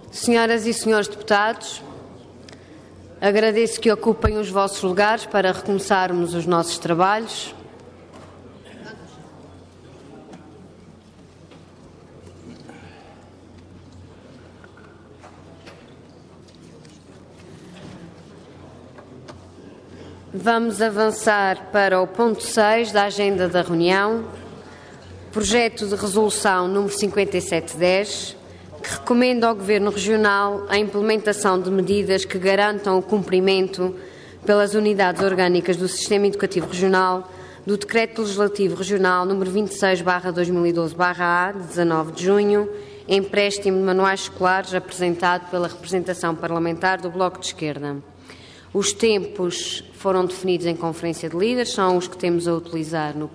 Senhoras e senhores deputados, agradeço que ocupem os vossos lugares para recomeçarmos os nossos trabalhos. Vamos avançar para o ponto 6 da agenda da reunião, projeto de resolução número 5710, que recomenda ao Governo Regional a implementação de medidas que garantam o cumprimento pelas unidades orgânicas do Sistema Educativo Regional do Decreto Legislativo Regional número 26/2012/A, de 19 de junho, empréstimo de manuais escolares, apresentado pela representação parlamentar do Bloco de Esquerda. Os tempos foram definidos em conferência de líderes, são os que temos vindo a utilizar no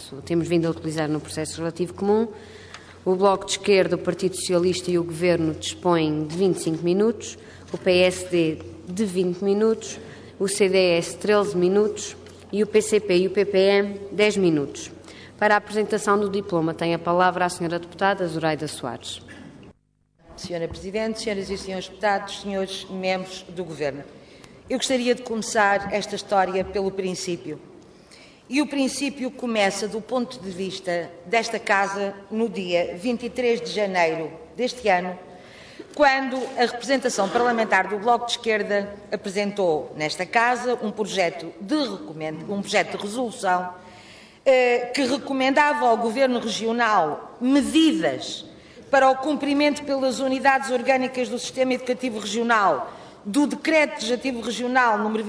processo legislativo comum. O Bloco de Esquerda, o Partido Socialista e o Governo dispõem de 25 minutos, o PSD de 20 minutos, o CDS 13 minutos e o PCP e o PPM 10 minutos. Para a apresentação do diploma tem a palavra a Sra. Deputada Zoraida Soares. Sra. Presidente, senhoras e senhores deputados, senhores membros do Governo, eu gostaria de começar esta história pelo princípio. E o princípio começa do ponto de vista desta Casa no dia 23 de janeiro deste ano, quando a representação parlamentar do Bloco de Esquerda apresentou nesta Casa um projeto de resolução que recomendava ao Governo Regional medidas para o cumprimento pelas unidades orgânicas do Sistema Educativo Regional do Decreto Legislativo Regional número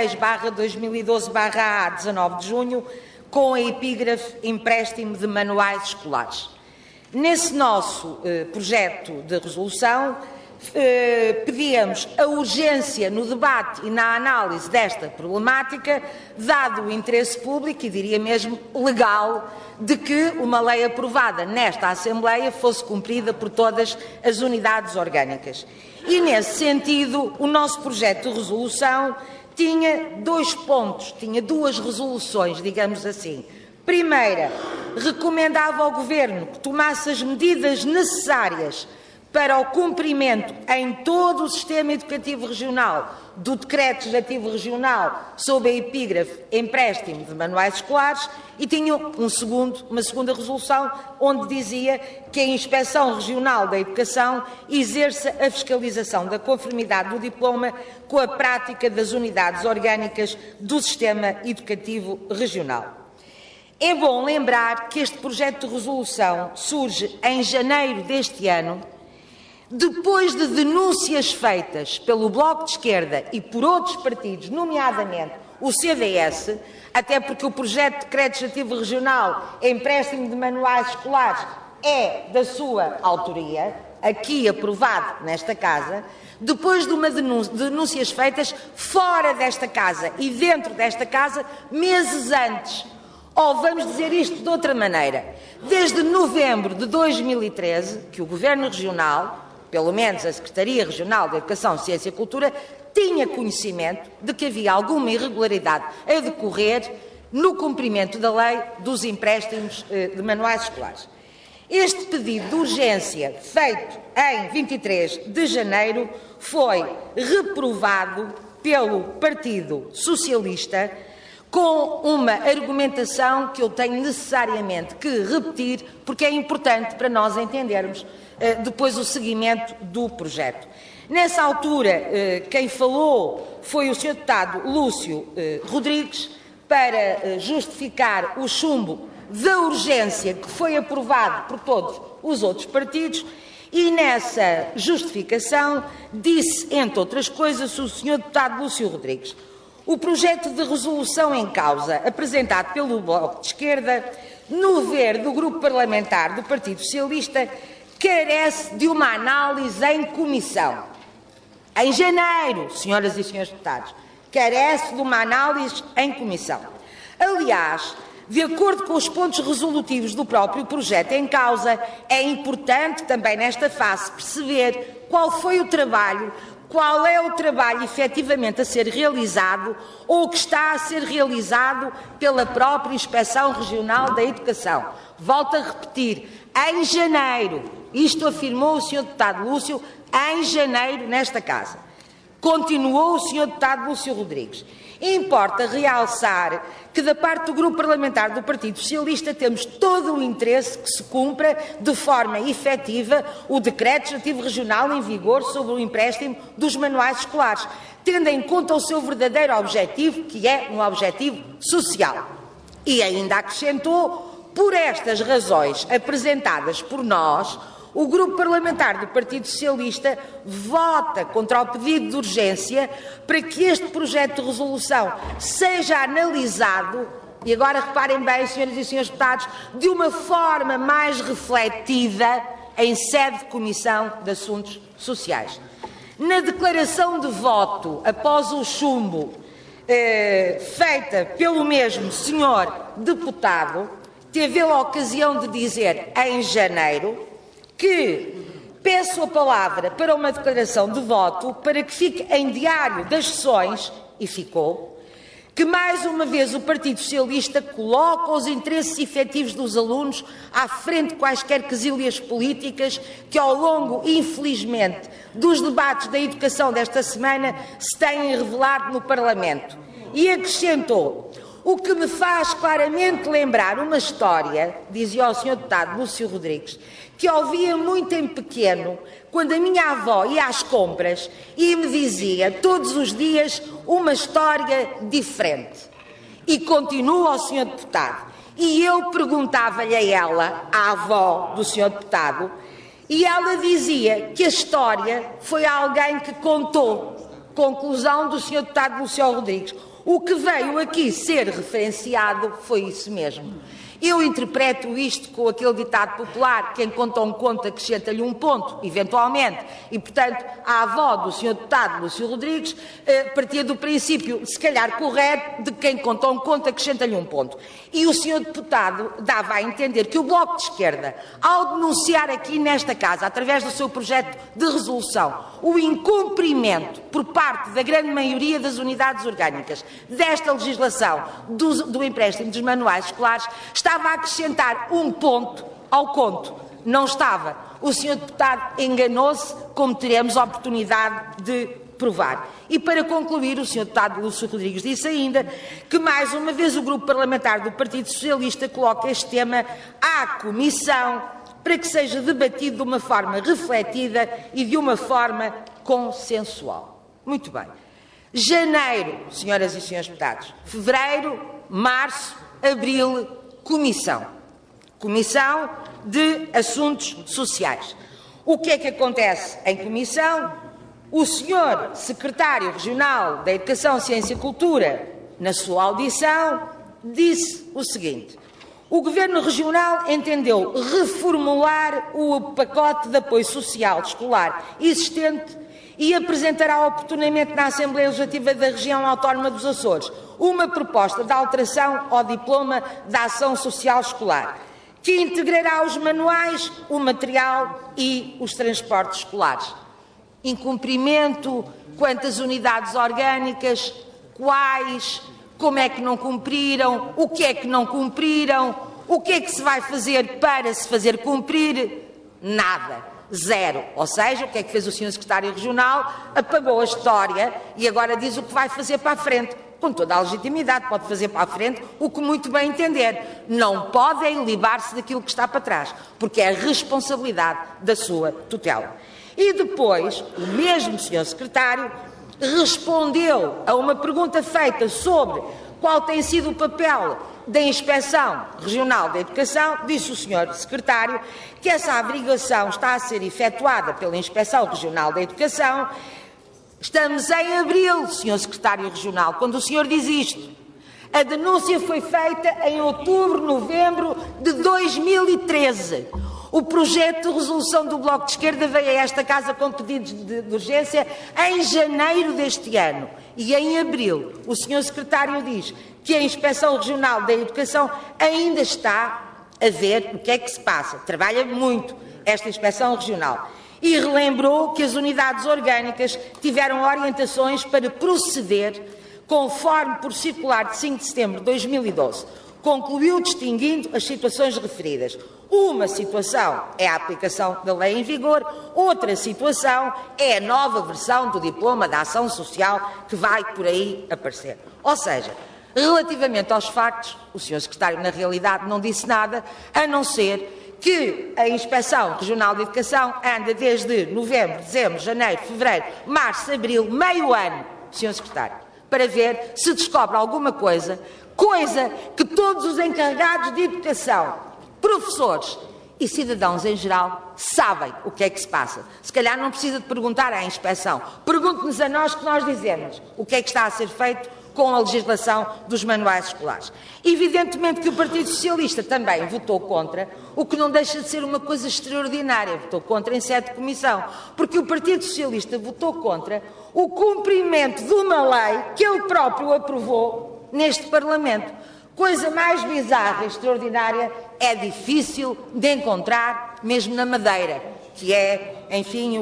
26/2012/A, 19 de junho, com a epígrafe empréstimo de manuais escolares. Nesse nosso projeto de resolução, pedíamos a urgência no debate e na análise desta problemática, dado o interesse público, e diria mesmo legal, de que uma lei aprovada nesta Assembleia fosse cumprida por todas as unidades orgânicas. E, nesse sentido, o nosso projeto de resolução tinha dois pontos, tinha duas resoluções, digamos assim. Primeira, recomendava ao Governo que tomasse as medidas necessárias para o cumprimento em todo o Sistema Educativo Regional do Decreto Legislativo Regional sob a epígrafe empréstimo de manuais escolares, e tinha uma segunda resolução onde dizia que a Inspeção Regional da Educação exerça a fiscalização da conformidade do diploma com a prática das unidades orgânicas do Sistema Educativo Regional. É bom lembrar que este projeto de resolução surge em janeiro deste ano, depois de denúncias feitas pelo Bloco de Esquerda e por outros partidos, nomeadamente o CDS, até porque o projeto de decreto legislativo regional empréstimo de manuais escolares é da sua autoria, aqui aprovado nesta Casa, depois de denúncias feitas fora desta Casa e dentro desta Casa, meses antes. Ou vamos dizer isto de outra maneira, desde novembro de 2013, que o Governo Regional, pelo menos a Secretaria Regional de Educação, Ciência e Cultura, tinha conhecimento de que havia alguma irregularidade a decorrer no cumprimento da lei dos empréstimos de manuais escolares. Este pedido de urgência, feito em 23 de janeiro, foi reprovado pelo Partido Socialista com uma argumentação que eu tenho necessariamente que repetir, porque é importante para nós entendermos depois o seguimento do projeto. Nessa altura, quem falou foi o Sr. Deputado Lúcio Rodrigues, para justificar o chumbo da urgência que foi aprovado por todos os outros partidos, e nessa justificação disse, entre outras coisas, o Sr. Deputado Lúcio Rodrigues: o projeto de resolução em causa, apresentado pelo Bloco de Esquerda, no ver do Grupo Parlamentar do Partido Socialista, carece de uma análise em comissão. Em janeiro, senhoras e senhores deputados, carece de uma análise em comissão. Aliás, de acordo com os pontos resolutivos do próprio projeto em causa, é importante também nesta fase perceber qual foi o trabalho, qual é o trabalho efetivamente a ser realizado ou que está a ser realizado pela própria Inspeção Regional da Educação. Volto a repetir, em janeiro, Isto afirmou o Sr. Deputado Lúcio em janeiro nesta Casa. Continuou o Sr. Deputado Lúcio Rodrigues. Importa realçar que, da parte do Grupo Parlamentar do Partido Socialista, temos todo o interesse que se cumpra de forma efetiva o Decreto Legislativo Regional em vigor sobre o empréstimo dos manuais escolares, tendo em conta o seu verdadeiro objetivo, que é um objetivo social. E ainda acrescentou, por estas razões apresentadas por nós, o Grupo Parlamentar do Partido Socialista vota contra o pedido de urgência para que este projeto de resolução seja analisado, e agora reparem bem, senhoras e senhores deputados, de uma forma mais refletida em sede de Comissão de Assuntos Sociais. Na declaração de voto, após o chumbo feita pelo mesmo senhor deputado, teve ele a ocasião de dizer em janeiro que peço a palavra para uma declaração de voto para que fique em diário das sessões, e ficou, que mais uma vez o Partido Socialista coloca os interesses efetivos dos alunos à frente de quaisquer quesílias políticas que ao longo, infelizmente, dos debates da educação desta semana se têm revelado no Parlamento. E acrescentou: o que me faz claramente lembrar uma história, dizia o Sr. Deputado Lúcio Rodrigues, que ouvia muito em pequeno, quando a minha avó ia às compras e me dizia todos os dias uma história diferente. E continua o Sr. Deputado. E eu perguntava-lhe a ela, a avó do Sr. Deputado, e ela dizia que a história foi alguém que contou. Conclusão do Sr. Deputado Lúcio Rodrigues. O que veio aqui ser referenciado foi isso mesmo. Eu interpreto isto com aquele ditado popular: quem conta um conto acrescenta-lhe um ponto, eventualmente. E, portanto, a avó do Sr. Deputado Lúcio Rodrigues partia do princípio, se calhar correto, de quem conta um conto acrescenta-lhe um ponto. E o Sr. Deputado dava a entender que o Bloco de Esquerda, ao denunciar aqui nesta Casa, através do seu projeto de resolução, o incumprimento por parte da grande maioria das unidades orgânicas desta legislação do empréstimo dos manuais escolares, estava a acrescentar um ponto ao conto. Não estava. O Sr. Deputado enganou-se, como teremos a oportunidade de provar. E para concluir, o Sr. Deputado Lúcio Rodrigues disse ainda que, mais uma vez, o Grupo Parlamentar do Partido Socialista coloca este tema à Comissão para que seja debatido de uma forma refletida e de uma forma consensual. Muito bem. Janeiro, senhoras e senhores deputados. Fevereiro, março, abril, Comissão. Comissão de Assuntos Sociais. O que é que acontece em Comissão? O senhor Secretário Regional da Educação, Ciência e Cultura, na sua audição, disse o seguinte: o Governo Regional entendeu reformular o pacote de apoio social escolar existente e apresentará oportunamente na Assembleia Legislativa da Região Autónoma dos Açores uma proposta de alteração ao Diploma da Ação Social Escolar, que integrará os manuais, o material e os transportes escolares. Incumprimento, quantas unidades orgânicas, quais, como é que não cumpriram, o que é que não cumpriram, o que é que se vai fazer para se fazer cumprir? Nada. Zero. Ou seja, o que é que fez o Sr. Secretário Regional? Apagou a história e agora diz o que vai fazer para a frente. Com toda a legitimidade, pode fazer para a frente o que muito bem entender. Não pode ilibar-se daquilo que está para trás, porque é a responsabilidade da sua tutela. E depois, o mesmo Sr. Secretário respondeu a uma pergunta feita sobre qual tem sido o papel da Inspeção Regional da Educação. Disse o Sr. Secretário que essa averiguação está a ser efetuada pela Inspeção Regional da Educação. Estamos em abril, Sr. Secretário Regional, quando o senhor diz isto. A denúncia foi feita em outubro, novembro de 2013. O projeto de resolução do Bloco de Esquerda veio a esta Casa com pedidos de urgência em janeiro deste ano. E em abril, o Sr. Secretário diz que a Inspeção Regional da Educação ainda está a ver o que é que se passa. Trabalha muito esta Inspeção Regional. E relembrou que as unidades orgânicas tiveram orientações para proceder conforme por circular de 5 de setembro de 2012. Concluiu distinguindo as situações referidas. Uma situação é a aplicação da lei em vigor, outra situação é a nova versão do diploma da ação social que vai por aí aparecer. Ou seja, relativamente aos factos, o Sr. Secretário, na realidade, não disse nada, a não ser que a Inspeção Regional de Educação anda desde novembro, dezembro, janeiro, fevereiro, março, abril, meio ano, Sr. Secretário, para ver se descobre alguma coisa que todos os encarregados de educação, professores e cidadãos em geral sabem o que é que se passa. Se calhar não precisa de perguntar à Inspeção. Pergunte-nos a nós, que nós dizemos o que é que está a ser feito com a legislação dos manuais escolares. Evidentemente que o Partido Socialista também votou contra, o que não deixa de ser uma coisa extraordinária. Votou contra em sede de comissão, porque o Partido Socialista votou contra o cumprimento de uma lei que ele próprio aprovou neste Parlamento. Coisa mais bizarra e extraordinária é difícil de encontrar, mesmo na Madeira, que é, enfim,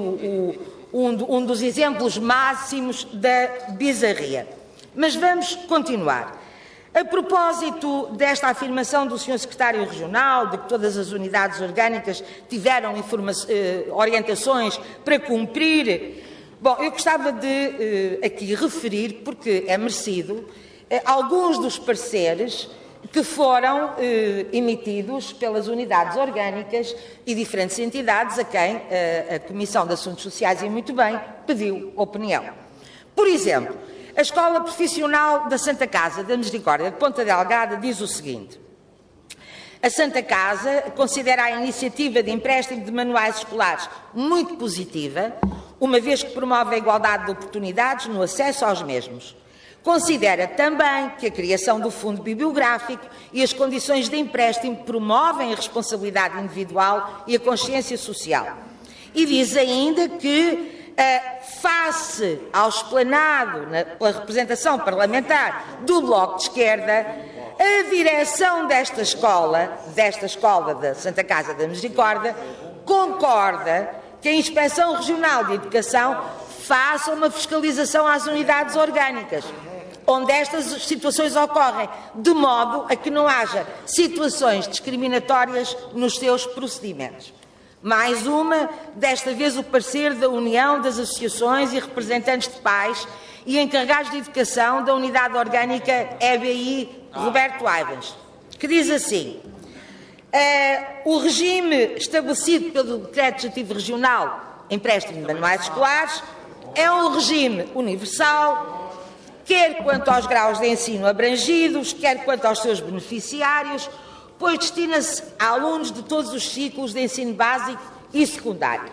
um dos exemplos máximos da bizarria. Mas vamos continuar. A propósito desta afirmação do Sr. Secretário Regional, de que todas as unidades orgânicas tiveram orientações para cumprir, bom, eu gostava de aqui referir, porque é merecido, alguns dos pareceres que foram emitidos pelas unidades orgânicas e diferentes entidades a quem a Comissão de Assuntos Sociais, e muito bem, pediu opinião. Por exemplo, a Escola Profissional da Santa Casa da Misericórdia de Ponta Delgada diz o seguinte: a Santa Casa considera a iniciativa de empréstimo de manuais escolares muito positiva, uma vez que promove a igualdade de oportunidades no acesso aos mesmos. Considera também que a criação do fundo bibliográfico e as condições de empréstimo promovem a responsabilidade individual e a consciência social. E diz ainda que, face ao explanado pela representação parlamentar do Bloco de Esquerda, a direção desta escola da Santa Casa da Misericórdia, concorda que a Inspeção Regional de Educação faça uma fiscalização às unidades orgânicas, onde estas situações ocorrem, de modo a que não haja situações discriminatórias nos seus procedimentos. Mais uma, desta vez o parecer da União das Associações e Representantes de Pais e Encarregados de Educação da Unidade Orgânica EBI Roberto Aivas, que diz assim: o regime estabelecido pelo Decreto Legislativo Regional empréstimo de manuais escolares é um regime universal, quer quanto aos graus de ensino abrangidos, quer quanto aos seus beneficiários, pois destina-se a alunos de todos os ciclos de ensino básico e secundário.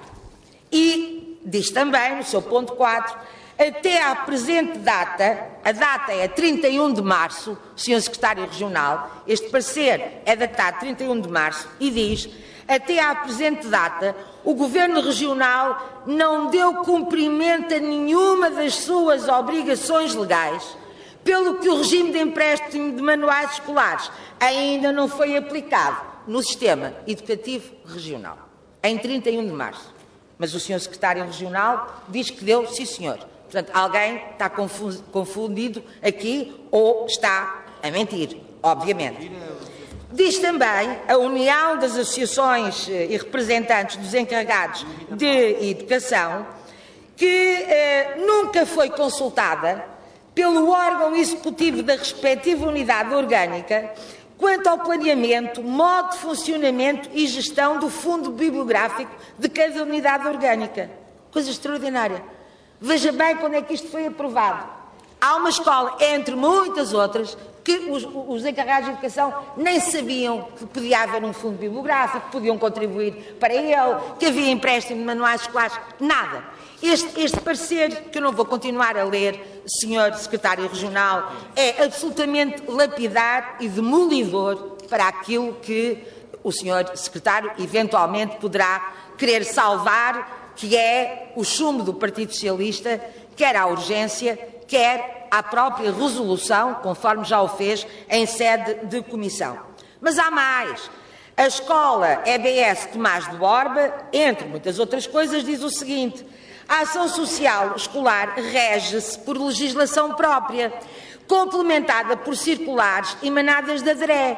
E diz também, no seu ponto 4, até à presente data, a data é 31 de março, Sr. Secretário Regional, este parecer é datado 31 de março, e diz: até à presente data, o Governo Regional não deu cumprimento a nenhuma das suas obrigações legais, pelo que o regime de empréstimo de manuais escolares ainda não foi aplicado no Sistema Educativo Regional, em 31 de março. Mas o Sr. Secretário Regional diz que deu, sim senhor. Portanto, alguém está confundido aqui ou está a mentir, obviamente. Diz também a União das Associações e Representantes dos Encarregados de Educação que nunca foi consultada pelo órgão executivo da respectiva unidade orgânica quanto ao planeamento, modo de funcionamento e gestão do fundo bibliográfico de cada unidade orgânica. Coisa extraordinária. Veja bem quando é que isto foi aprovado. Há uma escola, entre muitas outras, que os encarregados de educação nem sabiam que podia haver um fundo bibliográfico, que podiam contribuir para ele, que havia empréstimo de manuais escolares, nada. Este parecer, que eu não vou continuar a ler, Sr. Secretário Regional, é absolutamente lapidar e demolidor para aquilo que o Sr. Secretário eventualmente poderá querer salvar, que é o chumbo do Partido Socialista, quer à urgência, quer à própria resolução, conforme já o fez em sede de comissão. Mas há mais. A escola EBS Tomás de Borba, entre muitas outras coisas, diz o seguinte: a ação social escolar rege-se por legislação própria, complementada por circulares emanadas da DRE,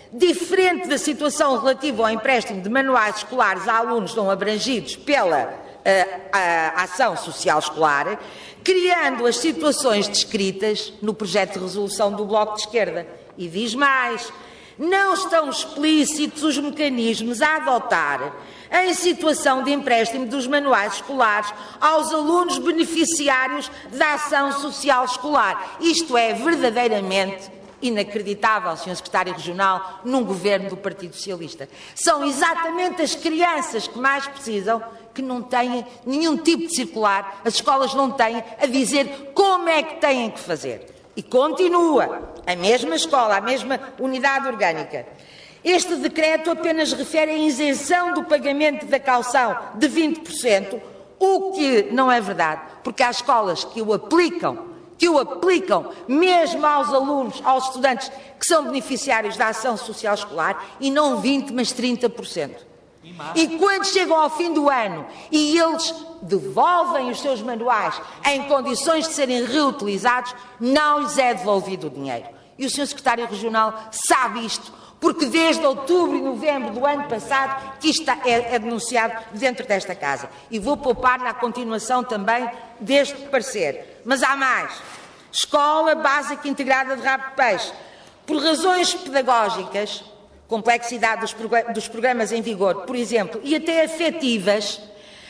diferente da situação relativa ao empréstimo de manuais escolares a alunos não abrangidos pela a ação social escolar, criando as situações descritas no projeto de resolução do Bloco de Esquerda. E diz mais, não estão explícitos os mecanismos a adotar em situação de empréstimo dos manuais escolares aos alunos beneficiários da ação social escolar. Isto é verdadeiramente inacreditável, Sr. Secretário Regional, num governo do Partido Socialista. São exatamente as crianças que mais precisam, que não têm nenhum tipo de circular, as escolas não têm, a dizer como é que têm que fazer. E continua, a mesma escola, a mesma unidade orgânica. Este decreto apenas refere a isenção do pagamento da caução de 20%, o que não é verdade, porque há escolas que o aplicam mesmo aos alunos, aos estudantes que são beneficiários da ação social escolar, e não 20%, mas 30%. E quando chegam ao fim do ano e eles devolvem os seus manuais em condições de serem reutilizados, não lhes é devolvido o dinheiro. E o Sr. Secretário Regional sabe isto, porque desde outubro e novembro do ano passado que isto é denunciado dentro desta Casa. E vou poupar-lhe a continuação também deste parecer. Mas há mais. Escola Básica Integrada de Rabo de Peixe. Por razões pedagógicas, complexidade dos programas em vigor, por exemplo, e até afetivas,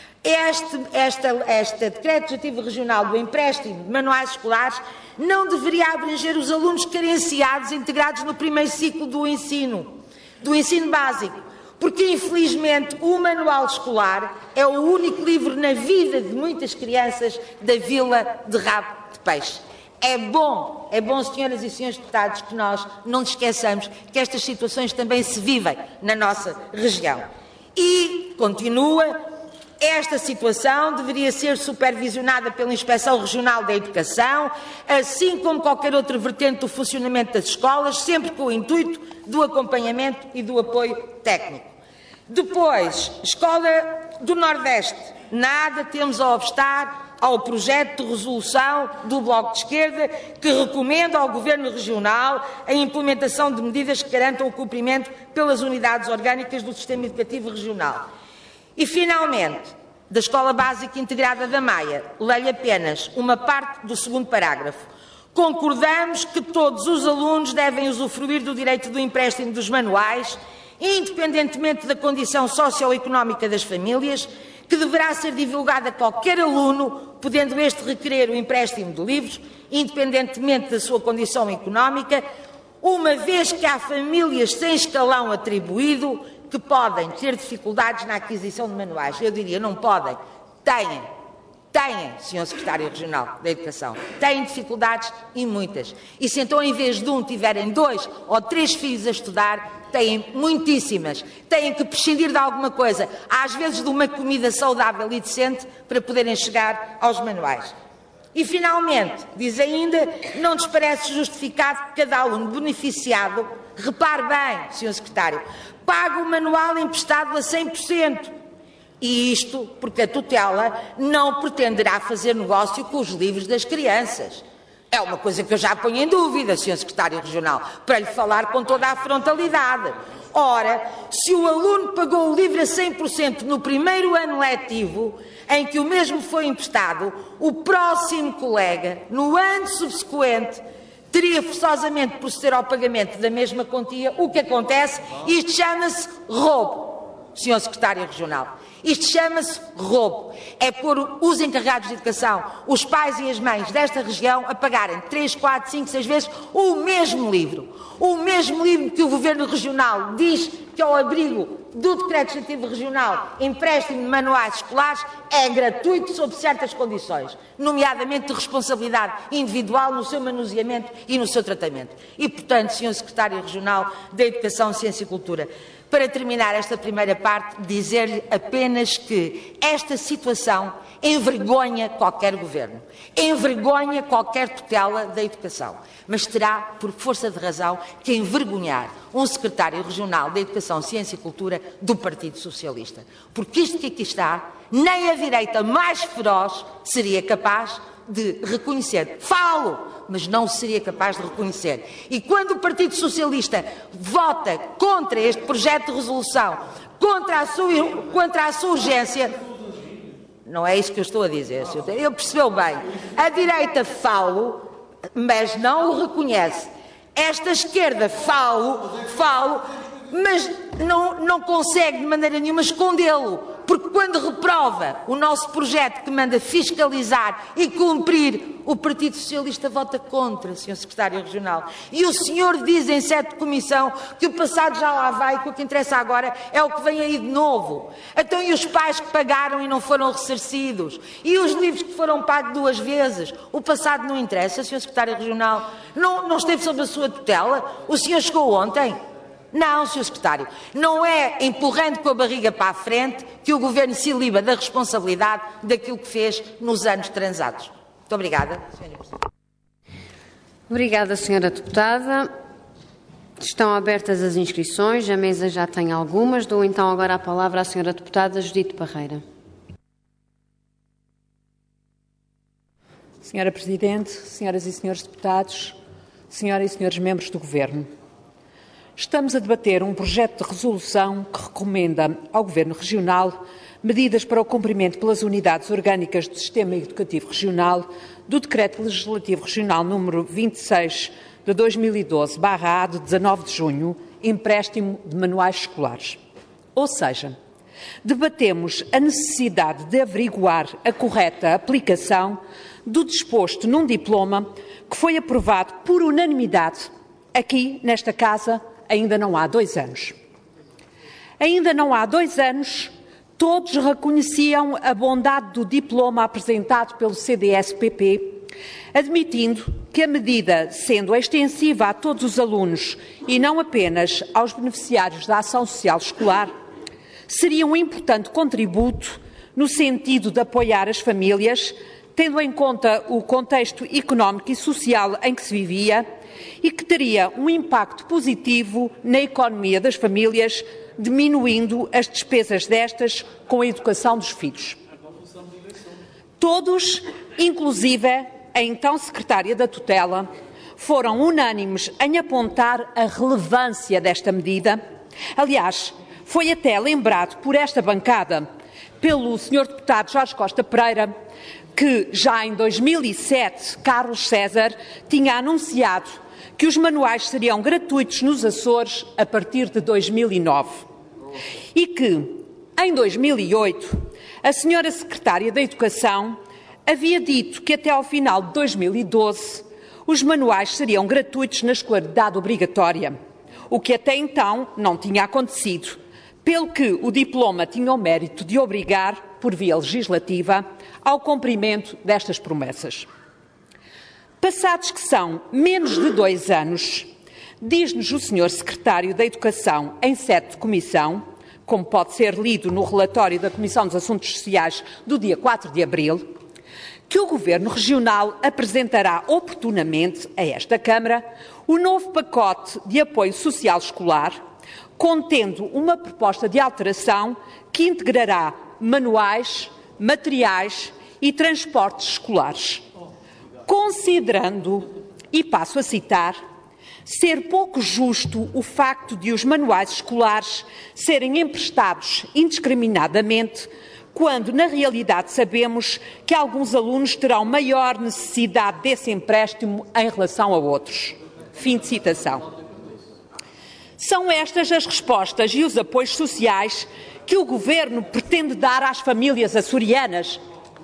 este Decreto Legislativo Regional do empréstimo de manuais escolares não deveria abranger os alunos carenciados integrados no primeiro ciclo do ensino básico, porque infelizmente o manual escolar é o único livro na vida de muitas crianças da Vila de Rabo de Peixe. É bom, senhoras e senhores deputados, que nós não nos esqueçamos que estas situações também se vivem na nossa região. E, continua, esta situação deveria ser supervisionada pela Inspeção Regional da Educação, assim como qualquer outra vertente do funcionamento das escolas, sempre com o intuito do acompanhamento e do apoio técnico. Depois, Escola do Nordeste. Nada temos a obstar ao projeto de resolução do Bloco de Esquerda, que recomenda ao Governo Regional a implementação de medidas que garantam o cumprimento pelas unidades orgânicas do Sistema Educativo Regional. E, finalmente, da Escola Básica Integrada da Maia, leio apenas uma parte do segundo parágrafo. Concordamos que todos os alunos devem usufruir do direito do empréstimo dos manuais, independentemente da condição socioeconómica das famílias, que deverá ser divulgada a qualquer aluno, podendo este requerer o empréstimo de livros, independentemente da sua condição económica, uma vez que há famílias sem escalão atribuído que podem ter dificuldades na aquisição de manuais. Eu diria, não podem, têm, Sr. Secretário Regional da Educação, têm dificuldades e muitas. E se então, em vez de um, tiverem 2 ou 3 filhos a estudar, têm muitíssimas, têm que prescindir de alguma coisa, às vezes de uma comida saudável e decente, para poderem chegar aos manuais. E, finalmente, diz ainda, não nos parece justificado que cada aluno beneficiado, repare bem, Sr. Secretário, pague o manual emprestado a 100%. E isto porque a tutela não pretenderá fazer negócio com os livros das crianças. É uma coisa que eu já ponho em dúvida, Sr. Secretário Regional, para lhe falar com toda a frontalidade. Ora, se o aluno pagou o livro a 100% no primeiro ano letivo, em que o mesmo foi emprestado, o próximo colega, no ano subsequente, teria forçosamente de proceder ao pagamento da mesma quantia, o que acontece, isto chama-se roubo, Sr. Secretário Regional. Isto chama-se roubo. É pôr os encarregados de educação, os pais e as mães desta região, a pagarem 3, 4, 5, 6 vezes o mesmo livro. O mesmo livro que o Governo Regional diz que, ao abrigo do Decreto Legislativo Regional, empréstimo de manuais escolares, é gratuito sob certas condições, nomeadamente de responsabilidade individual no seu manuseamento e no seu tratamento. E, portanto, Sr. Secretário Regional da Educação, Ciência e Cultura, para terminar esta primeira parte, dizer-lhe apenas que esta situação envergonha qualquer governo, envergonha qualquer tutela da educação, mas terá, por força de razão, que envergonhar um secretário regional da Educação, Ciência e Cultura do Partido Socialista. Porque isto que aqui está, nem a direita mais feroz seria capaz de reconhecer. Falo, mas não seria capaz de reconhecer. E quando o Partido Socialista vota contra este projeto de resolução, contra a sua urgência, não é isso que eu estou a dizer, ele percebeu bem. A direita falo, mas não o reconhece. Esta esquerda falo, mas não consegue de maneira nenhuma escondê-lo, porque quando reprova o nosso projeto que manda fiscalizar e cumprir, o Partido Socialista vota contra, Sr. Secretário Regional. E o senhor diz em sede de comissão que o passado já lá vai, que o que interessa agora é o que vem aí de novo. Então, e os pais que pagaram e não foram ressarcidos? E os livros que foram pagos 2 vezes? O passado não interessa, Sr. Secretário Regional? Não esteve sob a sua tutela? O senhor chegou ontem? Não, Sr. Secretário, não é empurrando com a barriga para a frente que o Governo se livra da responsabilidade daquilo que fez nos anos transados. Muito obrigada, Sra. Presidente. Obrigada, Sra. Deputada. Estão abertas as inscrições, a mesa já tem algumas. Dou então agora a palavra à Sra. Deputada Judite Parreira. Sra. Presidente, Senhoras e Senhores Deputados, Senhoras e Senhores Membros do Governo, estamos a debater um projeto de resolução que recomenda ao Governo Regional medidas para o cumprimento pelas unidades orgânicas do Sistema Educativo Regional do Decreto Legislativo Regional número 26 de 2012/A de 19 de junho, empréstimo de manuais escolares. Ou seja, debatemos a necessidade de averiguar a correta aplicação do disposto num diploma que foi aprovado por unanimidade aqui nesta Casa ainda não há 2 anos. Ainda não há 2 anos, todos reconheciam a bondade do diploma apresentado pelo CDS-PP, admitindo que a medida, sendo extensiva a todos os alunos e não apenas aos beneficiários da ação social escolar, seria um importante contributo no sentido de apoiar as famílias, tendo em conta o contexto económico e social em que se vivia, e que teria um impacto positivo na economia das famílias, diminuindo as despesas destas com a educação dos filhos. Todos, inclusive a então Secretária da Tutela, foram unânimes em apontar a relevância desta medida. Aliás, foi até lembrado por esta bancada, pelo Sr. Deputado Jorge Costa Pereira, que já em 2007 Carlos César tinha anunciado que os manuais seriam gratuitos nos Açores a partir de 2009 e que, em 2008, a Sra. Secretária da Educação havia dito que até ao final de 2012 os manuais seriam gratuitos na escolaridade obrigatória, o que até então não tinha acontecido, pelo que o diploma tinha o mérito de obrigar, por via legislativa, ao cumprimento destas promessas. Passados que são menos de 2 anos, diz-nos o Sr. Secretário da Educação em sede de comissão, como pode ser lido no relatório da Comissão dos Assuntos Sociais do dia 4 de abril, que o Governo Regional apresentará oportunamente a esta Câmara o novo pacote de apoio social escolar, contendo uma proposta de alteração que integrará manuais, materiais e transportes escolares, considerando, e passo a citar, ser pouco justo o facto de os manuais escolares serem emprestados indiscriminadamente, quando na realidade sabemos que alguns alunos terão maior necessidade desse empréstimo em relação a outros. Fim de citação. São estas as respostas e os apoios sociais que o Governo pretende dar às famílias açorianas.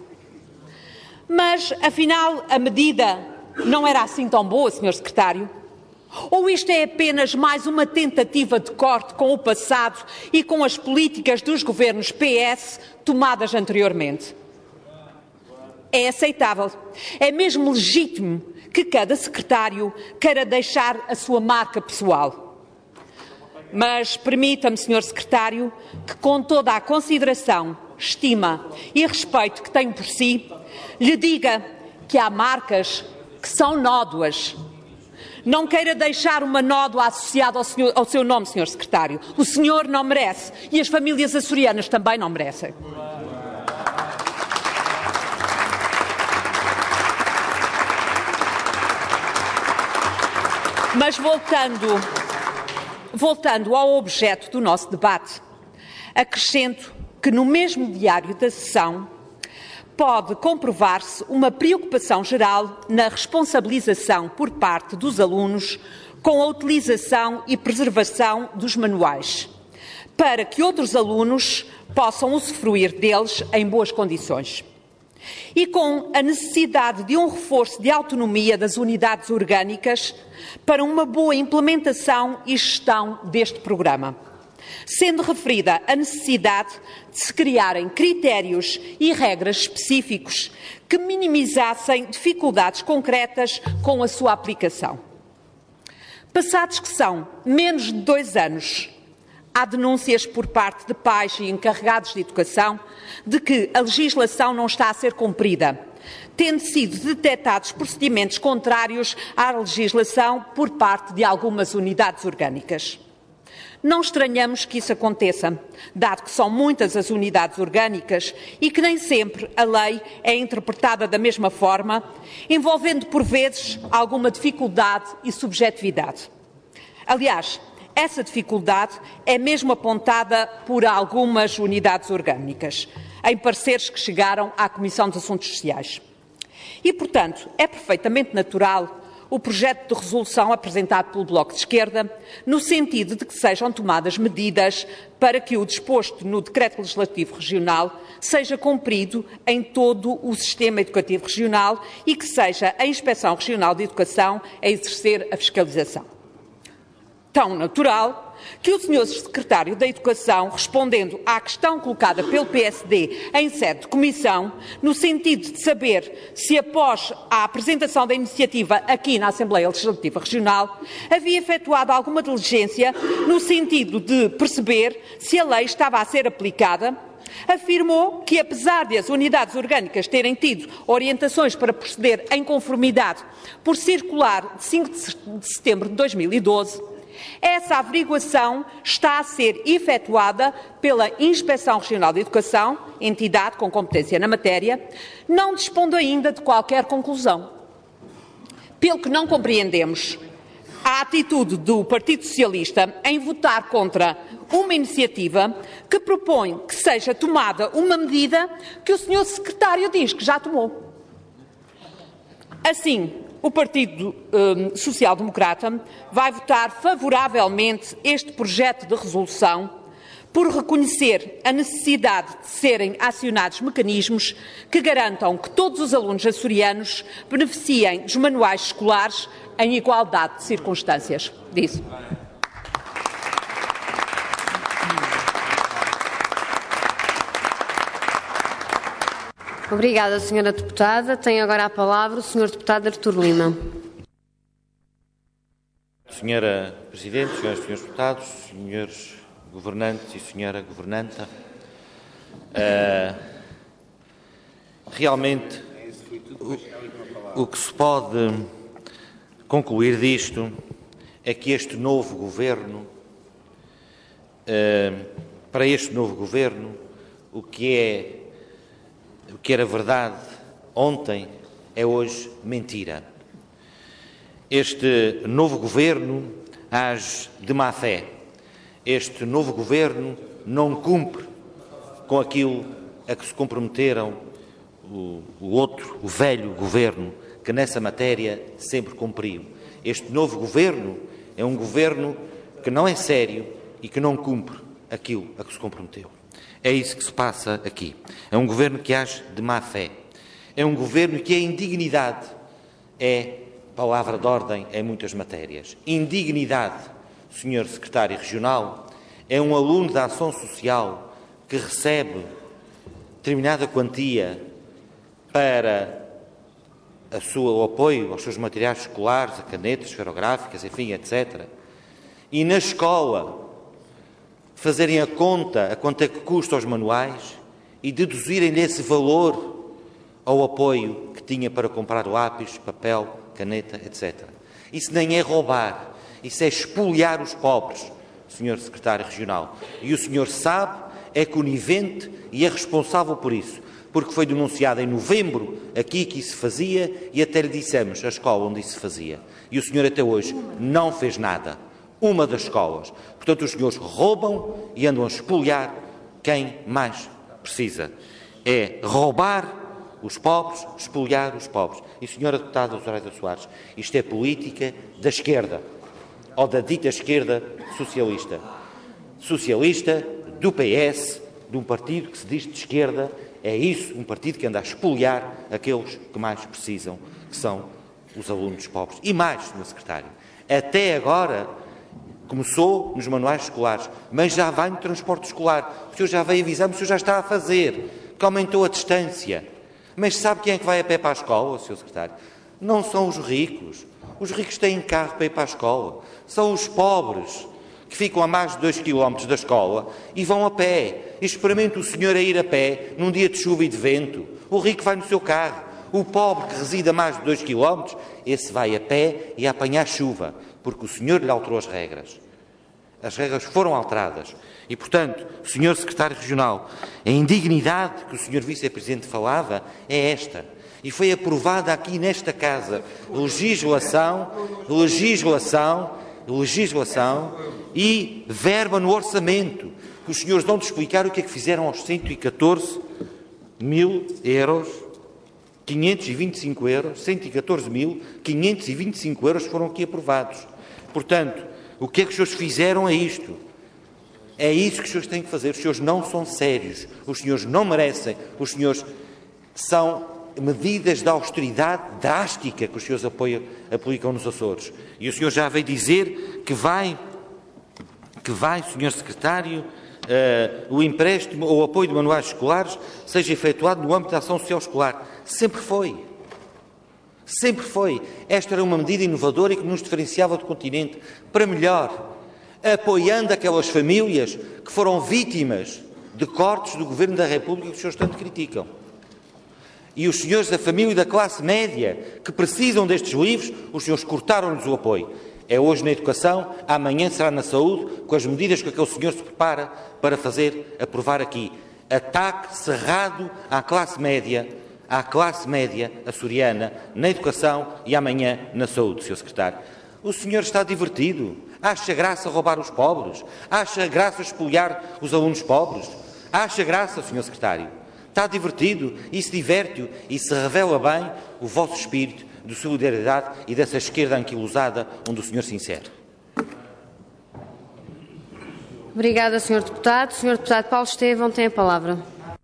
Mas, afinal, a medida não era assim tão boa, Sr. Secretário? Ou isto é apenas mais uma tentativa de corte com o passado e com as políticas dos governos PS tomadas anteriormente? É aceitável, é mesmo legítimo que cada secretário queira deixar a sua marca pessoal. Mas permita-me, Sr. Secretário, que com toda a consideração, estima e respeito que tenho por si, lhe diga que há marcas que são nódoas. Não queira deixar uma nódoa associada ao seu nome, Sr. Secretário. O senhor não merece e as famílias açorianas também não merecem. Mas voltando ao objeto do nosso debate, acrescento que no mesmo diário da sessão pode comprovar-se uma preocupação geral na responsabilização por parte dos alunos com a utilização e preservação dos manuais, para que outros alunos possam usufruir deles em boas condições. E com a necessidade de um reforço de autonomia das unidades orgânicas para uma boa implementação e gestão deste programa, sendo referida a necessidade de se criarem critérios e regras específicos que minimizassem dificuldades concretas com a sua aplicação. Passados que são menos de 2 anos, há denúncias por parte de pais e encarregados de educação de que a legislação não está a ser cumprida, tendo sido detectados procedimentos contrários à legislação por parte de algumas unidades orgânicas. Não estranhamos que isso aconteça, dado que são muitas as unidades orgânicas e que nem sempre a lei é interpretada da mesma forma, envolvendo por vezes alguma dificuldade e subjetividade. Aliás, essa dificuldade é mesmo apontada por algumas unidades orgânicas, em pareceres que chegaram à Comissão de Assuntos Sociais. E, portanto, é perfeitamente natural o projeto de resolução apresentado pelo Bloco de Esquerda, no sentido de que sejam tomadas medidas para que o disposto no Decreto Legislativo Regional seja cumprido em todo o sistema educativo regional e que seja a Inspeção Regional de Educação a exercer a fiscalização. Tão natural que o Sr. Secretário da Educação, respondendo à questão colocada pelo PSD em sede de comissão, no sentido de saber se após a apresentação da iniciativa aqui na Assembleia Legislativa Regional havia efetuado alguma diligência no sentido de perceber se a lei estava a ser aplicada, afirmou que, apesar de as unidades orgânicas terem tido orientações para proceder em conformidade por circular de 5 de setembro de 2012, essa averiguação está a ser efetuada pela Inspeção Regional de Educação, entidade com competência na matéria, não dispondo ainda de qualquer conclusão. Pelo que não compreendemos a atitude do Partido Socialista em votar contra uma iniciativa que propõe que seja tomada uma medida que o Sr. Secretário diz que já tomou. Assim, o Partido Social Democrata vai votar favoravelmente este projeto de resolução por reconhecer a necessidade de serem acionados mecanismos que garantam que todos os alunos açorianos beneficiem dos manuais escolares em igualdade de circunstâncias. Disso. Obrigada, Sra. Deputada. Tem agora a palavra o Sr. Deputado Artur Lima. Sra. Presidente, Sras. e Srs. Deputados, Srs. Governantes e Sra. Governanta, realmente o que se pode concluir disto é que este novo Governo, para este novo Governo, o que era verdade ontem é hoje mentira. Este novo Governo age de má fé. Este novo Governo não cumpre com aquilo a que se comprometeram o velho Governo, que nessa matéria sempre cumpriu. Este novo Governo é um Governo que não é sério e que não cumpre aquilo a que se comprometeu. É isso que se passa aqui. É um Governo que age de má fé. É um Governo que a indignidade é palavra de ordem em muitas matérias. Indignidade, Sr. Secretário Regional, é um aluno da ação social que recebe determinada quantia para o apoio aos seus materiais escolares, a canetas, esferográficas, enfim, etc. E na escola fazerem a conta, a quanto é que custa os manuais e deduzirem-lhe esse valor ao apoio que tinha para comprar lápis, papel, caneta, etc. Isso nem é roubar, isso é espoliar os pobres, Sr. Secretário Regional. E o senhor sabe, é conivente e é responsável por isso. porque foi denunciado em novembro aqui que isso se fazia e até lhe dissemos a escola onde isso se fazia. E o senhor até hoje não fez nada. Uma das escolas. Portanto, os senhores roubam e andam a espoliar quem mais precisa. É roubar os pobres, espoliar os pobres. E, senhora deputada Zoraida Soares, isto é política da esquerda, ou da dita esquerda socialista. Socialista, do PS, de um partido que se diz de esquerda, é isso, um partido que anda a espoliar aqueles que mais precisam, que são os alunos pobres. E mais, Sr. Secretário, até agora começou nos manuais escolares, mas já vai no transporte escolar. O senhor já veio avisar-me, o senhor já está a fazer, que aumentou a distância. Mas sabe quem é que vai a pé para a escola, Sr. Secretário? Não são os ricos. Os ricos têm carro para ir para a escola. São os pobres, que ficam a mais de 2 km da escola e vão a pé. E experimente o senhor a ir a pé num dia de chuva e de vento. O rico vai no seu carro. O pobre que reside a mais de 2 km, esse vai a pé e a apanhar chuva, porque o senhor lhe alterou as regras. As regras foram alteradas. E, portanto, Sr. Secretário Regional, a indignidade que o Sr. Vice-Presidente falava é esta. E foi aprovada aqui nesta Casa legislação e verba no orçamento, que os senhores dão de explicar o que é que fizeram aos 114 mil euros, 525 euros, 114.525 euros foram aqui aprovados. Portanto, o que é que os senhores fizeram a isto? É isso que os senhores têm que fazer. Os senhores não são sérios, os senhores não merecem, os senhores são medidas de austeridade drástica que os senhores aplicam nos Açores. E o senhor já veio dizer que vai, Sr. Secretário, o empréstimo ou o apoio de manuais escolares seja efetuado no âmbito da ação social escolar. Sempre foi. Sempre foi. Esta era uma medida inovadora e que nos diferenciava do continente para melhor, apoiando aquelas famílias que foram vítimas de cortes do Governo da República que os senhores tanto criticam. E os senhores da família e da classe média que precisam destes livros, os senhores cortaram-lhes o apoio. É hoje na educação, amanhã será na saúde, com as medidas que aquele senhor se prepara para aprovar aqui. Ataque cerrado à classe média açoriana, na educação e amanhã na saúde, Sr. Secretário. O senhor está divertido? Acha graça roubar os pobres? Acha graça espoliar os alunos pobres? Acha graça, Sr. Secretário? Está divertido e se diverte-o e se revela bem o vosso espírito de solidariedade e dessa esquerda anquilosada onde o senhor se insere. Obrigada, Sr. Deputado. Sr. Deputado Paulo Estevão tem a palavra.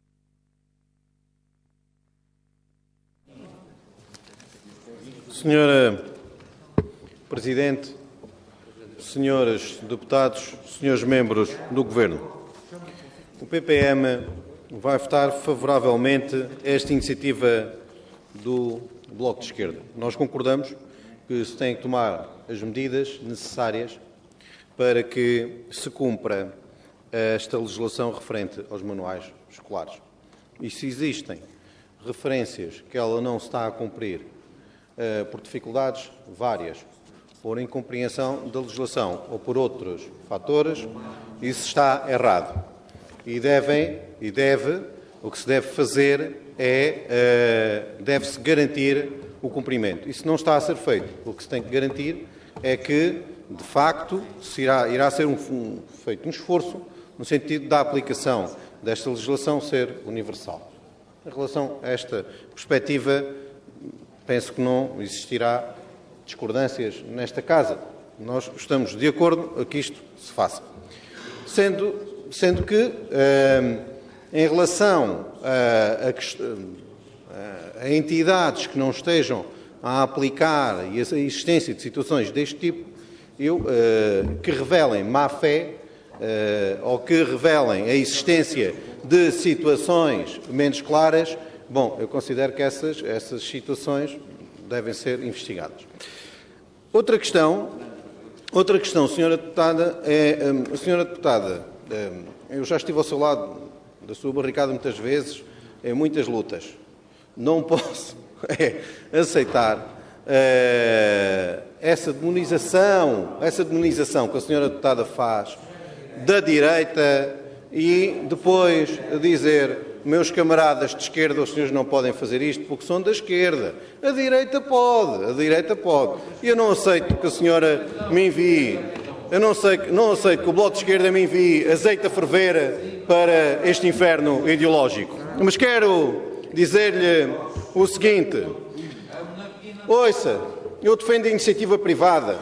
Senhora Presidente, senhores deputados, senhores membros do Governo, o PPM vai votar favoravelmente a esta iniciativa do Bloco de Esquerda. Nós concordamos que se têm que tomar as medidas necessárias para que se cumpra esta legislação referente aos manuais escolares. E se existem referências que ela não se está a cumprir por dificuldades várias, por incompreensão da legislação ou por outros fatores, isso está errado. O que se deve fazer deve-se garantir o cumprimento. Isso não está a ser feito. O que se tem que garantir é que, de facto, irá ser feito um esforço no sentido da aplicação desta legislação ser universal. Em relação a esta perspectiva, penso que não existirá discordâncias nesta Casa. Nós estamos de acordo a que isto se faça. Sendo que, em relação a entidades que não estejam a aplicar e a existência de situações deste tipo, que revelem má-fé ou que revelem a existência de situações menos claras, eu considero que essas situações devem ser investigadas. Outra questão, Sra. Deputada, Sra. Deputada, eu já estive ao seu lado da sua barricada muitas vezes, em muitas lutas. Não posso aceitar essa demonização que a Sra. Deputada faz da direita e depois dizer meus camaradas de esquerda, os senhores não podem fazer isto porque são da esquerda. A direita pode. E eu não aceito que a senhora me envie, não aceito que o Bloco de Esquerda me envie azeite a ferver para este inferno ideológico. Mas quero dizer-lhe o seguinte: ouça, eu defendo a iniciativa privada.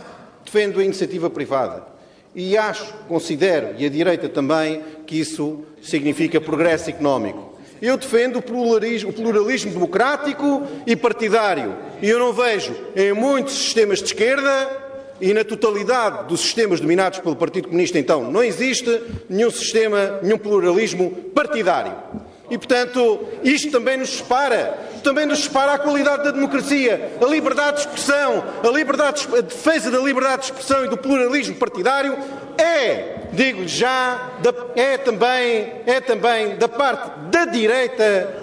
E considero, e a direita também, que isso significa progresso económico. Eu defendo o pluralismo democrático e partidário. E eu não vejo em muitos sistemas de esquerda, e na totalidade dos sistemas dominados pelo Partido Comunista, então, não existe nenhum pluralismo partidário. E, portanto, isto também nos separa a qualidade da democracia, a liberdade de expressão, a defesa da liberdade de expressão e do pluralismo partidário digo-lhe já, é também da parte da direita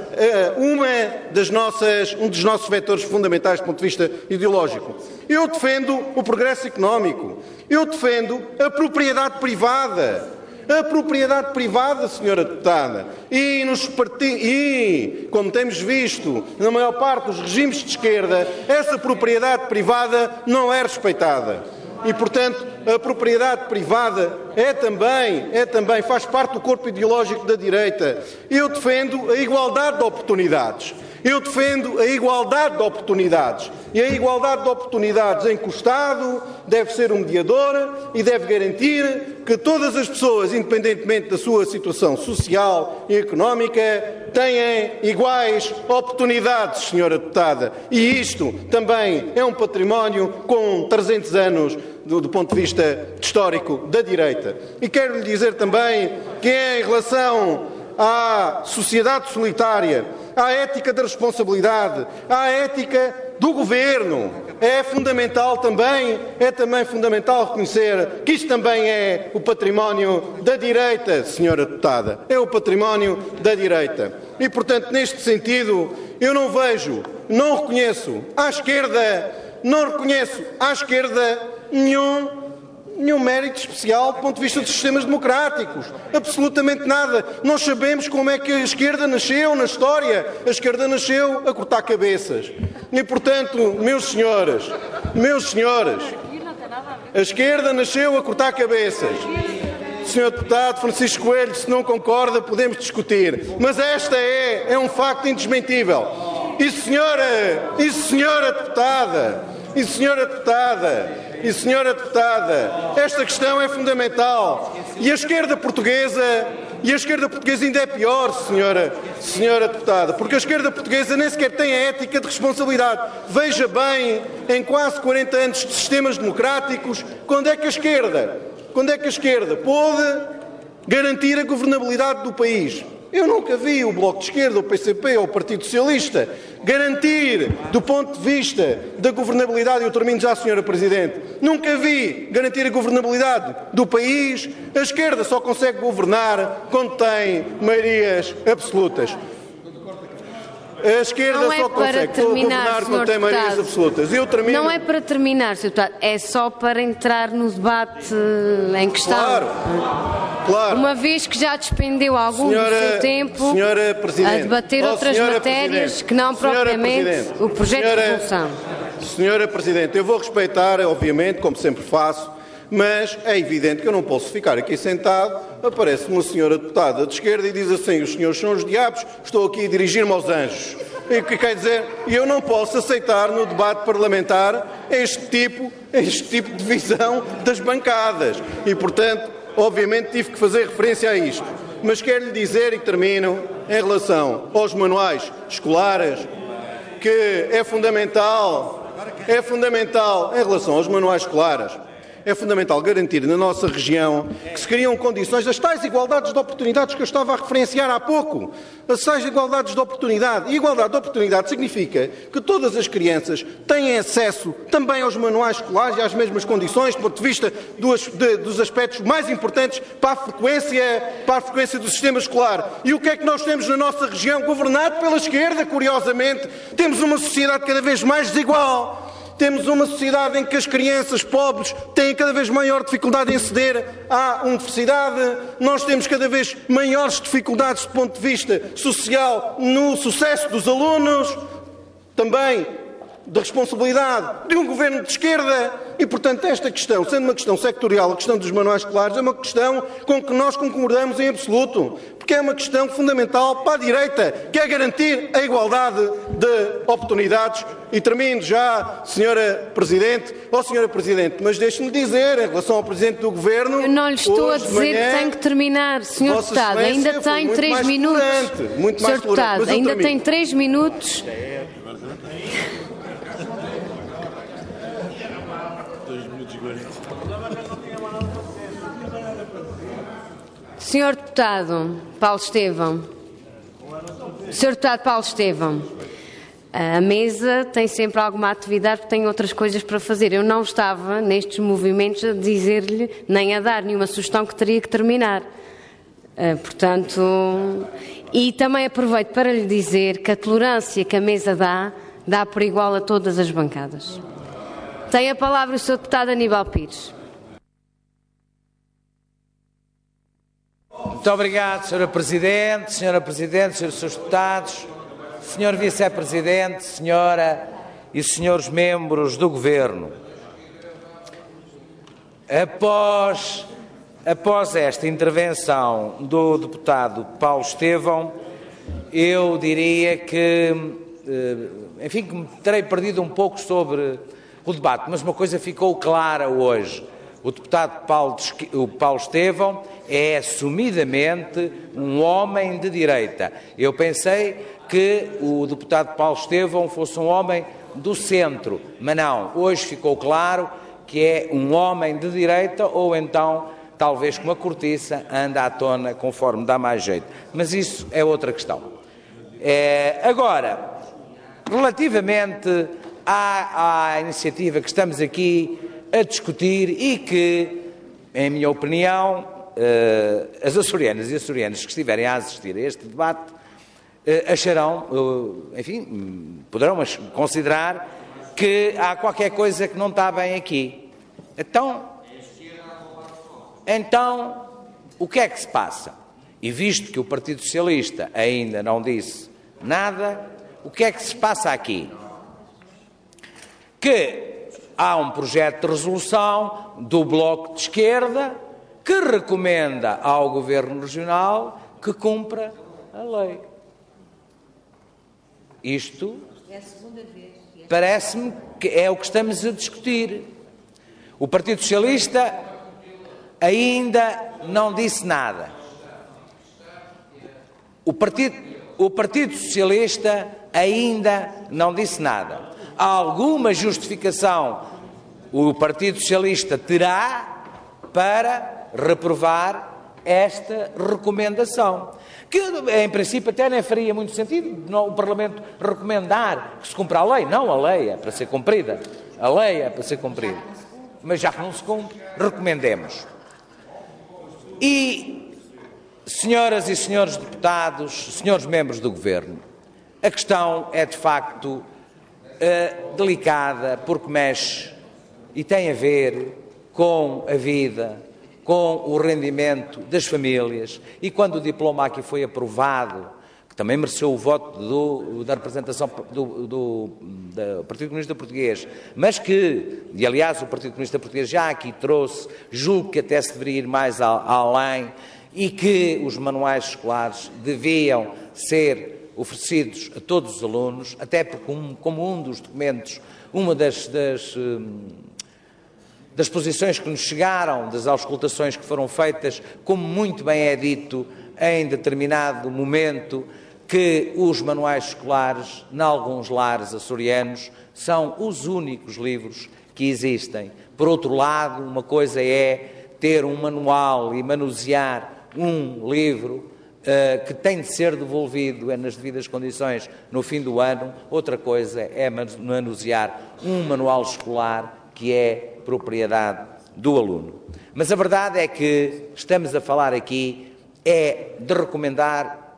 um dos nossos vetores fundamentais do ponto de vista ideológico. Eu defendo o progresso económico, eu defendo a propriedade privada. Senhora deputada, e como temos visto na maior parte dos regimes de esquerda, essa propriedade privada não é respeitada. E, portanto, a propriedade privada faz parte do corpo ideológico da direita. Eu defendo a igualdade de oportunidades. E a igualdade de oportunidades em que o Estado deve ser um mediador e deve garantir que todas as pessoas, independentemente da sua situação social e económica, têm iguais oportunidades, senhora deputada. E isto também é um património com 300 anos do ponto de vista histórico da direita. E quero lhe dizer também que em relação à sociedade solitária, à ética da responsabilidade, à ética do governo, é também fundamental reconhecer que isto também é o património da direita, senhora deputada. É o património da direita. E, portanto, neste sentido, eu não reconheço à esquerda nenhum mérito especial do ponto de vista dos sistemas democráticos. Absolutamente nada. Nós sabemos como é que a esquerda nasceu na história. A esquerda nasceu a cortar cabeças. E, portanto, meus senhores, a esquerda nasceu a cortar cabeças. Senhor deputado Francisco Coelho, se não concorda, podemos discutir. Mas esta é um facto indesmentível. E senhora deputada, esta questão é fundamental. E a esquerda portuguesa ainda é pior, senhora deputada, porque a esquerda portuguesa nem sequer tem a ética de responsabilidade. Veja bem, em quase 40 anos de sistemas democráticos, quando é que a esquerda pôde garantir a governabilidade do país? Eu nunca vi o Bloco de Esquerda, o PCP ou o Partido Socialista garantir, do ponto de vista da governabilidade, eu termino já, Sra. Presidente, nunca vi garantir a governabilidade do país. A esquerda só consegue governar quando tem maiorias absolutas. A esquerda só consegue governar quando tem maiorias absolutas. Eu termino. Não é para terminar, Sr. Deputado, é só para entrar no debate em questão. Claro. Uma vez que já despendeu algum do seu tempo a debater outras matérias que não propriamente o projeto de resolução. Senhora Presidente, eu vou respeitar, obviamente, como sempre faço, mas é evidente que eu não posso ficar aqui sentado. Aparece uma senhora deputada de esquerda e diz assim: os senhores são os diabos, estou aqui a dirigir-me aos anjos. E o que quer dizer? Eu não posso aceitar no debate parlamentar este tipo de visão das bancadas. E, portanto, obviamente tive que fazer referência a isto. Mas quero lhe dizer, e termino, em relação aos manuais escolares, que é fundamental, em relação aos manuais escolares, é fundamental garantir na nossa região que se criam condições das tais igualdades de oportunidades que eu estava a referenciar há pouco. As tais igualdades de oportunidade. E igualdade de oportunidade significa que todas as crianças têm acesso também aos manuais escolares e às mesmas condições, do ponto de vista dos aspectos mais importantes para a frequência do sistema escolar. E o que é que nós temos na nossa região? Governado pela esquerda, curiosamente. Temos uma sociedade cada vez mais desigual. Temos uma sociedade em que as crianças pobres têm cada vez maior dificuldade em aceder à universidade. Nós temos cada vez maiores dificuldades do ponto de vista social no sucesso dos alunos. Também da responsabilidade de um governo de esquerda e, portanto, esta questão, sendo uma questão sectorial, a questão dos manuais escolares, é uma questão com que nós concordamos em absoluto, porque é uma questão fundamental para a direita, que é garantir a igualdade de oportunidades. E termino já, Senhora Presidente, mas deixe-me dizer, em relação ao Presidente do Governo... Eu não lhe estou a dizer que tem que terminar, Sr. Deputado, ainda tem 3 minutos. Sr. Deputado, ainda tem 3 minutos. Sr. Deputado Paulo Estevão, a mesa tem sempre alguma atividade porque tem outras coisas para fazer. Eu não estava, nestes movimentos, a dizer-lhe, nem a dar nenhuma sugestão que teria que terminar. Portanto, e também aproveito para lhe dizer que a tolerância que a mesa dá por igual a todas as bancadas. Tem a palavra o Sr. Deputado Aníbal Pires. Muito obrigado, Sra. Presidente, Srs. Deputados, Sr. Vice-Presidente, Senhora e Srs. Membros do Governo. Após esta intervenção do deputado Paulo Estevão, eu diria que, enfim, que me terei perdido um pouco sobre o debate, mas uma coisa ficou clara hoje. O deputado Paulo Estevão é assumidamente um homem de direita. Eu pensei que o deputado Paulo Estevão fosse um homem do centro, mas não. Hoje ficou claro que é um homem de direita ou então, talvez com uma cortiça, anda à tona conforme dá mais jeito. Mas isso é outra questão. Agora, relativamente à iniciativa que estamos aqui a discutir e que, em minha opinião, as açorianas e açorianos que estiverem a assistir a este debate acharão, enfim, poderão considerar que há qualquer coisa que não está bem aqui. Então, o que é que se passa? E visto que o Partido Socialista ainda não disse nada, o que é que se passa aqui? Que há um projeto de resolução do Bloco de Esquerda que recomenda ao Governo Regional que cumpra a lei. Isto parece-me que é o que estamos a discutir. O Partido Socialista ainda não disse nada. O Partido Socialista ainda não disse nada. Alguma justificação o Partido Socialista terá para reprovar esta recomendação, que em princípio até nem faria muito sentido o Parlamento recomendar que se cumpra a lei. Não, a lei é para ser cumprida. A lei é para ser cumprida. Mas já que não se cumpre, recomendemos. E, senhoras e senhores deputados, senhores membros do Governo, a questão é de facto delicada, porque mexe e tem a ver com a vida, com o rendimento das famílias. E quando o diploma aqui foi aprovado, que também mereceu o voto da representação do Partido Comunista Português, mas que, e aliás o Partido Comunista Português já aqui trouxe, julgo que até se deveria ir mais além, e que os manuais escolares deviam ser oferecidos a todos os alunos, até porque, como um dos documentos, uma das posições que nos chegaram, das auscultações que foram feitas, como muito bem é dito em determinado momento, que os manuais escolares, em alguns lares açorianos, são os únicos livros que existem. Por outro lado, uma coisa é ter um manual e manusear um livro que tem de ser devolvido nas devidas condições no fim do ano. Outra coisa é manusear um manual escolar que é propriedade do aluno. Mas a verdade é que estamos a falar aqui de recomendar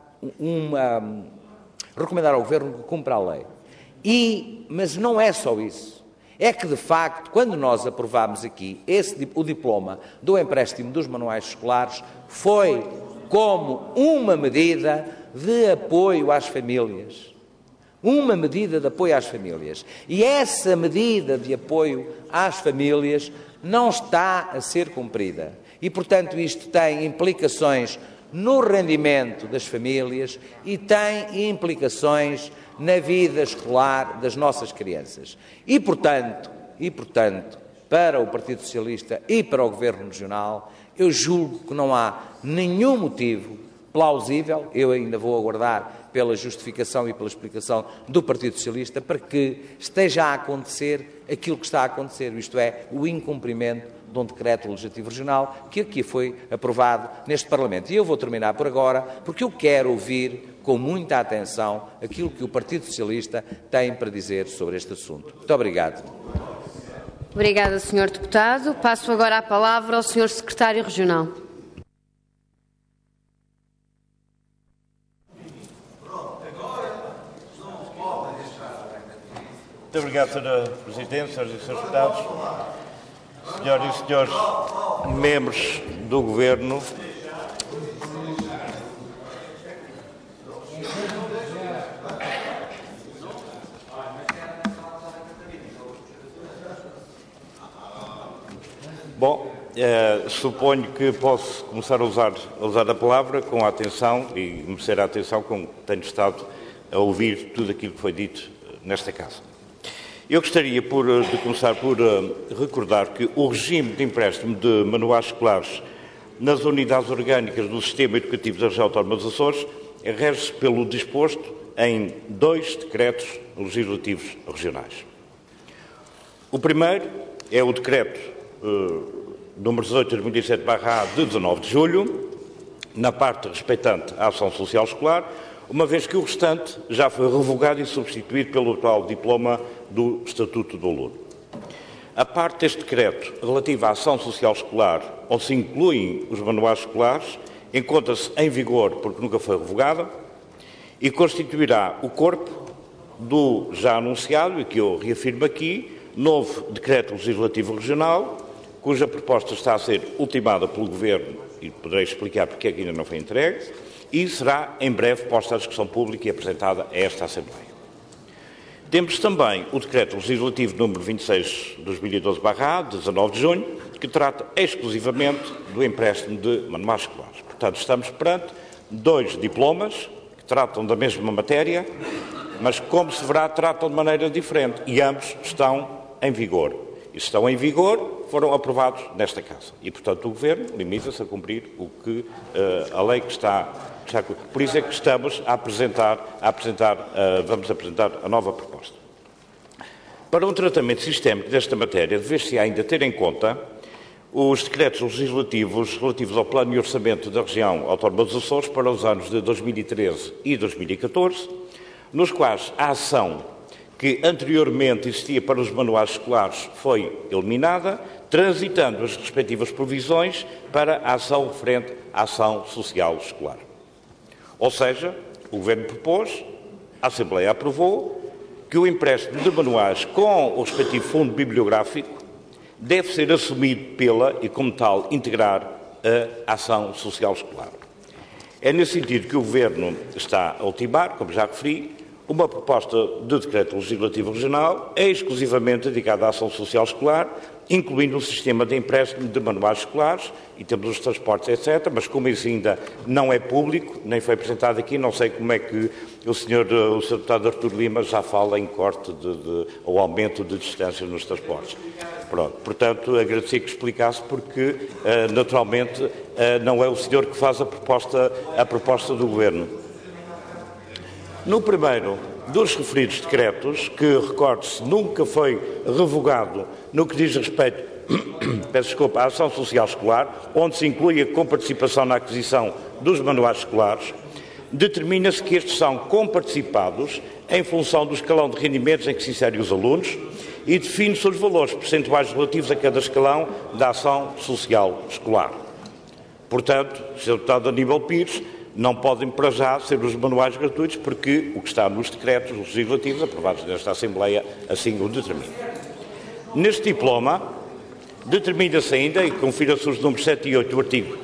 ao Governo que cumpra a lei. Mas não é só isso. é que, de facto, quando nós aprovámos aqui o diploma do empréstimo dos manuais escolares, foi como uma medida de apoio às famílias. Uma medida de apoio às famílias. E essa medida de apoio às famílias não está a ser cumprida. E, portanto, isto tem implicações no rendimento das famílias e tem implicações na vida escolar das nossas crianças. E, portanto, para o Partido Socialista e para o Governo Regional, eu julgo que não há nenhum motivo plausível, eu ainda vou aguardar pela justificação e pela explicação do Partido Socialista, para que esteja a acontecer aquilo que está a acontecer, isto é, o incumprimento de um decreto legislativo regional que aqui foi aprovado neste Parlamento. E eu vou terminar por agora, porque eu quero ouvir com muita atenção aquilo que o Partido Socialista tem para dizer sobre este assunto. Muito obrigado. Obrigada, Sr. Deputado. Passo agora a palavra ao Sr. Secretário Regional. Muito obrigado, Sra. Presidente, Sras. e Srs. Deputados, Senhoras e Senhores membros do Governo. Bom, suponho que posso começar a usar a palavra com atenção e merecer a atenção como tenho estado a ouvir tudo aquilo que foi dito nesta Casa. Eu gostaria de começar por recordar que o regime de empréstimo de manuais escolares nas unidades orgânicas do Sistema Educativo da Região Autónoma dos Açores rege-se pelo disposto em 2 decretos legislativos regionais. O primeiro é o decreto número 18/2007/A de 19 de julho, na parte respeitante à ação social escolar, uma vez que o restante já foi revogado e substituído pelo atual diploma do Estatuto do Aluno. A parte deste decreto relativa à ação social escolar, onde se incluem os manuais escolares, encontra-se em vigor porque nunca foi revogada e constituirá o corpo do já anunciado, e que eu reafirmo aqui, novo decreto legislativo regional, cuja proposta está a ser ultimada pelo Governo, e poderei explicar porque é que ainda não foi entregue, e será em breve posta à discussão pública e apresentada a esta Assembleia. Temos também o Decreto Legislativo número 26/2012/A, de 19 de junho, que trata exclusivamente do empréstimo de manuais escolares. Portanto, estamos perante 2 diplomas que tratam da mesma matéria, mas, como se verá, tratam de maneira diferente e ambos estão em vigor. E se estão em vigor, foram aprovados nesta Casa. E, portanto, o Governo limita-se a cumprir o que a lei que está. Por isso é que estamos vamos apresentar a nova proposta. Para um tratamento sistémico desta matéria, deve-se ainda ter em conta os decretos legislativos relativos ao Plano e Orçamento da Região Autónoma dos Açores para os anos de 2013 e 2014, nos quais a ação que anteriormente existia para os manuais escolares foi eliminada, transitando as respectivas provisões para a ação referente à ação social escolar. Ou seja, o Governo propôs, a Assembleia aprovou, que o empréstimo de manuais com o respectivo fundo bibliográfico deve ser assumido pela e, como tal, integrar a ação social escolar. É nesse sentido que o Governo está a ultimar, como já referi, uma proposta de decreto legislativo regional exclusivamente dedicada à ação social escolar, incluindo um sistema de empréstimo de manuais escolares, e temos os transportes, etc., mas como isso ainda não é público, nem foi apresentado aqui, não sei como é que o Sr. Deputado Artur Lima já fala em corte ou aumento de distância nos transportes. Pronto, portanto, agradecia que explicasse, porque, naturalmente, não é o senhor que faz a proposta do Governo. No primeiro dos referidos decretos, que, recorde-se, nunca foi revogado no que diz respeito à ação social escolar, onde se inclui a comparticipação na aquisição dos manuais escolares, determina-se que estes são comparticipados em função do escalão de rendimentos em que se inserem os alunos e define-se os valores percentuais relativos a cada escalão da ação social escolar. Portanto, Sr. Deputado Aníbal Pires, não podem para já ser os manuais gratuitos, porque o que está nos decretos legislativos aprovados nesta Assembleia assim o determina. Neste diploma, determina-se ainda, e confira-se os números 7 e 8 do artigo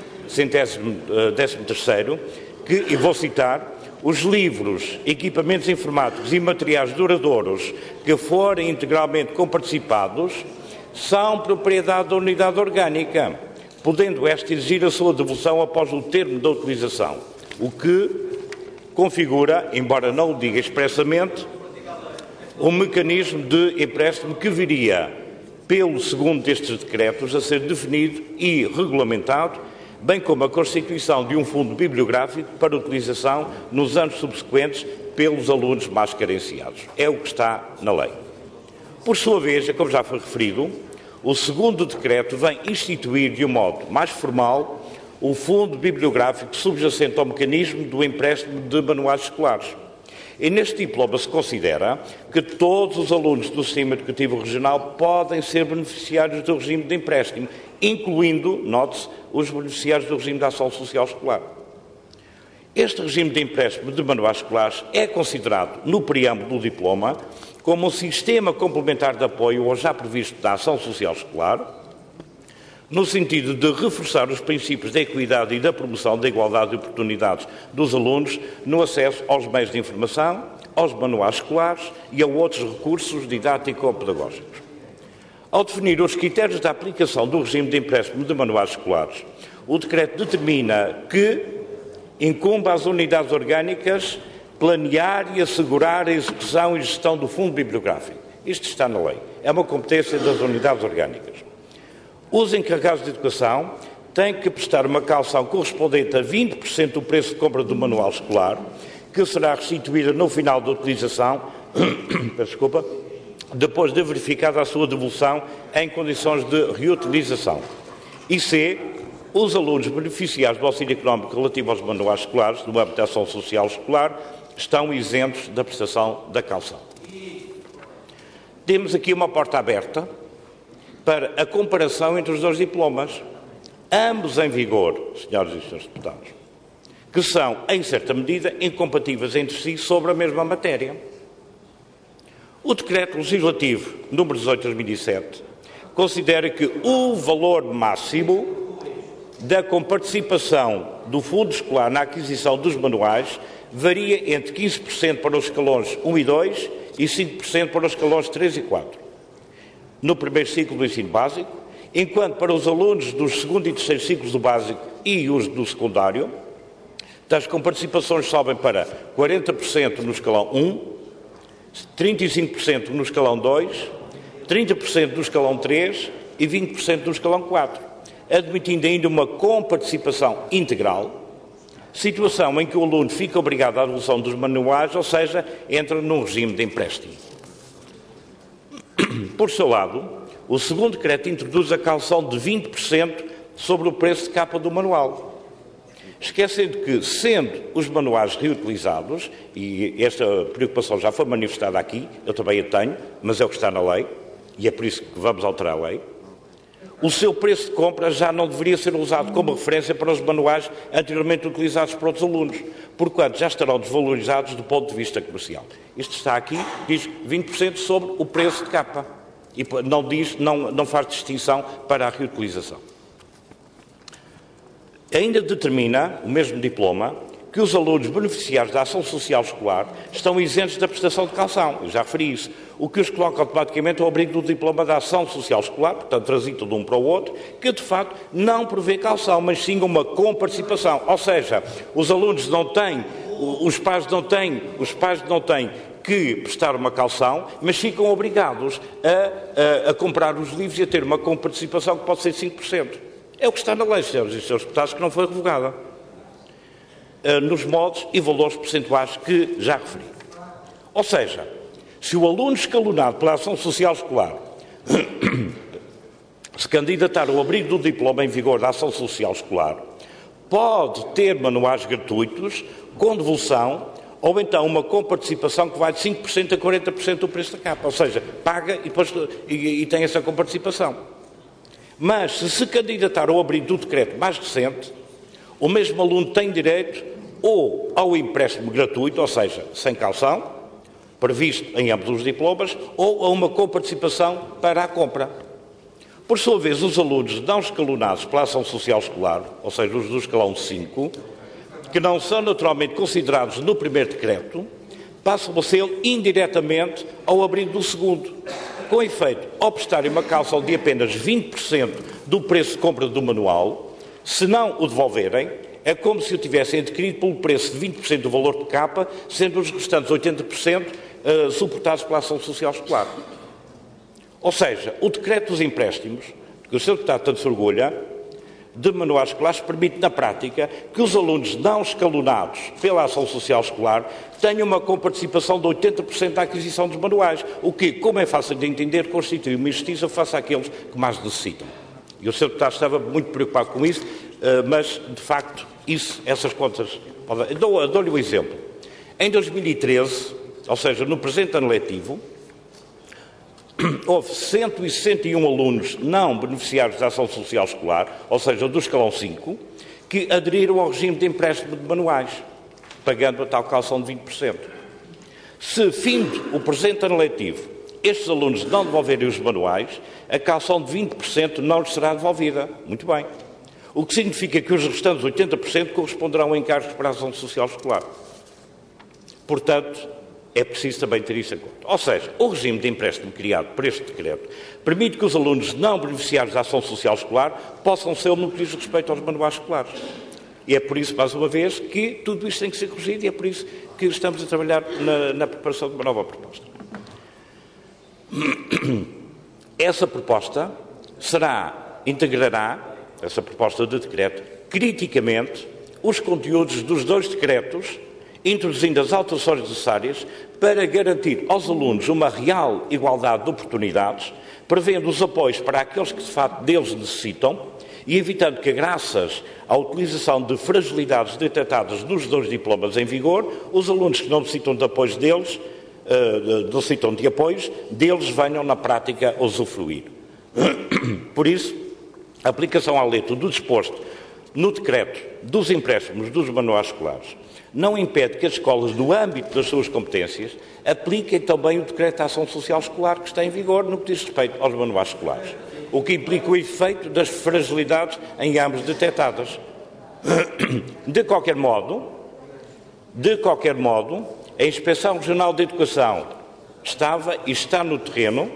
113º, que, e vou citar, os livros, equipamentos informáticos e materiais duradouros que forem integralmente comparticipados são propriedade da unidade orgânica, podendo esta exigir a sua devolução após o termo da utilização, o que configura, embora não o diga expressamente, um mecanismo de empréstimo que viria, pelo segundo destes decretos, a ser definido e regulamentado, bem como a constituição de um fundo bibliográfico para utilização nos anos subsequentes pelos alunos mais carenciados. É o que está na lei. Por sua vez, como já foi referido, o segundo decreto vem instituir de um modo mais formal o fundo bibliográfico subjacente ao mecanismo do empréstimo de manuais escolares. E neste diploma se considera que todos os alunos do sistema educativo regional podem ser beneficiários do regime de empréstimo, incluindo, note-se, os beneficiários do regime de ação social escolar. Este regime de empréstimo de manuais escolares é considerado, no preâmbulo do diploma, como um sistema complementar de apoio ao já previsto da ação social escolar, no sentido de reforçar os princípios da equidade e da promoção da igualdade de oportunidades dos alunos no acesso aos meios de informação, aos manuais escolares e a outros recursos didático-pedagógicos. Ao definir os critérios da aplicação do regime de empréstimo de manuais escolares, o decreto determina que incumbe às unidades orgânicas planear e assegurar a execução e gestão do fundo bibliográfico. Isto está na lei. É uma competência das unidades orgânicas. Os encarregados de educação têm que prestar uma calção correspondente a 20% do preço de compra do manual escolar, que será restituída no final da utilização, depois de verificada a sua devolução em condições de reutilização. E C, os alunos beneficiários do auxílio económico relativo aos manuais escolares, no âmbito da ação social escolar, estão isentos da prestação da calção. Temos aqui uma porta aberta para a comparação entre os dois diplomas, ambos em vigor, senhoras e senhores deputados, que são, em certa medida, incompatíveis entre si sobre a mesma matéria. O Decreto Legislativo número 18 de 2007 considera que o valor máximo da comparticipação do fundo escolar na aquisição dos manuais varia entre 15% para os escalões 1 e 2 e 5% para os escalões 3 e 4. No primeiro ciclo do ensino básico, enquanto para os alunos dos segundo e terceiro ciclos do básico e os do secundário, tais comparticipações sobem para 40% no escalão 1, 35% no escalão 2, 30% no escalão 3 e 20% no escalão 4, admitindo ainda uma comparticipação integral, situação em que o aluno fica obrigado à devolução dos manuais, ou seja, entra num regime de empréstimo. Por seu lado, o segundo decreto introduz a calção de 20% sobre o preço de capa do manual, esquecendo que, sendo os manuais reutilizados, e esta preocupação já foi manifestada aqui, eu também a tenho, mas é o que está na lei, e é por isso que vamos alterar a lei, o seu preço de compra já não deveria ser usado como referência para os manuais anteriormente utilizados por outros alunos, porquanto já estarão desvalorizados do ponto de vista comercial. Isto está aqui, diz 20% sobre o preço de capa, e não faz distinção para a reutilização. Ainda determina, o mesmo diploma, que os alunos beneficiários da ação social escolar estão isentos da prestação de calção. Eu já referi isso. O que os coloca automaticamente ao abrigo do diploma da ação social escolar, portanto, transita de um para o outro, que de facto não prevê calção, mas sim uma comparticipação. Ou seja, os alunos não têm, os pais não têm que prestar uma calção, mas ficam obrigados a comprar os livros e a ter uma comparticipação que pode ser 5%. É o que está na lei, senhoras e senhores deputados, que não foi revogada, nos modos e valores percentuais que já referi. Ou seja, se o aluno escalonado pela ação social escolar se candidatar ao abrigo do diploma em vigor da ação social escolar, pode ter manuais gratuitos com devolução ou então uma comparticipação que vai de 5% a 40% do preço da capa, ou seja, paga e, depois, e tem essa comparticipação. Mas se candidatar ao abrigo do decreto mais recente, o mesmo aluno tem direito ou ao empréstimo gratuito, ou seja, sem calção, previsto em ambos os diplomas, ou a uma coparticipação para a compra. Por sua vez, os alunos não escalonados pela ação social escolar, ou seja, os do escalão 5, que não são naturalmente considerados no primeiro decreto, passam a ser indiretamente ao abrigo do segundo, com efeito, ao prestarem uma calção de apenas 20% do preço de compra do manual, se não o devolverem, é como se o tivessem adquirido pelo preço de 20% do valor de capa, sendo os restantes 80% suportados pela ação social escolar. Ou seja, o decreto dos empréstimos, que o Sr. Deputado tanto se orgulha, de manuais escolares, permite, na prática, que os alunos não escalonados pela ação social escolar tenham uma coparticipação de 80% da aquisição dos manuais, o que, como é fácil de entender, constitui uma injustiça face àqueles que mais necessitam. E o Sr. Deputado estava muito preocupado com isso, mas, de facto, essas contas... Dou-lhe um exemplo. Em 2013, ou seja, no presente ano letivo, houve 161 alunos não beneficiários da ação social escolar, ou seja, do escalão 5, que aderiram ao regime de empréstimo de manuais, pagando a tal calção de 20%. Se, findo o presente ano letivo, estes alunos não devolverem os manuais, a calção de 20% não lhes será devolvida. Muito bem. O que significa que os restantes 80% corresponderão a encargos para a ação social escolar. Portanto, é preciso também ter isso em conta. Ou seja, o regime de empréstimo criado por este decreto permite que os alunos não beneficiários da ação social escolar possam ser no que diz respeito aos manuais escolares. E é por isso, mais uma vez, que tudo isto tem que ser corrigido e é por isso que estamos a trabalhar na preparação de uma nova proposta. Essa proposta integrará, essa proposta de decreto, criticamente os conteúdos dos dois decretos, introduzindo as alterações necessárias para garantir aos alunos uma real igualdade de oportunidades, prevendo os apoios para aqueles que de facto deles necessitam e evitando que, graças à utilização de fragilidades detectadas nos dois diplomas em vigor, os alunos que não necessitam de apoios deles, venham na prática a usufruir. Por isso, a aplicação à letra do disposto no decreto dos empréstimos dos manuais escolares não impede que as escolas, no âmbito das suas competências, apliquem também o decreto de ação social escolar que está em vigor no que diz respeito aos manuais escolares, o que implica o efeito das fragilidades em ambos detectadas. De qualquer modo, a Inspeção Regional de Educação estava e está no terreno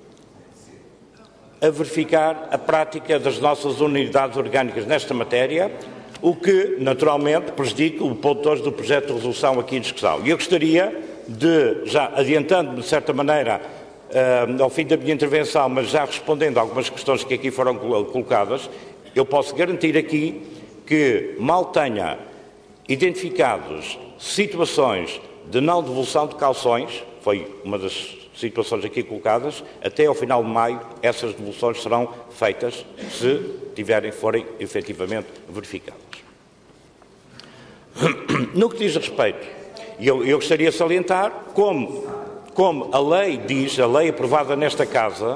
a verificar a prática das nossas unidades orgânicas nesta matéria, o que, naturalmente, prejudica o ponto 2 do projeto de resolução aqui em discussão. E eu gostaria de, já adiantando-me, de certa maneira, ao fim da minha intervenção, mas já respondendo a algumas questões que aqui foram colocadas, eu posso garantir aqui que mal tenha identificados situações de não devolução de calções, foi uma das situações aqui colocadas, até ao final de maio essas devoluções serão feitas se forem efetivamente verificadas. No que diz respeito, eu gostaria de salientar como a lei diz, a lei aprovada nesta Casa,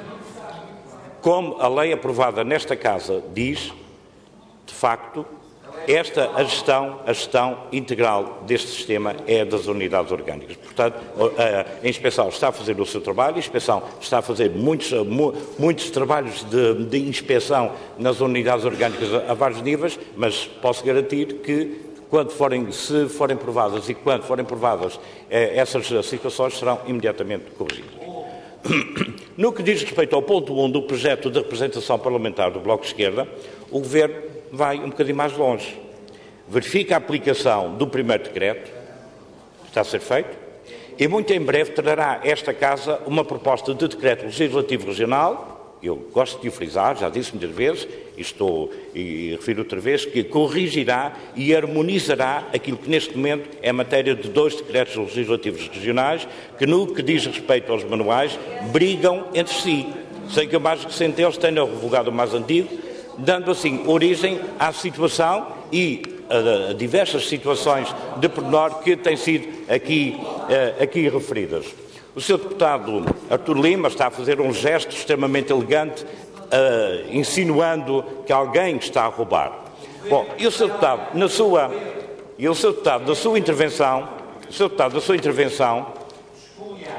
diz, de facto, a gestão integral deste sistema é das unidades orgânicas. Portanto, a Inspeção está a fazer o seu trabalho, a Inspeção está a fazer muitos trabalhos de inspeção nas unidades orgânicas a vários níveis, mas posso garantir que, se forem provadas e quando forem provadas, essas situações serão imediatamente corrigidas. No que diz respeito ao ponto 1 do projeto de representação parlamentar do Bloco de Esquerda, o Governo vai um bocadinho mais longe. Verifica a aplicação do primeiro decreto, está a ser feito, e muito em breve trará esta Casa uma proposta de decreto legislativo regional, eu gosto de o frisar, já disse muitas vezes, e refiro outra vez, que corrigirá e harmonizará aquilo que neste momento é matéria de dois decretos legislativos regionais, que no que diz respeito aos manuais, brigam entre si, sem que o mais recente deles tenha revogado o mais antigo, dando assim origem à situação e a diversas situações de pormenor que têm sido aqui referidas. O Sr. Deputado Artur Lima está a fazer um gesto extremamente elegante, insinuando que alguém está a roubar. Bom, e o Sr. Deputado, na sua intervenção,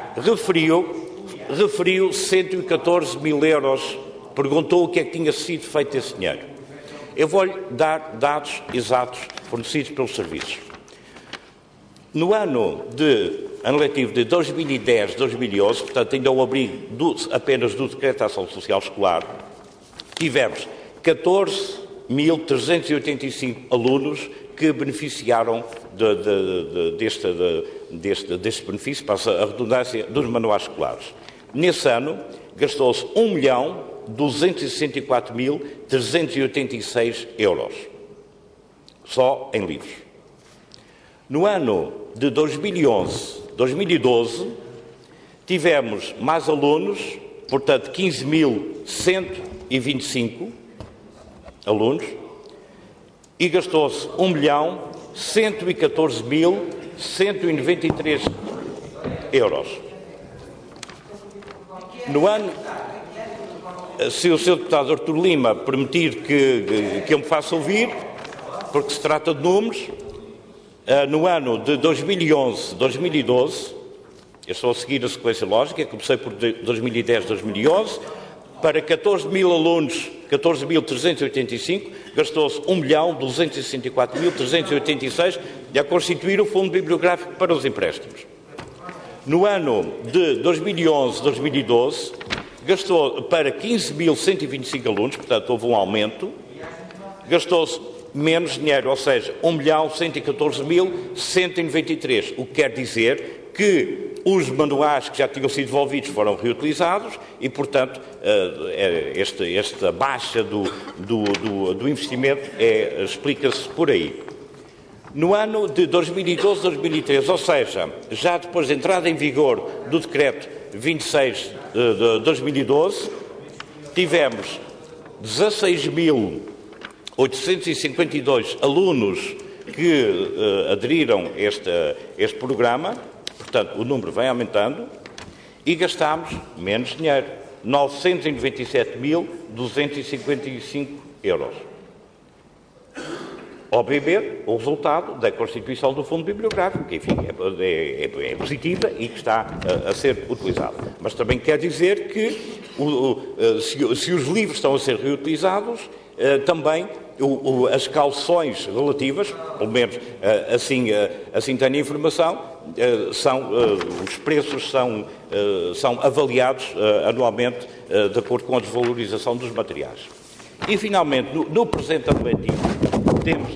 referiu 114 mil euros, perguntou o que é que tinha sido feito esse dinheiro. Eu vou-lhe dar dados exatos fornecidos pelos serviços. No ano letivo de 2010-2011, portanto ainda ao abrigo apenas do Decreto de Ação Social Escolar, tivemos 14.385 alunos que beneficiaram deste benefício, passa a redundância, dos manuais escolares. Nesse ano, gastou-se 1.264.386 euros, só em livros. No ano de 2011-2012, tivemos mais alunos, portanto 15.125 alunos, e gastou-se 1.114.193 euros. No ano, se o Sr. Deputado Artur Lima permitir que eu me faça ouvir, porque se trata de números, no ano de 2011-2012, eu estou a seguir a sequência lógica, comecei por 2010-2011, para 14.000 alunos, 14.385, gastou-se 1.264.386 a constituir o Fundo Bibliográfico para os empréstimos. No ano de 2011-2012, gastou para 15.125 alunos, portanto houve um aumento, gastou-se menos dinheiro, ou seja, 1.114.193, o que quer dizer que os manuais que já tinham sido devolvidos foram reutilizados e, portanto, esta baixa do investimento explica-se por aí. No ano de 2012-2013, ou seja, já depois da entrada em vigor do Decreto 26 de 2012, tivemos 16.852 alunos que aderiram a este programa, portanto, o número vem aumentando, e gastámos menos dinheiro, 997.255 euros. Obviamente, o resultado da constituição do Fundo Bibliográfico, que, enfim, é positiva e que está a ser utilizado. Mas também quer dizer que, se os livros estão a ser reutilizados, também as calções relativas, pelo menos assim tenho a informação, os preços são avaliados anualmente de acordo com a desvalorização dos materiais. E, finalmente, no presente ano letivo, temos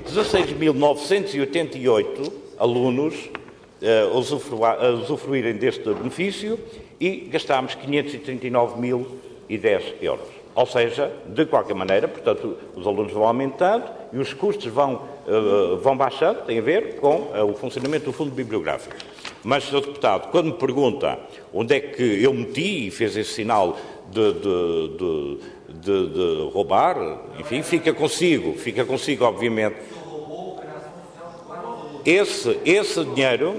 16.988 alunos a usufruírem deste benefício e gastámos 539.010 euros. Ou seja, de qualquer maneira, portanto, os alunos vão aumentando e os custos vão baixando, tem a ver com o funcionamento do Fundo Bibliográfico. Mas, Sr. Deputado, quando me pergunta onde é que eu meti e fez esse sinal de roubar, enfim, fica consigo, obviamente. Esse dinheiro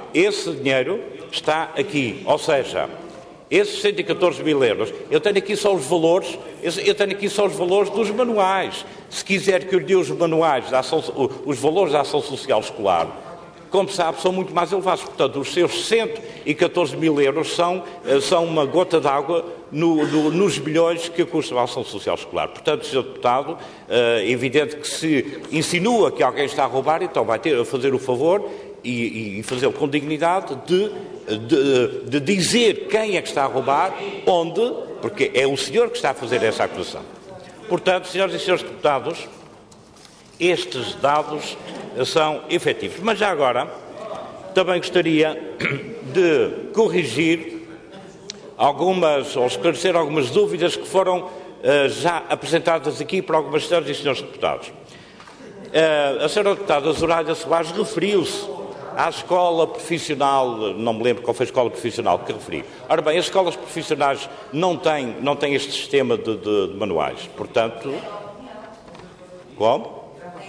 está aqui, ou seja, esses 114 mil euros, eu tenho aqui só os valores dos manuais. Se quiser que eu lhe dê os manuais, os valores da ação social escolar, como sabe, são muito mais elevados. Portanto, os seus 114 mil euros são uma gota d'água nos bilhões que custa a ação social escolar. Portanto, Sr. Deputado, é evidente que se insinua que alguém está a roubar, então vai ter a fazer o favor e fazê-lo com dignidade de dizer quem é que está a roubar, onde, porque é o senhor que está a fazer essa acusação. Portanto, senhoras e senhores deputados, estes dados são efetivos. Mas já agora, também gostaria de corrigir ou esclarecer algumas dúvidas que foram já apresentadas aqui por algumas senhoras e senhores deputados. A senhora deputada Zoraida Soares referiu-se à escola profissional, não me lembro qual foi a escola profissional que referi. Ora bem, as escolas profissionais não têm este sistema de manuais, portanto... Como?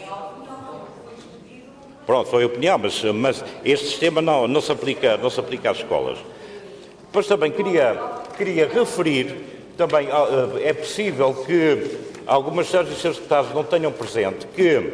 Pronto, foi a opinião, mas este sistema não se aplica às escolas. Depois também queria referir, também é possível que algumas senhoras e senhores deputados não tenham presente que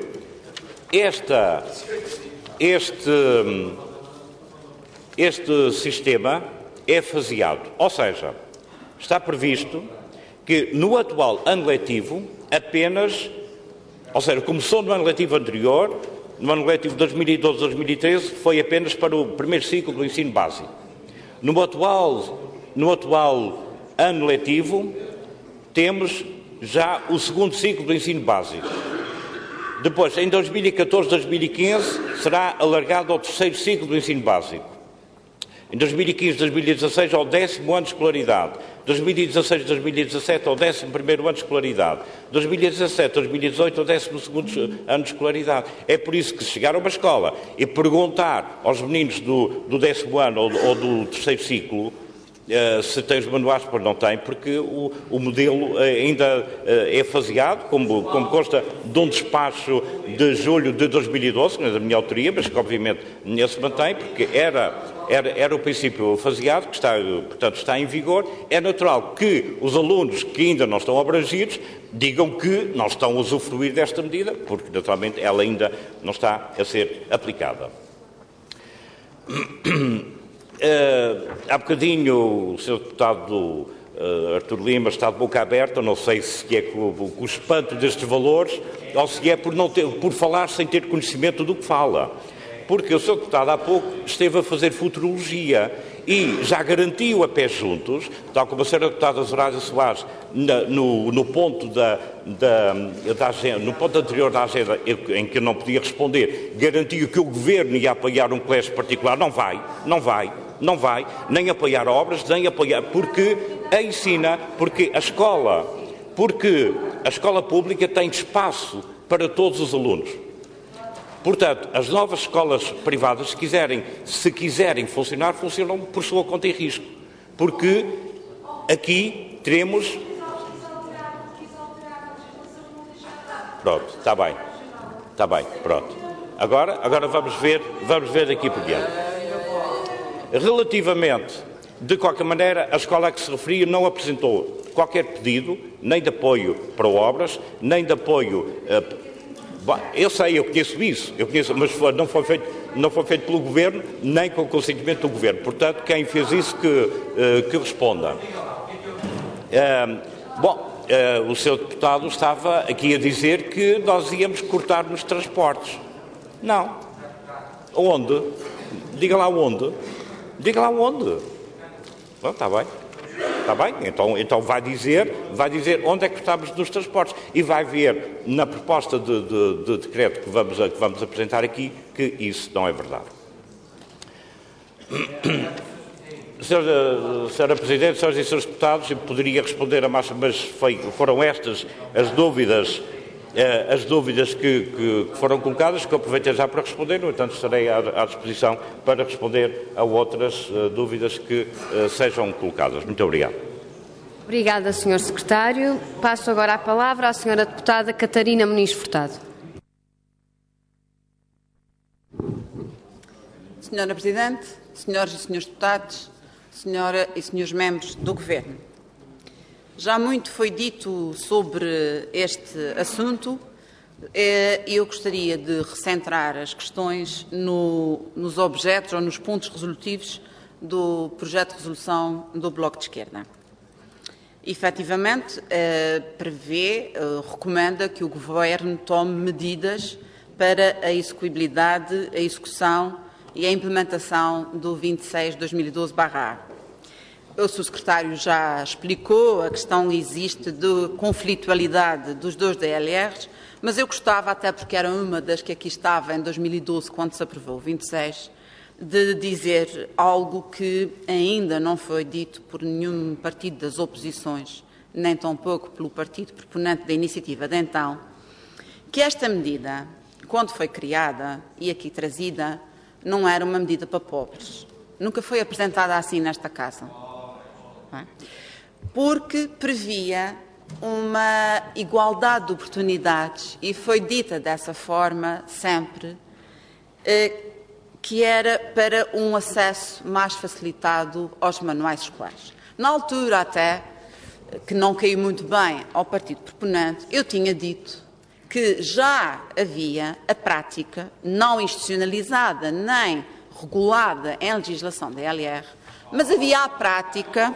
este sistema é faseado. Ou seja, está previsto que no atual ano letivo apenas, ou seja, começou no ano letivo anterior, no ano letivo 2012-2013, foi apenas para o primeiro ciclo do ensino básico. No atual ano letivo, temos já o segundo ciclo do ensino básico. Depois, em 2014-2015, será alargado ao terceiro ciclo do ensino básico. Em 2015-2016, ao 10º ano de escolaridade. 2016-2017, ao 11º ano de escolaridade. 2017-2018, ao 12º ano de escolaridade. É por isso que, se chegar a uma escola e perguntar aos meninos do 10º ano ou do terceiro ciclo se tem os manuais, pois não tem, porque o modelo ainda é faseado, como consta de um despacho de julho de 2012, que não é da minha autoria, mas que obviamente se mantém, porque era o princípio faseado, que está, portanto, está em vigor. É natural que os alunos que ainda não estão abrangidos digam que não estão a usufruir desta medida, porque naturalmente ela ainda não está a ser aplicada. Há bocadinho o Sr. Deputado Artur Lima está de boca aberta, não sei se é com o espanto destes valores ou se é por falar sem ter conhecimento do que fala. Porque o Sr. Deputado há pouco esteve a fazer futurologia e já garantiu a pés juntos, tal como a Sra. Deputada Zoraida Soares, no ponto no ponto anterior da agenda, em que eu não podia responder, garantiu que o Governo ia apoiar um colégio particular. Não vai, nem apoiar obras, nem apoiar, porque a ensina, porque a escola pública tem espaço para todos os alunos. Portanto, as novas escolas privadas, se quiserem funcionar, funcionam por sua conta e risco. Porque aqui teremos... Pronto, está bem, pronto. Agora vamos ver daqui por diante. Relativamente, de qualquer maneira, a escola a que se referia não apresentou qualquer pedido, nem de apoio para obras, nem de apoio... eu conheço isso, mas não foi feito pelo Governo, nem com o consentimento do Governo. Portanto, quem fez isso que responda. O Sr. Deputado estava aqui a dizer que nós íamos cortar nos transportes. Não. Onde? Diga lá onde. Bom, está bem. Então vai dizer onde é que estamos nos transportes. E vai ver na proposta de decreto que vamos apresentar aqui que isso não é verdade. Senhora Presidente, senhoras e senhores deputados, eu poderia responder a mais, mas foram estas as dúvidas que foram colocadas, que eu aproveitei já para responder. No entanto, estarei à disposição para responder a outras dúvidas que sejam colocadas. Muito obrigado. Obrigada, Sr. Secretário. Passo agora a palavra à Sra. Deputada Catarina Muniz Furtado. Senhora Presidente, senhoras e senhores deputados, senhora e senhores membros do Governo, já muito foi dito sobre este assunto e eu gostaria de recentrar as questões nos objetos ou nos pontos resolutivos do projeto de resolução do Bloco de Esquerda. Efetivamente, recomenda que o Governo tome medidas para a execuibilidade, a execução e a implementação do 26/2012/A. O Sr. Secretário já explicou, a questão existe de conflitualidade dos dois DLRs, mas eu gostava, até porque era uma das que aqui estava em 2012, quando se aprovou o 26, de dizer algo que ainda não foi dito por nenhum partido das oposições, nem tampouco pelo partido proponente da iniciativa de então, que esta medida, quando foi criada e aqui trazida, não era uma medida para pobres. Nunca foi apresentada assim nesta Casa. Porque previa uma igualdade de oportunidades e foi dita dessa forma sempre, que era para um acesso mais facilitado aos manuais escolares. Na altura até, que não caiu muito bem ao partido proponente, eu tinha dito que já havia a prática, não institucionalizada nem regulada em legislação da LR, mas havia a prática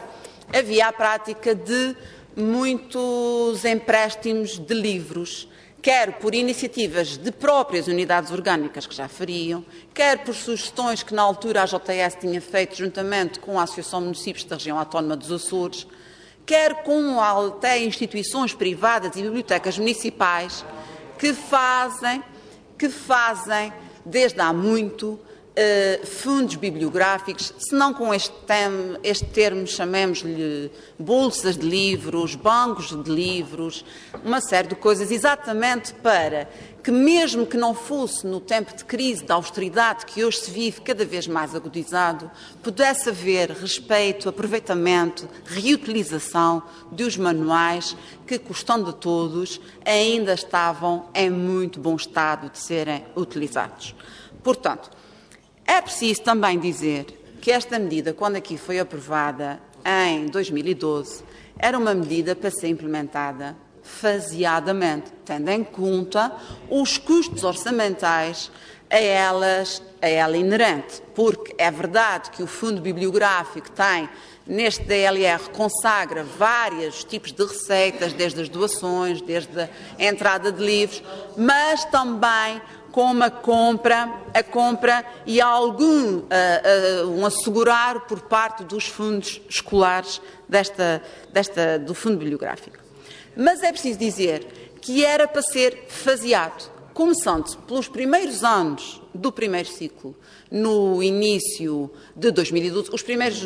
de muitos empréstimos de livros, quer por iniciativas de próprias unidades orgânicas que já fariam, quer por sugestões que na altura a JS tinha feito juntamente com a Associação de Municípios da Região Autónoma dos Açores, quer com até instituições privadas e bibliotecas municipais que fazem desde há muito fundos bibliográficos, se não com este termo, chamemos-lhe bolsas de livros, bancos de livros, uma série de coisas, exatamente para que, mesmo que não fosse no tempo de crise, de austeridade que hoje se vive cada vez mais agudizado, pudesse haver respeito, aproveitamento, reutilização dos manuais que, custando a todos, ainda estavam em muito bom estado de serem utilizados. Portanto, é preciso também dizer que esta medida, quando aqui foi aprovada em 2012, era uma medida para ser implementada faseadamente, tendo em conta os custos orçamentais a ela inerente, porque é verdade que o fundo bibliográfico tem, neste DLR, consagra vários tipos de receitas, desde as doações, desde a entrada de livros, mas também como a compra e um assegurar por parte dos fundos escolares do fundo bibliográfico. Mas é preciso dizer que era para ser faseado, começando pelos primeiros anos do primeiro ciclo, no início de 2012, os primeiros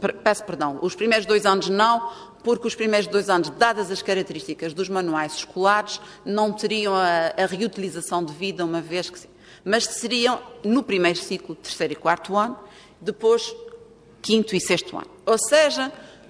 2 anos não, porque os primeiros 2 anos, dadas as características dos manuais escolares, não teriam a reutilização devida, uma vez que sim. Mas seriam no primeiro ciclo, 3º e 4º ano, depois 5º e 6º ano. Ou seja,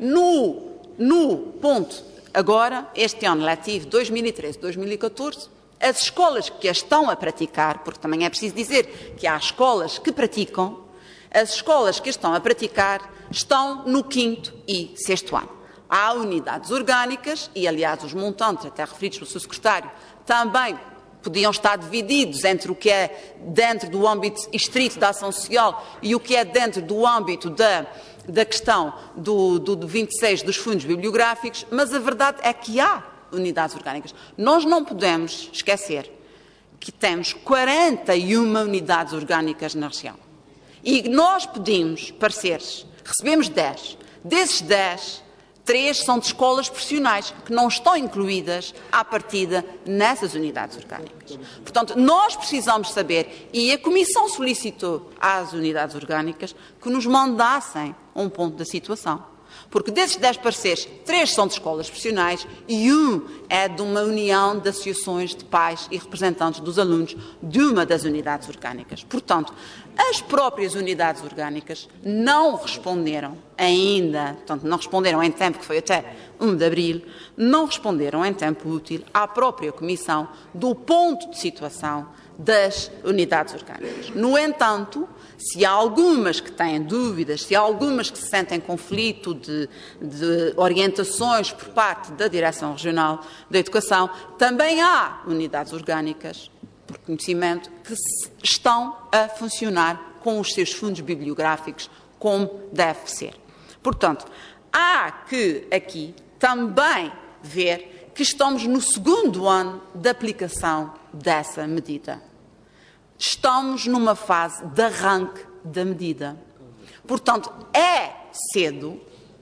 no ponto agora, este ano letivo 2013-2014, as escolas que a estão a praticar, porque também é preciso dizer que há escolas que praticam, as escolas que estão a praticar estão no 5º e 6º ano. Há unidades orgânicas e, aliás, os montantes, até referidos pelo Sr. Secretário, também podiam estar divididos entre o que é dentro do âmbito estrito da ação social e o que é dentro do âmbito da questão do 26 dos fundos bibliográficos, mas a verdade é que há unidades orgânicas. Nós não podemos esquecer que temos 41 unidades orgânicas na região. E nós pedimos pareceres, recebemos 10. Desses 10, 3 são de escolas profissionais, que não estão incluídas à partida nessas unidades orgânicas. Portanto, nós precisamos saber, e a Comissão solicitou às unidades orgânicas que nos mandassem um ponto da situação. Porque desses 10 pareceres, 3 são de escolas profissionais e 1 é de uma união de associações de pais e representantes dos alunos de uma das unidades orgânicas. Portanto, as próprias unidades orgânicas não responderam ainda, portanto, não responderam em tempo, que foi até 1 de abril, não responderam em tempo útil à própria Comissão do ponto de situação das unidades orgânicas. No entanto, se há algumas que têm dúvidas, se há algumas que se sentem conflito de orientações por parte da Direção Regional da Educação, também há unidades orgânicas, por conhecimento, que estão a funcionar com os seus fundos bibliográficos como deve ser. Portanto, há que aqui também ver que estamos no 2º ano de aplicação dessa medida. Estamos numa fase de arranque da medida. Portanto, é cedo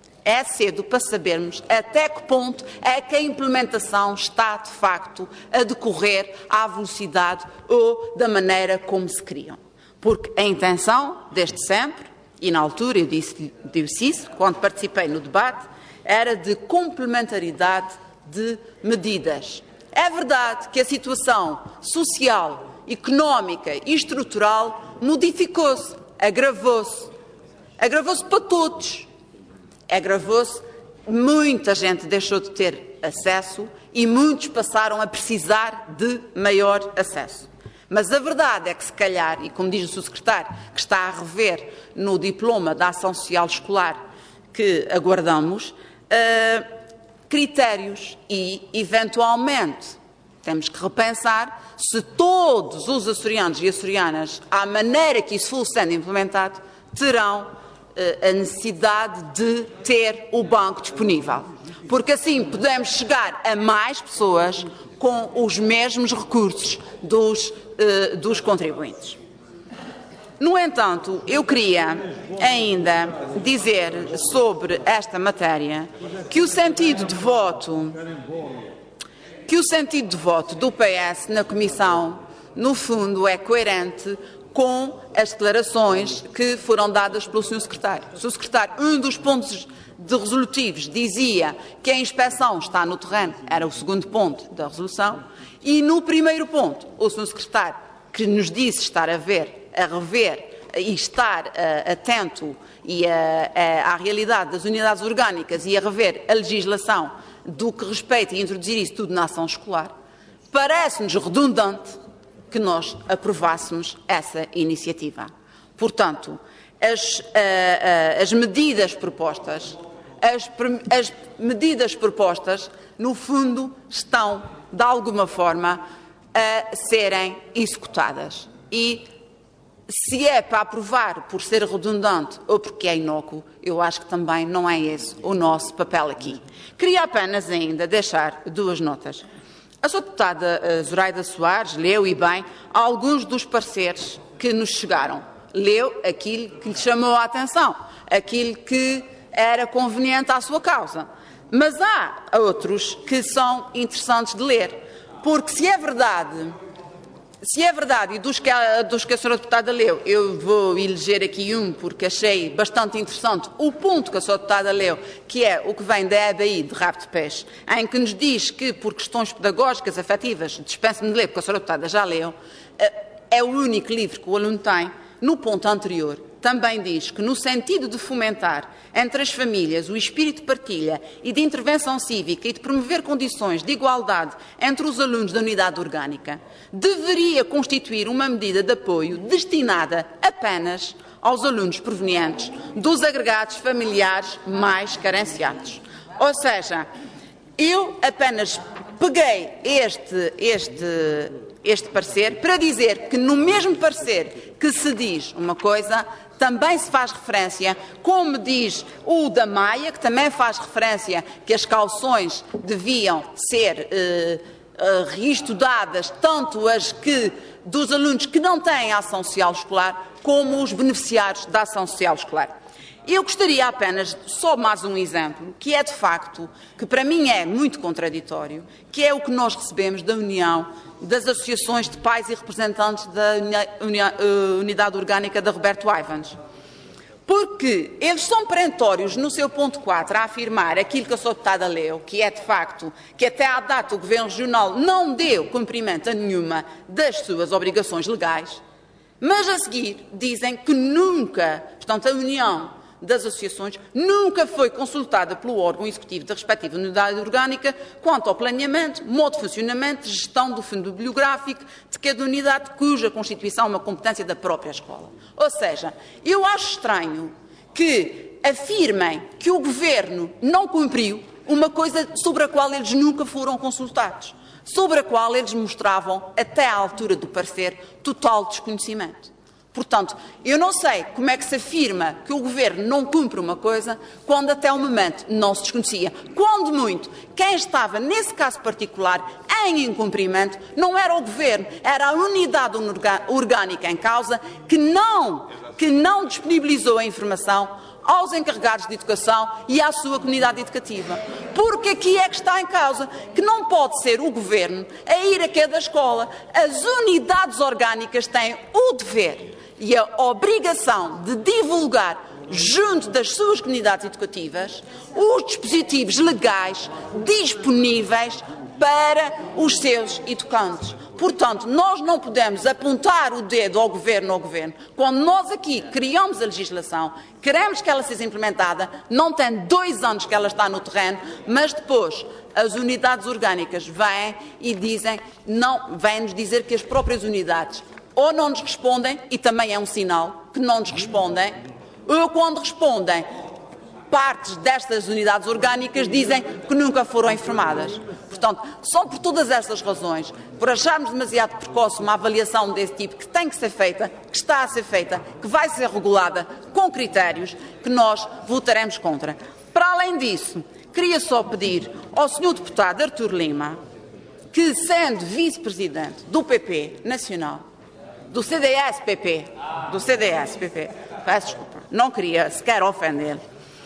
para sabermos até que ponto é que a implementação está, de facto, a decorrer à velocidade ou da maneira como se queriam. Porque a intenção, desde sempre, e na altura eu disse isso, quando participei no debate, era de complementaridade de medidas. É verdade que a situação social, económica e estrutural modificou-se, agravou-se. Agravou-se para todos. Agravou-se, muita gente deixou de ter acesso e muitos passaram a precisar de maior acesso. Mas a verdade é que, se calhar, e como diz o Sr. Secretário, que está a rever no diploma da ação social escolar que aguardamos, critérios e, eventualmente, Temos que repensar se todos os açorianos e açorianas, à maneira que isso for sendo implementado, terão a necessidade de ter o banco disponível. Porque assim podemos chegar a mais pessoas com os mesmos recursos dos contribuintes. No entanto, eu queria ainda dizer sobre esta matéria que o sentido de voto do PS na Comissão, no fundo, é coerente com as declarações que foram dadas pelo Sr. Secretário. O Sr. Secretário, um dos pontos resolutivos dizia que a inspeção está no terreno, era o segundo ponto da resolução, e no primeiro ponto, o Sr. Secretário, que nos disse estar a rever e estar atento à realidade das unidades orgânicas e a rever a legislação do que respeita e introduzir isso tudo na ação escolar, parece-nos redundante que nós aprovássemos essa iniciativa. Portanto, as medidas propostas, no fundo, estão, de alguma forma, a serem executadas. E, se é para aprovar por ser redundante ou porque é inócuo, eu acho que também não é esse o nosso papel aqui. Queria apenas ainda deixar duas notas. A sua deputada Zoraida Soares leu, e bem, alguns dos pareceres que nos chegaram. Leu aquilo que lhe chamou a atenção, aquilo que era conveniente à sua causa. Mas há outros que são interessantes de ler, porque se é verdade, e dos que a senhora deputada leu, eu vou eleger aqui um porque achei bastante interessante o ponto que a senhora deputada leu, que é o que vem da EBI de Rabo de Peixe, em que nos diz que, por questões pedagógicas afetivas, dispenso-me de ler porque a senhora deputada já leu, é o único livro que o aluno tem. No ponto anterior, também diz que, no sentido de fomentar entre as famílias o espírito de partilha e de intervenção cívica e de promover condições de igualdade entre os alunos da unidade orgânica, deveria constituir uma medida de apoio destinada apenas aos alunos provenientes dos agregados familiares mais carenciados. Ou seja, eu apenas peguei este parecer para dizer que no mesmo parecer que se diz uma coisa, também se faz referência, como diz o da Maia, que também faz referência que as cauções deviam ser reestudadas, tanto as que dos alunos que não têm ação social escolar, como os beneficiários da ação social escolar. Eu gostaria apenas, só mais um exemplo, que é de facto, que para mim é muito contraditório, que é o que nós recebemos da União das Associações de Pais e Representantes da Unidade Orgânica da Roberto Ivans. Porque eles são perentórios no seu ponto 4 a afirmar aquilo que a sua deputada leu, que é de facto que até à data o Governo Regional não deu cumprimento a nenhuma das suas obrigações legais, mas a seguir dizem que nunca, portanto, a União das Associações nunca foi consultada pelo órgão executivo da respectiva unidade orgânica quanto ao planeamento, modo de funcionamento, gestão do fundo bibliográfico de cada unidade, cuja constituição é uma competência da própria escola. Ou seja, eu acho estranho que afirmem que o Governo não cumpriu uma coisa sobre a qual eles nunca foram consultados, sobre a qual eles mostravam, até à altura do parecer, total desconhecimento. Portanto, eu não sei como é que se afirma que o Governo não cumpre uma coisa quando até o momento não se desconhecia. Quando muito, quem estava nesse caso particular em incumprimento não era o Governo, era a unidade orgânica em causa que não disponibilizou a informação aos encarregados de educação e à sua comunidade educativa. Porque aqui é que está em causa que não pode ser o Governo a ir a cada escola. As unidades orgânicas têm o dever e a obrigação de divulgar junto das suas comunidades educativas os dispositivos legais disponíveis para os seus educantes. Portanto, nós não podemos apontar o dedo ao Governo, quando nós aqui criamos a legislação, queremos que ela seja implementada, não tem 2 anos que ela está no terreno, mas depois as unidades orgânicas vêm e dizem, vêm-nos dizer que as próprias unidades ou não nos respondem, e também é um sinal que não nos respondem, ou quando respondem, partes destas unidades orgânicas dizem que nunca foram informadas. Portanto, só por todas essas razões, por acharmos demasiado precoce uma avaliação desse tipo, que tem que ser feita, que está a ser feita, que vai ser regulada com critérios, que nós votaremos contra. Para além disso, queria só pedir ao Sr. Deputado Artur Lima que, sendo vice-presidente do PP Nacional, do CDS-PP, peço desculpa, não queria sequer ofender,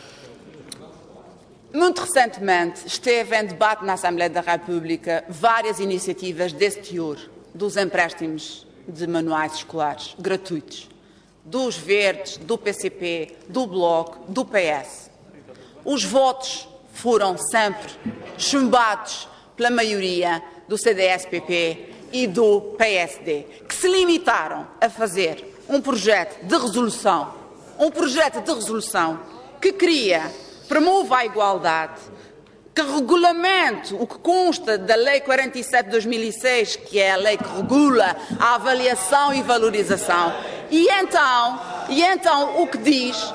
muito recentemente esteve em debate na Assembleia da República várias iniciativas desse teor, dos empréstimos de manuais escolares gratuitos, dos Verdes, do PCP, do Bloco, do PS. Os votos foram sempre chumbados pela maioria do CDS-PP e do PSD, que se limitaram a fazer um projeto de resolução que promove a igualdade, que regulamente o que consta da Lei 47 de 2006, que é a lei que regula a avaliação e valorização, e então o que diz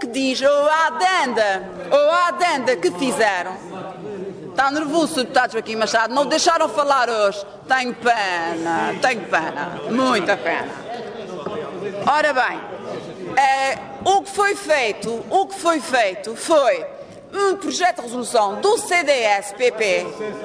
a adenda que fizeram. Está nervoso, Sr. Deputado Joaquim Machado, não o deixaram falar hoje. Tenho pena, muita pena. Ora bem, o que foi feito foi um projeto de resolução do CDS-PP,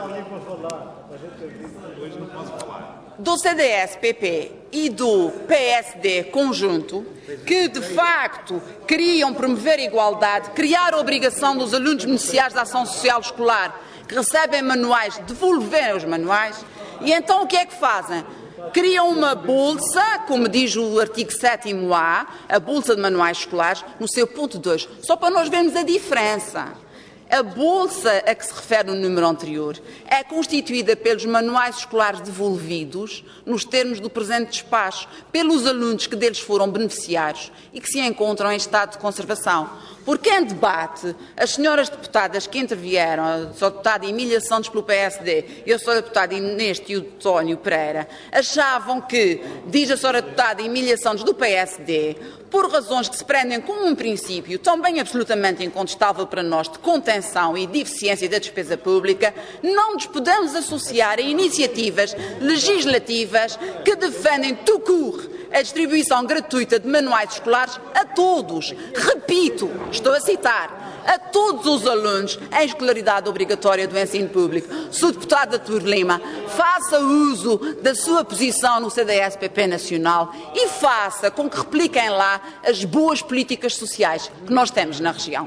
e do PSD conjunto, que de facto queriam promover a igualdade, criar a obrigação dos alunos beneficiários da ação social escolar que recebem manuais, devolverem os manuais, e então o que é que fazem? Criam uma bolsa, como diz o artigo 7º-A, a bolsa de manuais escolares, no seu ponto 2, só para nós vermos a diferença. A bolsa a que se refere no número anterior é constituída pelos manuais escolares devolvidos, nos termos do presente despacho, pelos alunos que deles foram beneficiários e que se encontram em estado de conservação. Porque em debate, as senhoras deputadas que intervieram, a Sra. Deputada Emília Santos pelo PSD e a Sra. Deputada Inês Teotónio Pereira, achavam que, diz a Sra. Deputada Emília Santos do PSD, por razões que se prendem com um princípio também absolutamente incontestável para nós de contenção e de eficiência da despesa pública, não nos podemos associar a iniciativas legislativas que defendem tout court a distribuição gratuita de manuais escolares a todos. Repito, estou a citar, a todos os alunos em escolaridade obrigatória do ensino público. Sr. Deputado Artur Lima, faça uso da sua posição no CDS-PP Nacional e faça com que repliquem lá as boas políticas sociais que nós temos na região.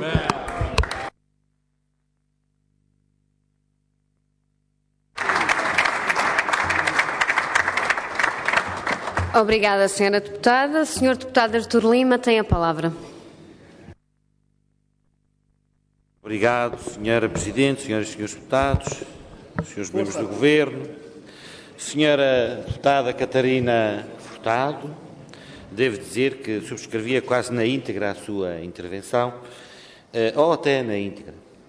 Obrigada, Sra. Deputada. Sr. Deputado Artur Lima tem a palavra. Obrigado, Sra. Presidente, Senhoras e Senhores Deputados, Senhores Membros do Governo, Sra. Deputada Catarina Furtado, devo dizer que subscrevia quase na íntegra a sua intervenção, ou até na íntegra,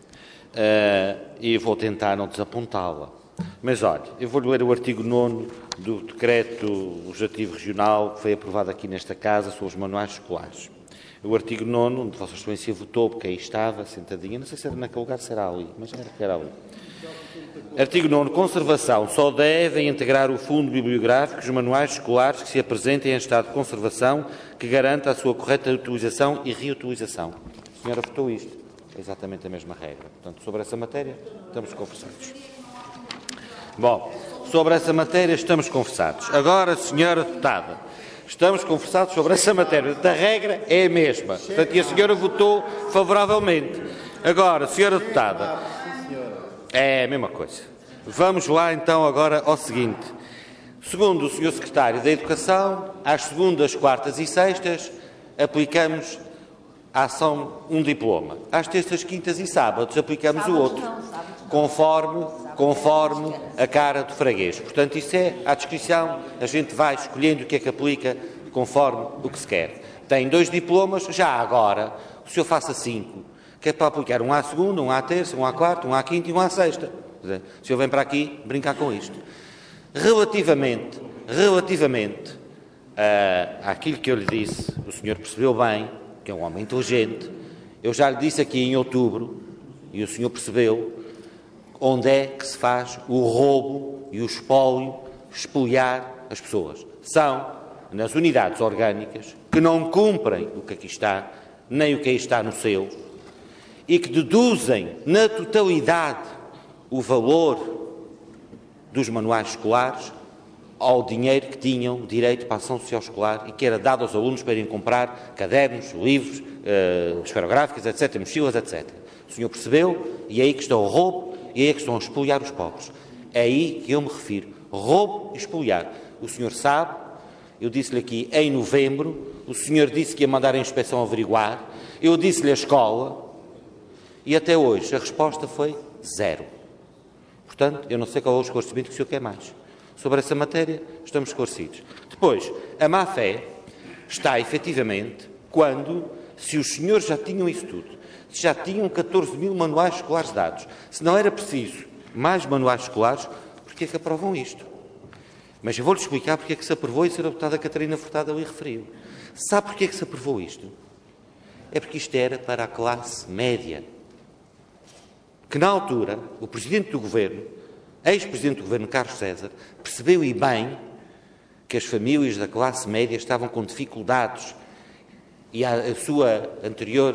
e vou tentar não desapontá-la. Mas, olha, eu vou ler o artigo 9º do Decreto Legislativo Regional que foi aprovado aqui nesta Casa sobre os manuais escolares. O artigo 9º, onde Vossa Excelência votou, porque aí estava, sentadinha, não sei se era naquele lugar, se era ali, mas era ali. Artigo 9º, conservação. Só devem integrar o fundo bibliográfico os manuais escolares que se apresentem em estado de conservação que garanta a sua correta utilização e reutilização. A senhora votou isto. É exatamente a mesma regra. Portanto, sobre essa matéria, estamos conversados. Bom, sobre essa matéria estamos conversados. Agora, senhora deputada, estamos conversados sobre essa matéria. A regra é a mesma. Portanto, e a senhora votou favoravelmente. Agora, senhora deputada, é a mesma coisa. Vamos lá então agora ao seguinte. Segundo o senhor secretário da Educação, às segundas, quartas e sextas aplicamos a ação um diploma. Às terças, quintas e sábados aplicamos o outro, conforme a cara do freguês. Portanto, isso é à descrição, a gente vai escolhendo o que é que aplica conforme o que se quer. Tem 2 diplomas, já agora o senhor faça 5, que é para aplicar um à segunda, um à terça, um à quarta, um à quinta e um à sexta. O senhor vem para aqui brincar com isto. Relativamente àquilo que eu lhe disse, o senhor percebeu bem, que é um homem inteligente, Eu já lhe disse aqui em outubro, e o senhor percebeu, onde é que se faz o roubo e o espólio, espoliar as pessoas. São nas unidades orgânicas que não cumprem o que aqui está, nem o que aí está no seu, e que deduzem na totalidade o valor dos manuais escolares ao dinheiro que tinham direito para a ação social escolar e que era dado aos alunos para irem comprar cadernos, livros, esferográficas, etc., mochilas, etc. O senhor percebeu? E é aí que está o roubo e é aí que estão a espoliar os pobres. É aí que eu me refiro. Roubo e espoliar. O senhor sabe, eu disse-lhe aqui em novembro, o senhor disse que ia mandar a inspeção averiguar, eu disse-lhe a escola e até hoje a resposta foi 0. Portanto, eu não sei qual é o esclarecimento que o senhor quer mais. Sobre essa matéria, estamos esclarecidos. Depois, a má-fé está, efetivamente, quando, se os senhores já tinham isso tudo, se já tinham 14.000 manuais escolares dados, se não era preciso mais manuais escolares, porque é que aprovam isto? Mas eu vou-lhe explicar porque é que se aprovou e a senhora deputada Catarina Furtado ali referiu. Sabe porque é que se aprovou isto? É porque isto era para a classe média. Que, na altura, o Presidente do Governo, ex-Presidente do Governo, Carlos César, percebeu e bem que as famílias da classe média estavam com dificuldades e a sua anterior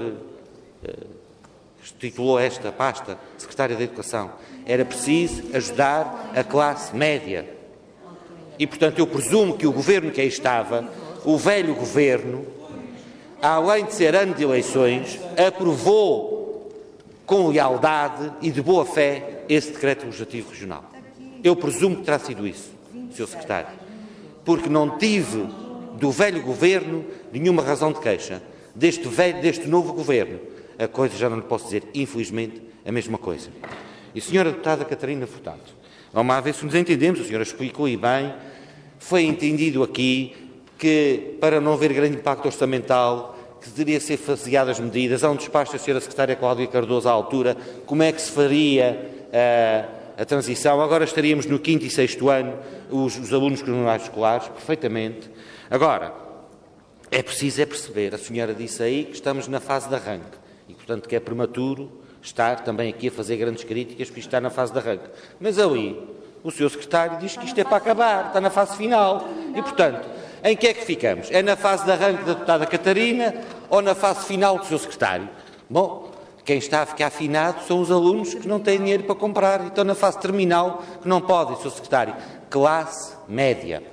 titulou esta pasta Secretária da Educação. Era preciso ajudar a classe média. E, portanto, eu presumo que o Governo que aí estava, o velho Governo, além de ser ano de eleições, aprovou com lealdade e de boa fé esse decreto legislativo regional. Eu presumo que terá sido isso, Sr. Secretário, porque não tive do velho Governo nenhuma razão de queixa. Deste novo Governo, a coisa já não lhe posso dizer, infelizmente, a mesma coisa. E a Sra. Deputada Catarina Furtado, vamos lá ver se nos entendemos, a senhora explicou e bem, foi entendido aqui que, para não haver grande impacto orçamental, que deveria ser faseadas medidas. Há um despacho da Sra. Secretária Cláudia Cardoso à altura, como é que se faria a transição. Agora estaríamos no 5º e 6º ano, os alunos com manuais escolares, perfeitamente. Agora, é preciso perceber, a senhora disse aí que estamos na fase de arranque e, portanto, que é prematuro estar também aqui a fazer grandes críticas porque está na fase de arranque. Mas ali, o Sr. Secretário diz que isto é para acabar, está na fase final. E, portanto, em que é que ficamos? É na fase de arranque da deputada Catarina ou na fase final do Sr. Secretário? Bom, quem está a ficar afinado são os alunos que não têm dinheiro para comprar e estão na fase terminal que não podem, Sr. Secretário. Classe média.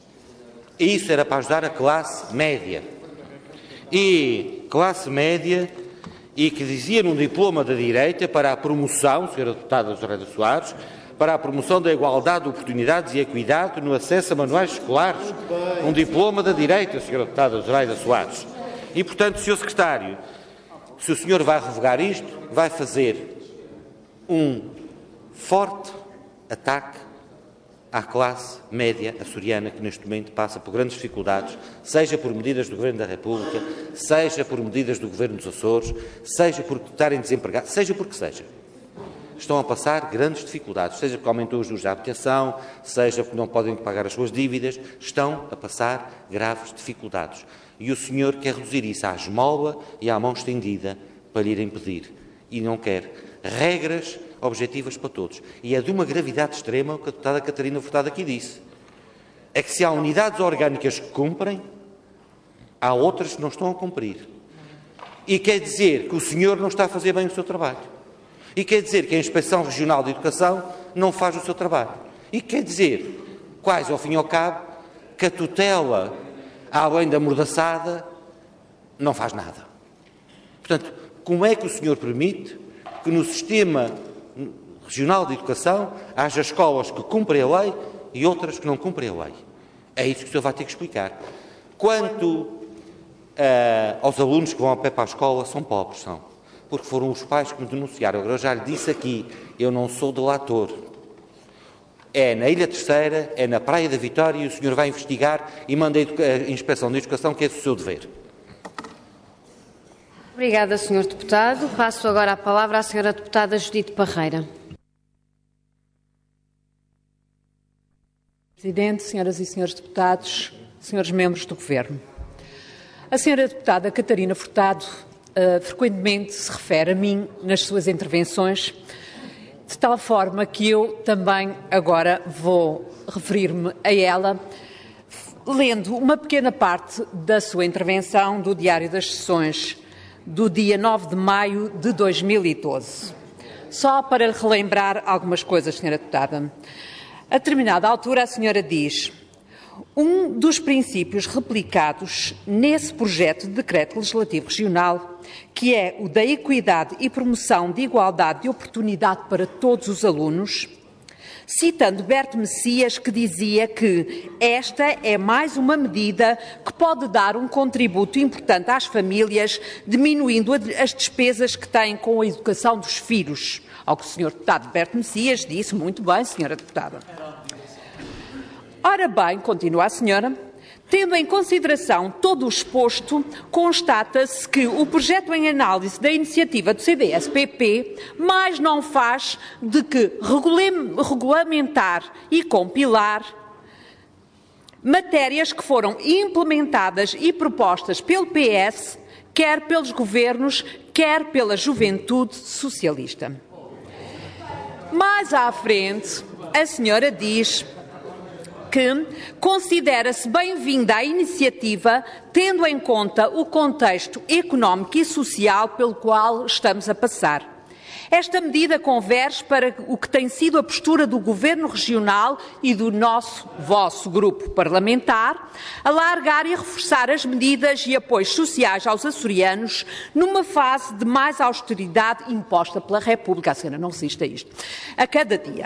E isso era para ajudar a classe média. E classe média, e que dizia num diploma da direita para a promoção, Sra. Deputada Zoraida Soares, para a promoção da igualdade de oportunidades e equidade no acesso a manuais escolares. Um diploma da direita, Sra. Deputada Zoraida Soares. E, portanto, Sr. Secretário, se o senhor vai revogar isto, vai fazer um forte ataque à classe média açoriana que neste momento passa por grandes dificuldades, seja por medidas do Governo da República, seja por medidas do Governo dos Açores, seja por estarem desempregados, seja porque seja. Estão a passar grandes dificuldades, seja porque aumentou os juros da habitação, seja porque não podem pagar as suas dívidas, estão a passar graves dificuldades. E o senhor quer reduzir isso à esmola e à mão estendida para lhe impedir. E não quer regras objetivas para todos. E é de uma gravidade extrema o que a deputada Catarina Furtado aqui disse. É que se há unidades orgânicas que cumprem, há outras que não estão a cumprir. E quer dizer que o senhor não está a fazer bem o seu trabalho. E quer dizer que a Inspeção Regional de Educação não faz o seu trabalho. E quer dizer, quase ao fim e ao cabo, que a tutela, além da amordaçada, não faz nada. Portanto, como é que o senhor permite que no sistema regional de educação haja escolas que cumprem a lei e outras que não cumprem a lei? É isso que o senhor vai ter que explicar. Quanto aos alunos que vão a pé para a escola, são pobres, são. Porque foram os pais que me denunciaram. Agora, eu já lhe disse aqui, eu não sou delator. É na Ilha Terceira, é na Praia da Vitória e o senhor vai investigar e manda a Inspeção de Educação, que é o seu dever. Obrigada, Sr. Deputado. Passo agora a palavra à Sra. Deputada Judite Parreira. Presidente, senhoras e senhores deputados, senhores membros do Governo. A Sra. Deputada Catarina Furtado frequentemente se refere a mim nas suas intervenções, de tal forma que eu também agora vou referir-me a ela, lendo uma pequena parte da sua intervenção do Diário das Sessões do dia 9 de maio de 2012. Só para relembrar algumas coisas, Sra. Deputada. A determinada altura, a senhora diz: um dos princípios replicados nesse projeto de decreto legislativo regional, que é o da equidade e promoção de igualdade de oportunidade para todos os alunos, citando Berto Messias, que dizia que esta é mais uma medida que pode dar um contributo importante às famílias, diminuindo as despesas que têm com a educação dos filhos. Ao que o Sr. Deputado Berto Messias disse: muito bem, Sra. Deputada. Ora bem, continua a senhora, tendo em consideração todo o exposto, constata-se que o projeto em análise da iniciativa do CDS-PP mais não faz de que regulamentar e compilar matérias que foram implementadas e propostas pelo PS, quer pelos governos, quer pela juventude socialista. Mais à frente, a senhora diz que considera-se bem-vinda a iniciativa, tendo em conta o contexto económico e social pelo qual estamos a passar. Esta medida converge para o que tem sido a postura do Governo Regional e do vosso grupo parlamentar, alargar e reforçar as medidas e apoios sociais aos açorianos numa fase de mais austeridade imposta pela República. A senhora não resiste a isto. A cada dia.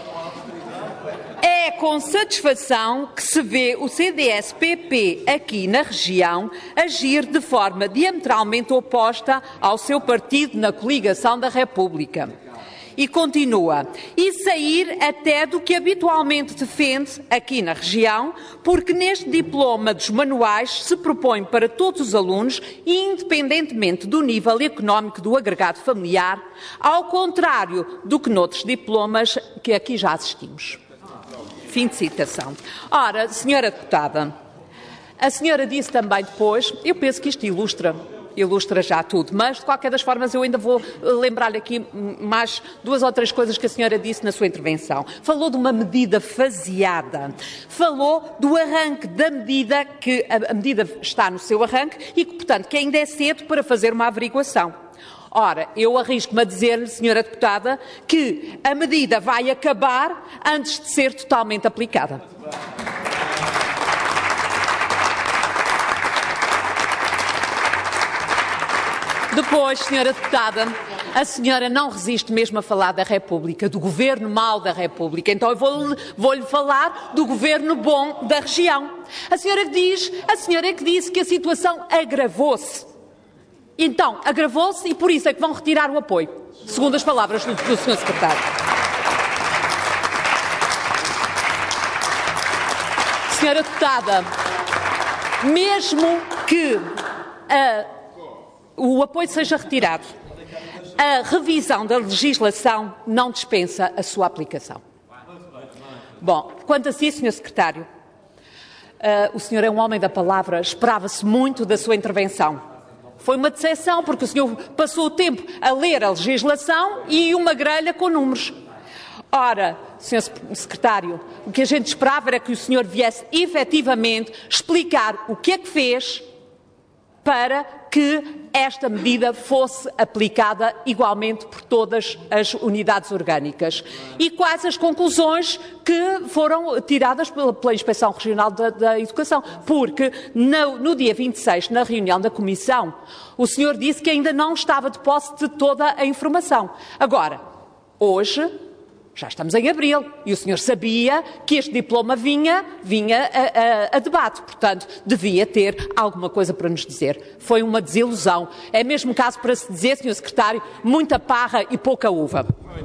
É com satisfação que se vê o CDS-PP aqui na região agir de forma diametralmente oposta ao seu partido na coligação da República. E continua, e sair até do que habitualmente defende aqui na região, porque neste diploma dos manuais se propõe para todos os alunos, independentemente do nível económico do agregado familiar, ao contrário do que noutros diplomas que aqui já assistimos. Fim de citação. Ora, senhora deputada, a senhora disse também depois, eu penso que isto ilustra já tudo, mas de qualquer das formas eu ainda vou lembrar-lhe aqui mais 2 ou 3 coisas que a senhora disse na sua intervenção. Falou de uma medida faseada, falou do arranque da medida, que a medida está no seu arranque e que, portanto, que ainda é cedo para fazer uma averiguação. Ora, eu arrisco-me a dizer-lhe, senhora deputada, que a medida vai acabar antes de ser totalmente aplicada. Depois, senhora deputada, a senhora não resiste mesmo a falar da República, do governo mau da República. Então eu vou-lhe falar do governo bom da região. A senhora que disse que a situação agravou-se. Então, agravou-se e por isso é que vão retirar o apoio, segundo as palavras do Sr. Secretário. Senhora deputada, mesmo que o apoio seja retirado, a revisão da legislação não dispensa a sua aplicação. Bom, quanto a si, Sr. Secretário, o senhor é um homem da palavra, esperava-se muito da sua intervenção. Foi uma decepção, porque o senhor passou o tempo a ler a legislação e uma grelha com números. Ora, Sr. Secretário, o que a gente esperava era que o senhor viesse efetivamente explicar o que é que fez para que esta medida fosse aplicada igualmente por todas as unidades orgânicas. E quais as conclusões que foram tiradas pela Inspeção Regional da Educação? Porque no dia 26, na reunião da Comissão, o senhor disse que ainda não estava de posse de toda a informação. Agora, hoje, já estamos em abril e o senhor sabia que este diploma vinha a debate, portanto, devia ter alguma coisa para nos dizer. Foi uma desilusão. É mesmo caso para se dizer, Sr. Secretário, muita parra e pouca uva.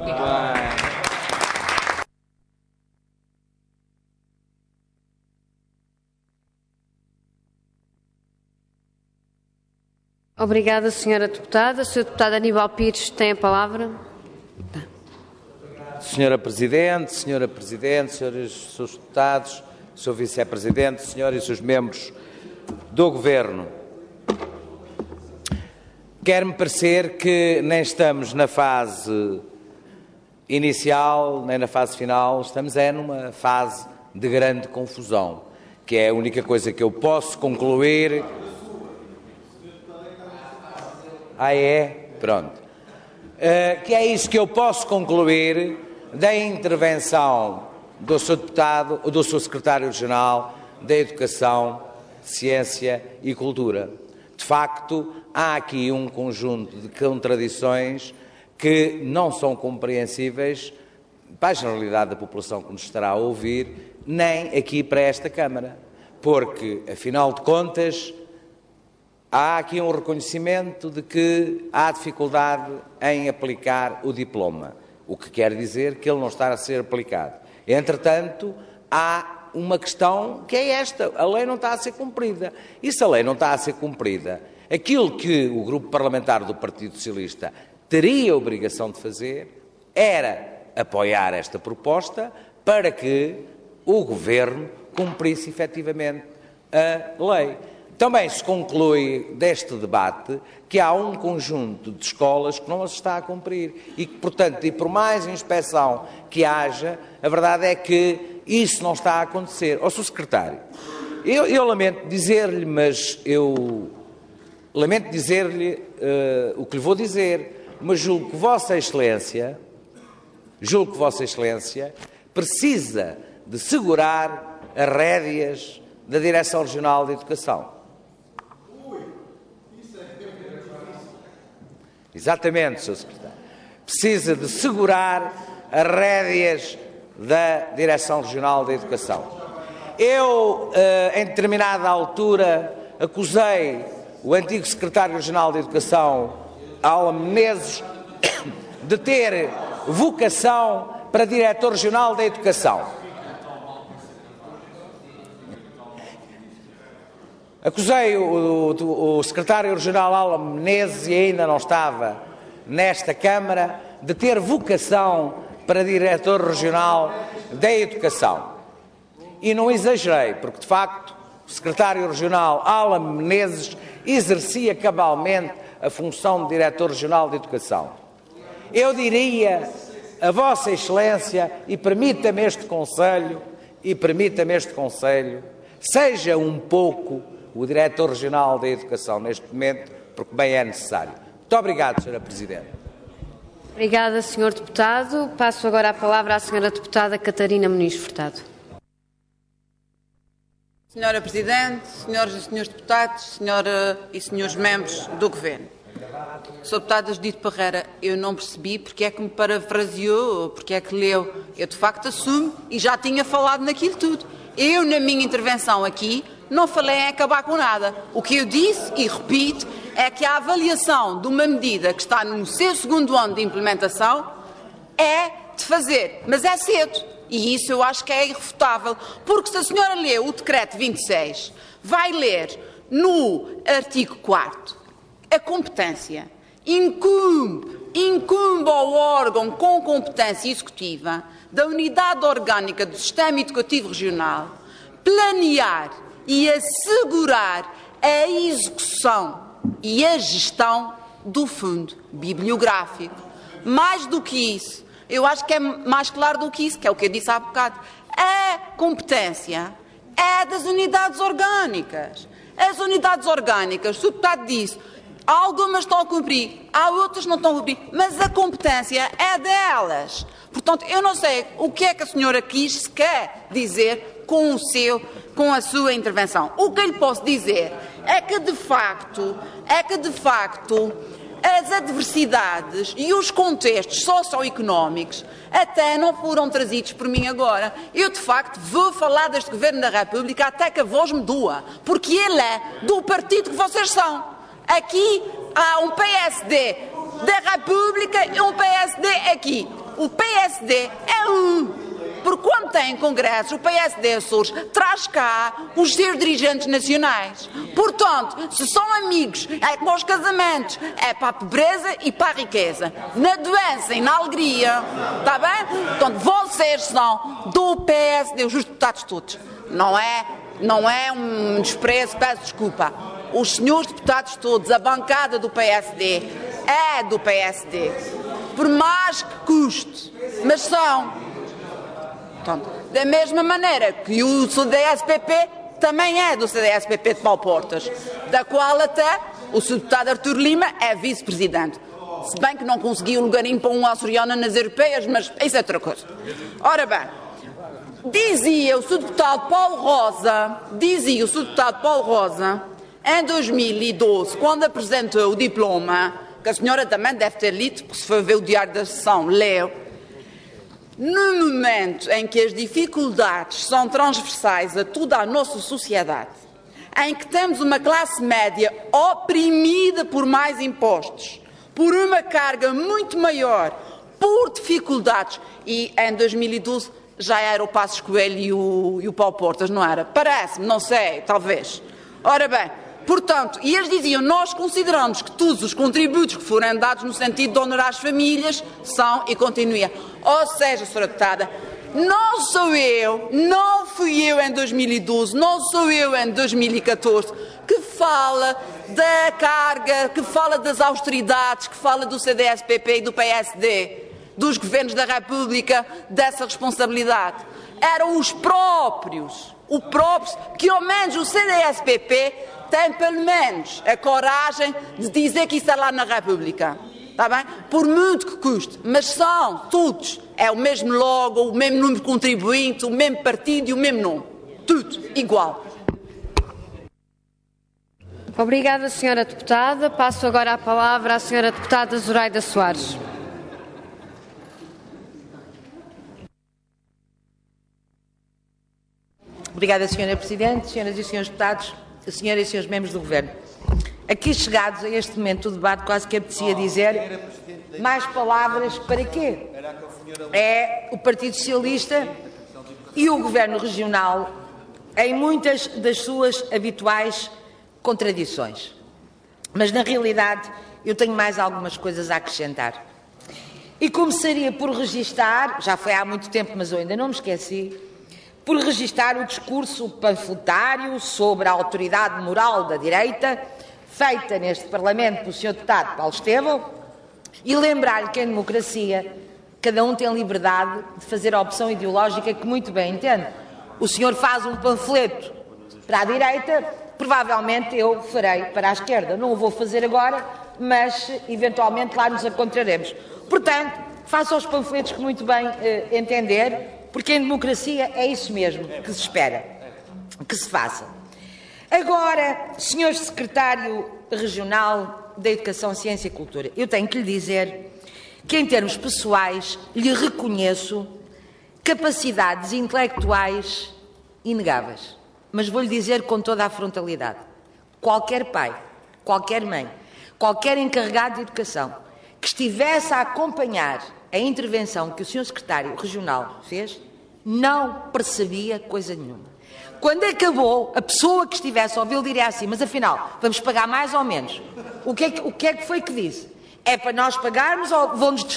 Obrigada, Sra. Deputada. Sr. Deputado Aníbal Pires tem a palavra. Senhora Presidente, senhores deputados, Sr. Vice-Presidente, senhoras e senhores membros do Governo. Quer-me parecer que nem estamos na fase inicial, nem na fase final, estamos numa fase de grande confusão, que é a única coisa que eu posso concluir. Pronto. Que é isso que eu posso concluir da intervenção do Sr. Deputado, do Sr. Secretário Regional da Educação, Ciência e Cultura. De facto, há aqui um conjunto de contradições que não são compreensíveis para a generalidade da população que nos estará a ouvir, nem aqui para esta Câmara, porque, afinal de contas, há aqui um reconhecimento de que há dificuldade em aplicar o diploma, o que quer dizer que ele não está a ser aplicado. Entretanto, há uma questão que é esta: a lei não está a ser cumprida. E se a lei não está a ser cumprida, aquilo que o Grupo Parlamentar do Partido Socialista teria a obrigação de fazer era apoiar esta proposta para que o Governo cumprisse efetivamente a lei. Também se conclui deste debate que há um conjunto de escolas que não as está a cumprir e que, portanto, e por mais inspeção que haja, a verdade é que isso não está a acontecer. Ó, Sr. Secretário, eu lamento dizer-lhe, mas eu lamento dizer-lhe o que lhe vou dizer, mas julgo que Vossa Excelência precisa de segurar as rédeas da Direção Regional de Educação. Exatamente, Sr. Secretário. Precisa de segurar as rédeas da Direção Regional da Educação. Eu, em determinada altura, acusei o antigo Secretário Regional da Educação, Alan Menezes, de ter vocação para Diretor Regional da Educação. Acusei o Secretário Regional Alan Menezes, e ainda não estava nesta Câmara, de ter vocação para Diretor Regional da Educação. E não exagerei, porque de facto o Secretário Regional Alan Menezes exercia cabalmente a função de Diretor Regional de Educação. Eu diria a Vossa Excelência, e permita-me este conselho, seja um pouco o Diretor Regional da Educação neste momento, porque bem é necessário. Muito obrigado, Sra. Presidente. Obrigada, Sr. Deputado. Passo agora a palavra à Sra. Deputada Catarina Muniz Furtado. Sra. Presidente, Senhoras e Senhores Deputados, Senhora e Senhores Membros do Governo. Sr. Deputado Judite Parreira, eu não percebi porque é que me parafraseou, porque é que leu. Eu, de facto, assumo e já tinha falado naquilo tudo. Eu, na minha intervenção aqui, não falei em acabar com nada. O que eu disse, e repito, é que a avaliação de uma medida que está no seu segundo ano de implementação é de fazer, mas é cedo. E isso eu acho que é irrefutável, porque se a senhora lê o decreto 26, vai ler no artigo 4º, a competência incumbe ao órgão com competência executiva da Unidade Orgânica do Sistema Educativo Regional planear e assegurar a execução e a gestão do fundo bibliográfico. Mais do que isso, eu acho que é mais claro do que isso, que é o que eu disse há bocado. A competência é das unidades orgânicas. As unidades orgânicas, o deputado disse, algumas estão a cumprir, há outras que não estão a cumprir, mas a competência é delas. Portanto, eu não sei o que é que a senhora quer dizer com a sua intervenção. O que eu lhe posso dizer é que, de facto, as adversidades e os contextos socioeconómicos até não foram trazidos por mim agora. Eu, de facto, vou falar deste Governo da República até que a voz me doa, porque ele é do partido que vocês são. Aqui há um PSD da República e um PSD aqui. O PSD é um. Porque quando tem congressos, o PSD Açores traz cá os seus dirigentes nacionais. Portanto, se são amigos, é como aos casamentos, é para a pobreza e para a riqueza. Na doença e na alegria, está bem? Portanto, vocês são do PSD, os deputados todos. Não é um desprezo, peço desculpa. os senhores deputados todos, a bancada do PSD, é do PSD, por mais que custe, mas são. Portanto, da mesma maneira que o CDS-PP também é do CDS-PP de Paulo Portas, da qual até o Sr. Deputado Artur Lima é vice-presidente. Se bem que não conseguiu lugarinho para um açoriano nas europeias, mas isso é outra coisa. Ora bem, dizia o Sr. Deputado Paulo Rosa, em 2012, quando apresentou o diploma, que a senhora também deve ter lido, porque se for ver o diário da sessão, leu, no momento em que as dificuldades são transversais a toda a nossa sociedade, em que temos uma classe média oprimida por mais impostos, por uma carga muito maior, por dificuldades, e em 2012 já era o Passos Coelho e o Paulo Portas, não era? Parece-me, não sei, talvez. Ora bem, portanto, e eles diziam, nós consideramos que todos os contributos que forem dados no sentido de honorar as famílias são e continuam. Ou seja, Sra. Deputada, não fui eu em 2012, não sou eu em 2014, que fala da carga, que fala das austeridades, que fala do CDS-PP e do PSD, dos governos da República, dessa responsabilidade. Eram os próprios, que ao menos o CDS-PP tem pelo menos a coragem de dizer que isso é lá na República. Está bem? Por muito que custe, mas são todos, é o mesmo logo, o mesmo número de contribuinte, o mesmo partido e o mesmo nome. Tudo igual. Obrigada, Sra. Deputada. Passo agora a palavra à Sra. Deputada Zoraida Soares. Obrigada, Sra. Presidente, Senhoras e Senhores Deputados, Senhoras e Senhores Membros do Governo. Aqui chegados a este momento do debate, quase que apetecia dizer mais palavras para quê? É o Partido Socialista e o Governo Regional em muitas das suas habituais contradições. Mas, na realidade, eu tenho mais algumas coisas a acrescentar. E começaria por registar, já foi há muito tempo, mas eu ainda não me esqueci, por registar o discurso panfletário sobre a autoridade moral da direita, feita neste Parlamento pelo Sr. Deputado Paulo Estevão, e lembrar-lhe que em democracia cada um tem liberdade de fazer a opção ideológica que muito bem entende. O senhor faz um panfleto para a direita, provavelmente eu farei para a esquerda. Não o vou fazer agora, mas eventualmente lá nos encontraremos. Portanto, faça os panfletos que muito bem entender, porque em democracia é isso mesmo que se espera, que se faça. Agora, Sr. Secretário Regional da Educação, Ciência e Cultura, eu tenho que lhe dizer que, em termos pessoais, lhe reconheço capacidades intelectuais inegáveis. Mas vou-lhe dizer com toda a frontalidade, qualquer pai, qualquer mãe, qualquer encarregado de educação que estivesse a acompanhar a intervenção que o Sr. Secretário Regional fez, não percebia coisa nenhuma. Quando acabou, a pessoa que estivesse a ouvi-lo diria assim, mas afinal, vamos pagar mais ou menos? O que é que foi que disse? É para nós pagarmos ou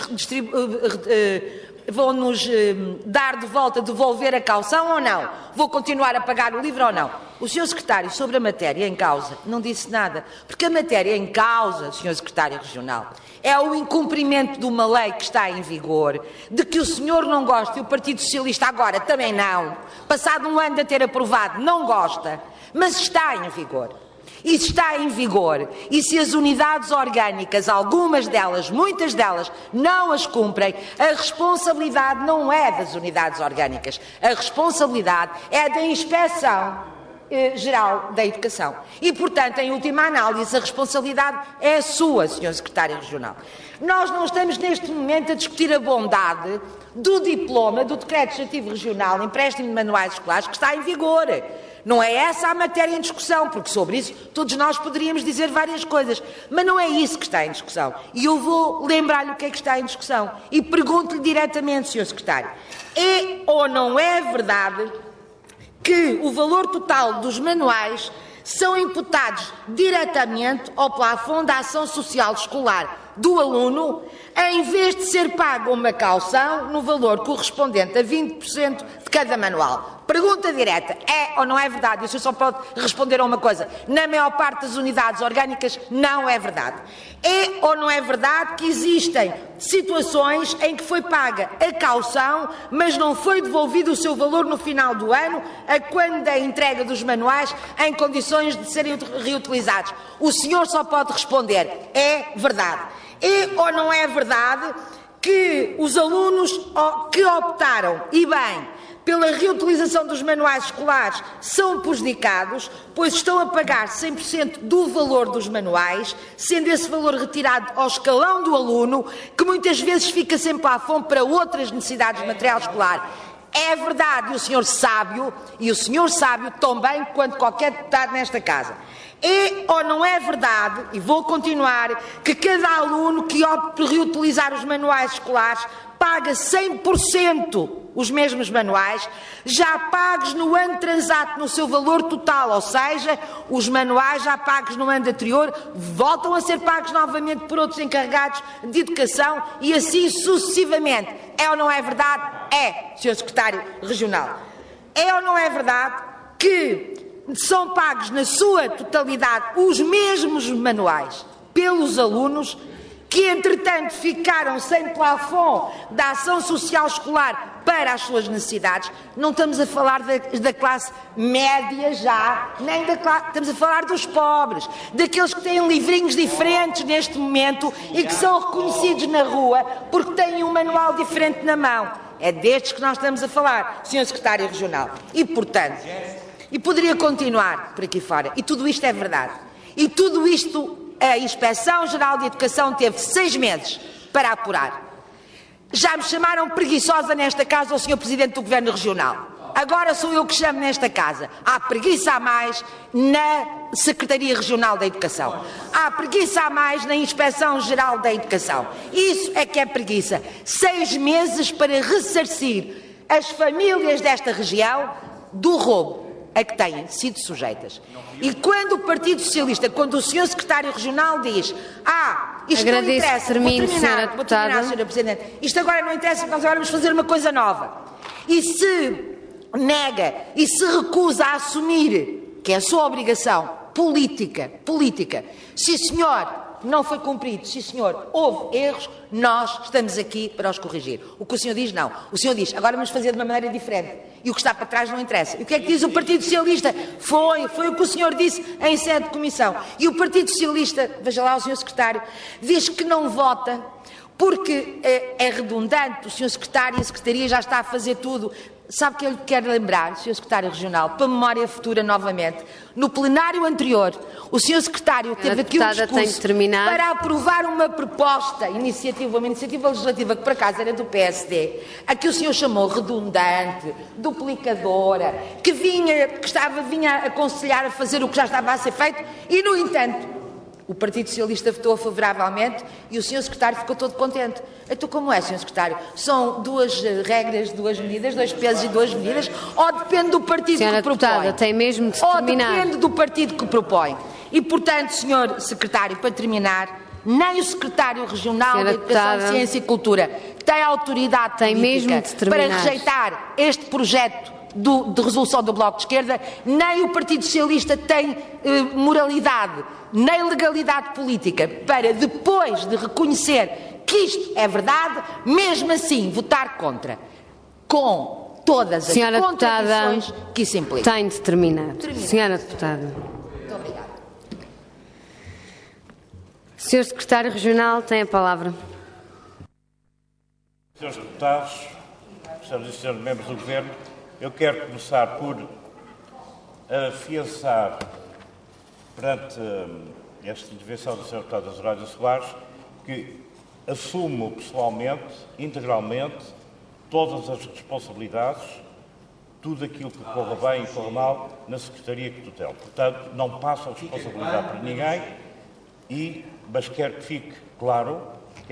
vão-nos dar de volta, devolver a caução ou não? Vou continuar a pagar o livro ou não? O Sr. Secretário, sobre a matéria em causa, não disse nada. Porque a matéria em causa, Sr. Secretário Regional, é o incumprimento de uma lei que está em vigor, de que o senhor não gosta e o Partido Socialista agora também não. Passado um ano de ter aprovado, não gosta, mas está em vigor. E está em vigor, e se as unidades orgânicas, algumas delas, muitas delas, não as cumprem, a responsabilidade não é das unidades orgânicas, a responsabilidade é da Inspeção Geral da Educação. E, portanto, em última análise, a responsabilidade é sua, Sr. Secretário Regional. Nós não estamos neste momento a discutir a bondade do diploma do Decreto Legislativo Regional, empréstimo de manuais escolares, que está em vigor. Não é essa a matéria em discussão, porque sobre isso todos nós poderíamos dizer várias coisas, mas não é isso que está em discussão. E eu vou lembrar-lhe o que é que está em discussão. E pergunto-lhe diretamente, Sr. Secretário, é ou não é verdade que o valor total dos manuais são imputados diretamente ao plafond da ação social escolar do aluno, em vez de ser paga uma caução no valor correspondente a 20% de cada manual? Pergunta direta, é ou não é verdade? E o senhor só pode responder a uma coisa. Na maior parte das unidades orgânicas não é verdade. É ou não é verdade que existem situações em que foi paga a caução, mas não foi devolvido o seu valor no final do ano, quando da entrega dos manuais em condições de serem reutilizados? O senhor só pode responder, é verdade. É ou não é verdade que os alunos que optaram, e bem, pela reutilização dos manuais escolares são prejudicados, pois estão a pagar 100% do valor dos manuais, sendo esse valor retirado ao escalão do aluno, que muitas vezes fica sem plafond para outras necessidades de material escolar? É verdade, e o senhor sábio tão bem quanto qualquer deputado nesta casa. É ou não é verdade, e vou continuar, que cada aluno que opte por reutilizar os manuais escolares paga 100% os mesmos manuais, já pagos no ano transato no seu valor total, ou seja, os manuais já pagos no ano anterior voltam a ser pagos novamente por outros encarregados de educação e assim sucessivamente. É ou não é verdade? É, Sr. Secretário Regional. É ou não é verdade que são pagos na sua totalidade os mesmos manuais pelos alunos que, entretanto, ficaram sem plafond da ação social escolar para as suas necessidades? Não estamos a falar da classe média já, nem estamos a falar dos pobres, daqueles que têm livrinhos diferentes neste momento e que são reconhecidos na rua porque têm um manual diferente na mão. É destes que nós estamos a falar, Sr. Secretário Regional. E, portanto, e poderia continuar por aqui fora, e tudo isto é verdade. E tudo isto a Inspeção-Geral de Educação teve 6 meses para apurar. Já me chamaram preguiçosa nesta casa ao Sr. Presidente do Governo Regional. Agora sou eu que chamo nesta casa. Há preguiça a mais na Secretaria Regional da Educação. Há preguiça a mais na Inspeção-Geral da Educação. Isso é que é preguiça. 6 meses para ressarcir as famílias desta região do roubo a que têm sido sujeitas. E quando o Partido Socialista, quando o Sr. Secretário Regional diz isto não interessa, vou terminar, Sra. Presidente, isto agora não interessa, nós agora vamos fazer uma coisa nova. E se nega e se recusa a assumir que é a sua obrigação política, sim senhor, não foi cumprido, sim senhor, houve erros, nós estamos aqui para os corrigir. O que o senhor diz, não. O senhor diz, agora vamos fazer de uma maneira diferente. E o que está para trás não interessa. E o que é que diz o Partido Socialista? Foi o que o senhor disse em sede de comissão. E o Partido Socialista, veja lá o senhor secretário, diz que não vota porque é redundante, o senhor secretário e a secretaria já está a fazer tudo. Sabe que eu lhe quero lembrar, Sr. Secretário Regional, para a memória futura novamente, no plenário anterior, o Sr. Secretário teve aqui um discurso para aprovar uma proposta, uma iniciativa legislativa que por acaso era do PSD, a que o senhor chamou redundante, duplicadora, que vinha a aconselhar a fazer o que já estava a ser feito e, no entanto, o Partido Socialista votou favoravelmente e o Sr. Secretário ficou todo contente. Então, como é, Sr. Secretário? São 2 regras, 2 medidas, 2 pesos e 2 medidas? Ou depende do partido que propõe? Deputada, tem mesmo de terminar. Ou depende do partido que propõe? E, portanto, Sr. Secretário, para terminar, nem o Secretário Regional da Educação, Ciência e Cultura tem autoridade política para rejeitar este projeto de resolução do Bloco de Esquerda, nem o Partido Socialista tem moralidade, nem legalidade política para, depois de reconhecer que isto é verdade, mesmo assim votar contra, com todas as contradições que isso implica. Tem de terminar. Senhora Deputada. Muito obrigada. Sr. Secretário Regional tem a palavra. Senhores Deputados, senhoras e senhores membros do Governo, eu quero começar por afiançar perante esta intervenção do Sr. Deputado Azurádio Soares que assumo pessoalmente, integralmente, todas as responsabilidades, tudo aquilo que corra bem e corra mal na Secretaria que tutelo. Portanto, não passo a responsabilidade para ninguém, mas quero que fique claro.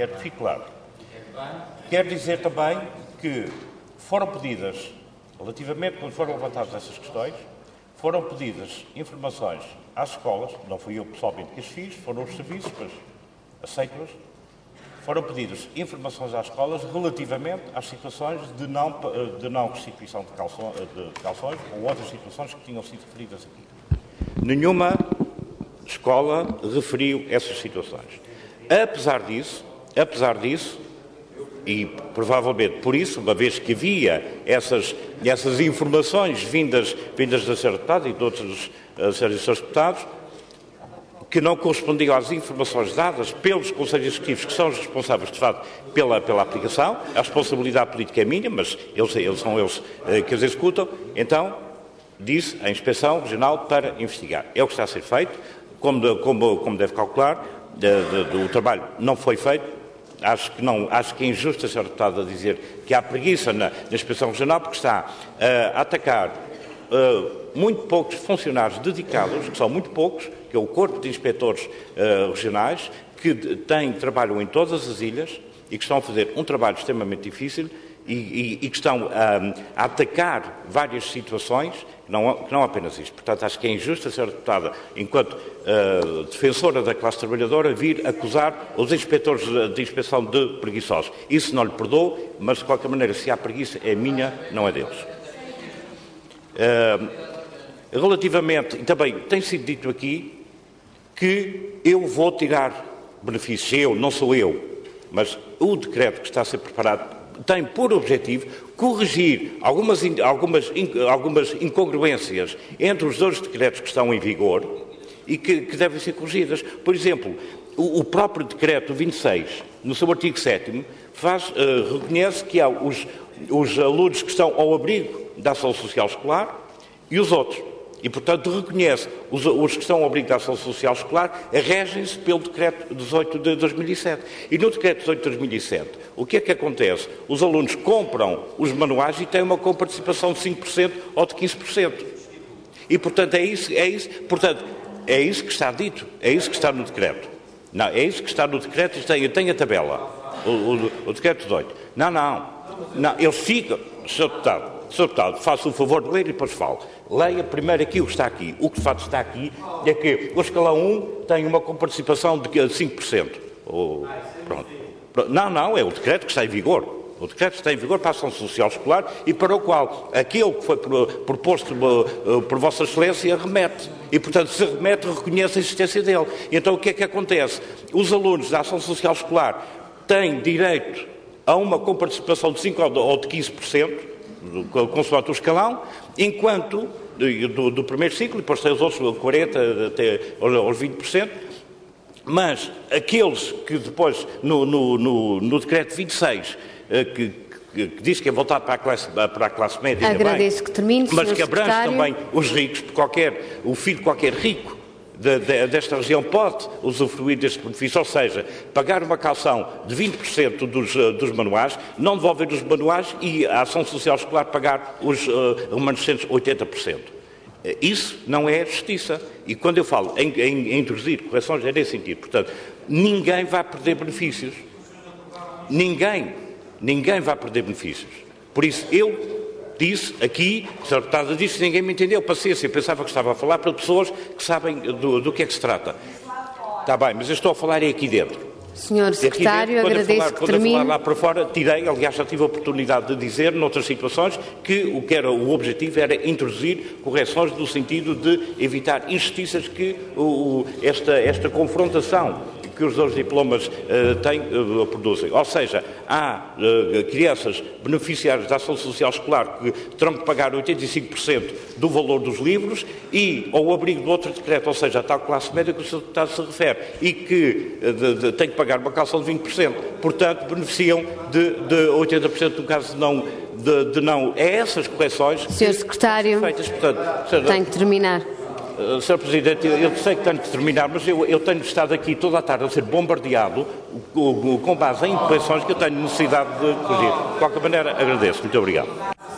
Quero dizer também que foram pedidas, relativamente quando foram levantadas essas questões, foram pedidas informações às escolas, não fui eu pessoalmente que as fiz, foram os serviços, mas aceito-as. foram pedidas informações às escolas relativamente às situações de não restituição de calções ou outras situações que tinham sido referidas aqui. Nenhuma escola referiu essas situações. Apesar disso, e provavelmente por isso, uma vez que havia essas informações vindas da Sra. Deputada e de outros senhores deputados, que não correspondiam às informações dadas pelos Conselhos Executivos, que são os responsáveis, de facto, pela aplicação. A responsabilidade política é minha, mas são eles que os executam. Então, disse a Inspeção Regional para investigar. É o que está a ser feito. Como deve calcular, o trabalho não foi feito. Acho que é injusto a Sra. Deputada dizer que há preguiça na Inspeção Regional, porque está a atacar muito poucos funcionários dedicados, que são muito poucos, que é o Corpo de Inspectores Regionais, que trabalham em todas as ilhas e que estão a fazer um trabalho extremamente difícil e que estão a atacar várias situações, não apenas isto. Portanto, acho que é injusto a Sra. Deputada, enquanto defensora da classe trabalhadora, vir acusar os inspectores de inspeção de preguiçosos. Isso não lhe perdoo, mas, de qualquer maneira, se há preguiça, é minha, não é deles. Relativamente, e também tem sido dito aqui, que eu vou tirar benefícios. Não sou eu, mas o decreto que está a ser preparado tem por objetivo corrigir algumas incongruências entre os dois decretos que estão em vigor e que devem ser corrigidas. Por exemplo, o próprio decreto 26, no seu artigo 7º, reconhece que há os alunos que estão ao abrigo da ação social escolar e os outros. E, portanto, reconhece os que estão ao abrigo da ação social escolar regem-se pelo Decreto 18 de 2007. E no Decreto 18 de 2007, o que é que acontece? Os alunos compram os manuais e têm uma coparticipação de 5% ou de 15%. E, portanto, é isso que está dito, é isso que está no decreto. Não, é isso que está no decreto e tem a tabela, o Decreto 18. Não, eles ficam, Sr. Deputado, faça o favor de ler e depois falo. Leia primeiro aqui o que está aqui. O que de facto está aqui é que o escalão 1 tem uma coparticipação de 5%. Pronto. Não, é o decreto que está em vigor. O decreto está em vigor para a ação social escolar e para o qual aquele que foi proposto por Vossa Excelência remete. E, portanto, se remete, reconhece a existência dele. Então, o que é que acontece? Os alunos da ação social escolar têm direito a uma coparticipação de 5% ou de 15%, consoante o escalão, enquanto do primeiro ciclo, e depois tem os outros 40% até aos 20%, mas aqueles que depois, no decreto 26, que diz que é voltado para a classe média, agradeço que termine, mas que abrange também os ricos, porque o filho de qualquer rico desta região pode usufruir deste benefício, ou seja, pagar uma calção de 20% dos manuais, não devolver os manuais e a ação social escolar pagar os remanescentes 80%. Isso não é justiça. E quando eu falo em introduzir correções, é nesse sentido. Portanto, ninguém vai perder benefícios. Ninguém vai perder benefícios. Por isso, eu disse aqui, a Sra. Deputada disse, ninguém me entendeu, paciência, eu pensava que estava a falar para pessoas que sabem do que é que se trata. Está bem, mas eu estou a falar aqui dentro. Senhor Secretário, agradeço que termine. Quando eu falar lá para fora, tirei, aliás, já tive a oportunidade de dizer, noutras situações, que o objetivo era introduzir correções no sentido de evitar injustiças que esta confrontação que os dois diplomas produzem. Ou seja, há crianças beneficiárias da ação social escolar que terão que pagar 85% do valor dos livros e ao abrigo do outro decreto, ou seja, a tal classe média que o Sr. Deputado se refere, e que tem que pagar uma calção de 20%. Portanto, beneficiam de 80% no caso de não. É essas correções Sr. Secretário, feitas. Portanto, tenho que terminar. Sr. Presidente, eu sei que tenho que terminar, mas eu tenho estado aqui toda a tarde a ser bombardeado com base em intervenções que eu tenho necessidade de corrigir. De qualquer maneira, agradeço. Muito obrigado.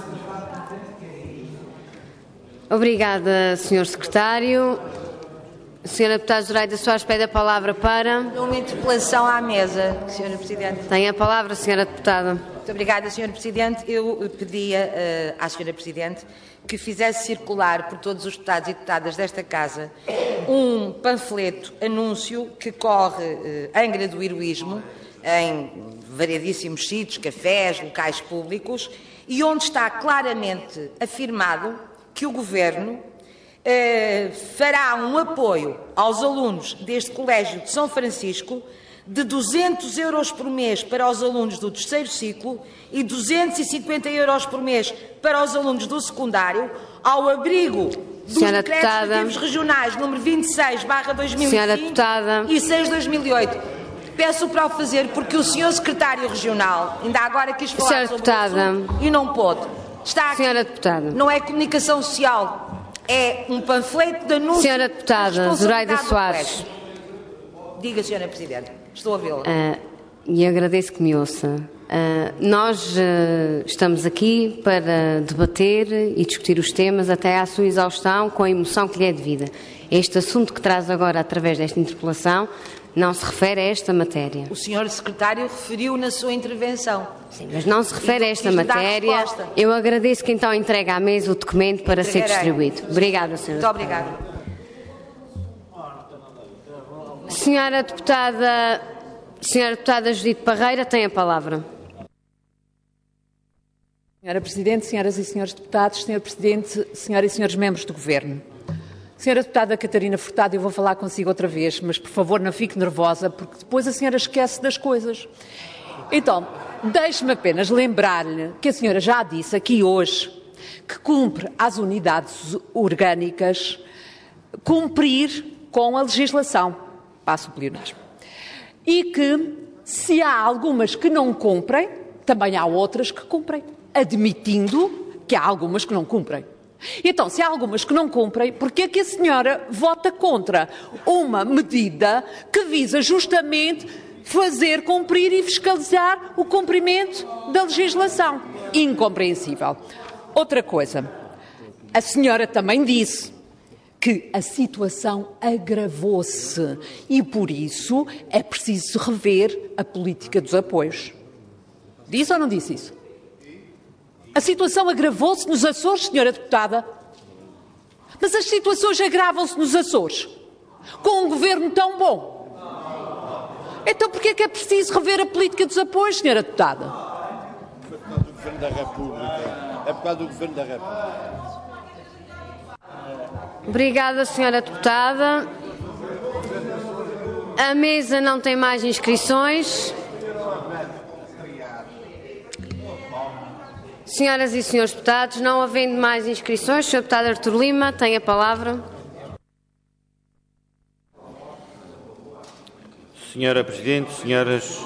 Obrigada, Sr. Secretário. Sra. Deputada Zoraida Soares pede a palavra para... Uma interpelação à mesa, Sra. Presidente. Tem a palavra, Sra. Deputada. Muito obrigada, Sra. Presidente. Eu pedia à Sra. Presidente que fizesse circular por todos os deputados e deputadas desta Casa um panfleto, anúncio, que corre em graduísmo em variadíssimos sítios, cafés, locais públicos, e onde está claramente afirmado que o Governo fará um apoio aos alunos deste Colégio de São Francisco de 200 euros por mês para os alunos do terceiro ciclo e 250 euros por mês para os alunos do secundário, ao abrigo dos decretos legislativos regionais número 26/2005 e 6/2008. Peço para o fazer porque o Sr. Secretário Regional ainda agora quis falar sobre o assunto e não pôde. Está aqui. Senhora Deputada. Não é comunicação social, é um panfleto de anúncio. Senhora Deputada Zoraida Soares. Diga, Senhora Presidente. Estou a vê-la. E agradeço que me ouça. Nós estamos aqui para debater e discutir os temas até à sua exaustão com a emoção que lhe é devida. Este assunto que traz agora através desta interpelação não se refere a esta matéria. O Sr. Secretário referiu na sua intervenção. Sim, mas não se refere a esta matéria. Eu agradeço que então entregue à mesa o documento para ser distribuído. Obrigada, Sra. Muito obrigada. Senhora Deputada Judite Parreira tem a palavra. Senhora Presidente, senhoras e senhores deputados, Senhor Presidente, senhoras e senhores membros do Governo. Senhora Deputada Catarina Furtado, eu vou falar consigo outra vez, mas por favor não fique nervosa, porque depois a senhora esquece das coisas. Então, deixe-me apenas lembrar-lhe que a senhora já disse aqui hoje que cumpre às unidades orgânicas cumprir com a legislação. Passo o pleonasmo. E que, se há algumas que não cumprem, também há outras que cumprem, admitindo que há algumas que não cumprem. Então, se há algumas que não cumprem, por que é que a senhora vota contra uma medida que visa justamente fazer cumprir e fiscalizar o cumprimento da legislação? Incompreensível. Outra coisa, a senhora também disse que a situação agravou-se e, por isso, é preciso rever a política dos apoios. Disse ou não disse isso? A situação agravou-se nos Açores, senhora deputada. Mas as situações agravam-se nos Açores com um governo tão bom. Então por que é preciso rever a política dos apoios, senhora deputada? É por causa do Governo da República. É por causa do Governo da República. Obrigada, senhora deputada. A mesa não tem mais inscrições. Senhoras e senhores deputados, não havendo mais inscrições, o Sr. Deputado Artur Lima tem a palavra. Senhora Presidente, senhoras...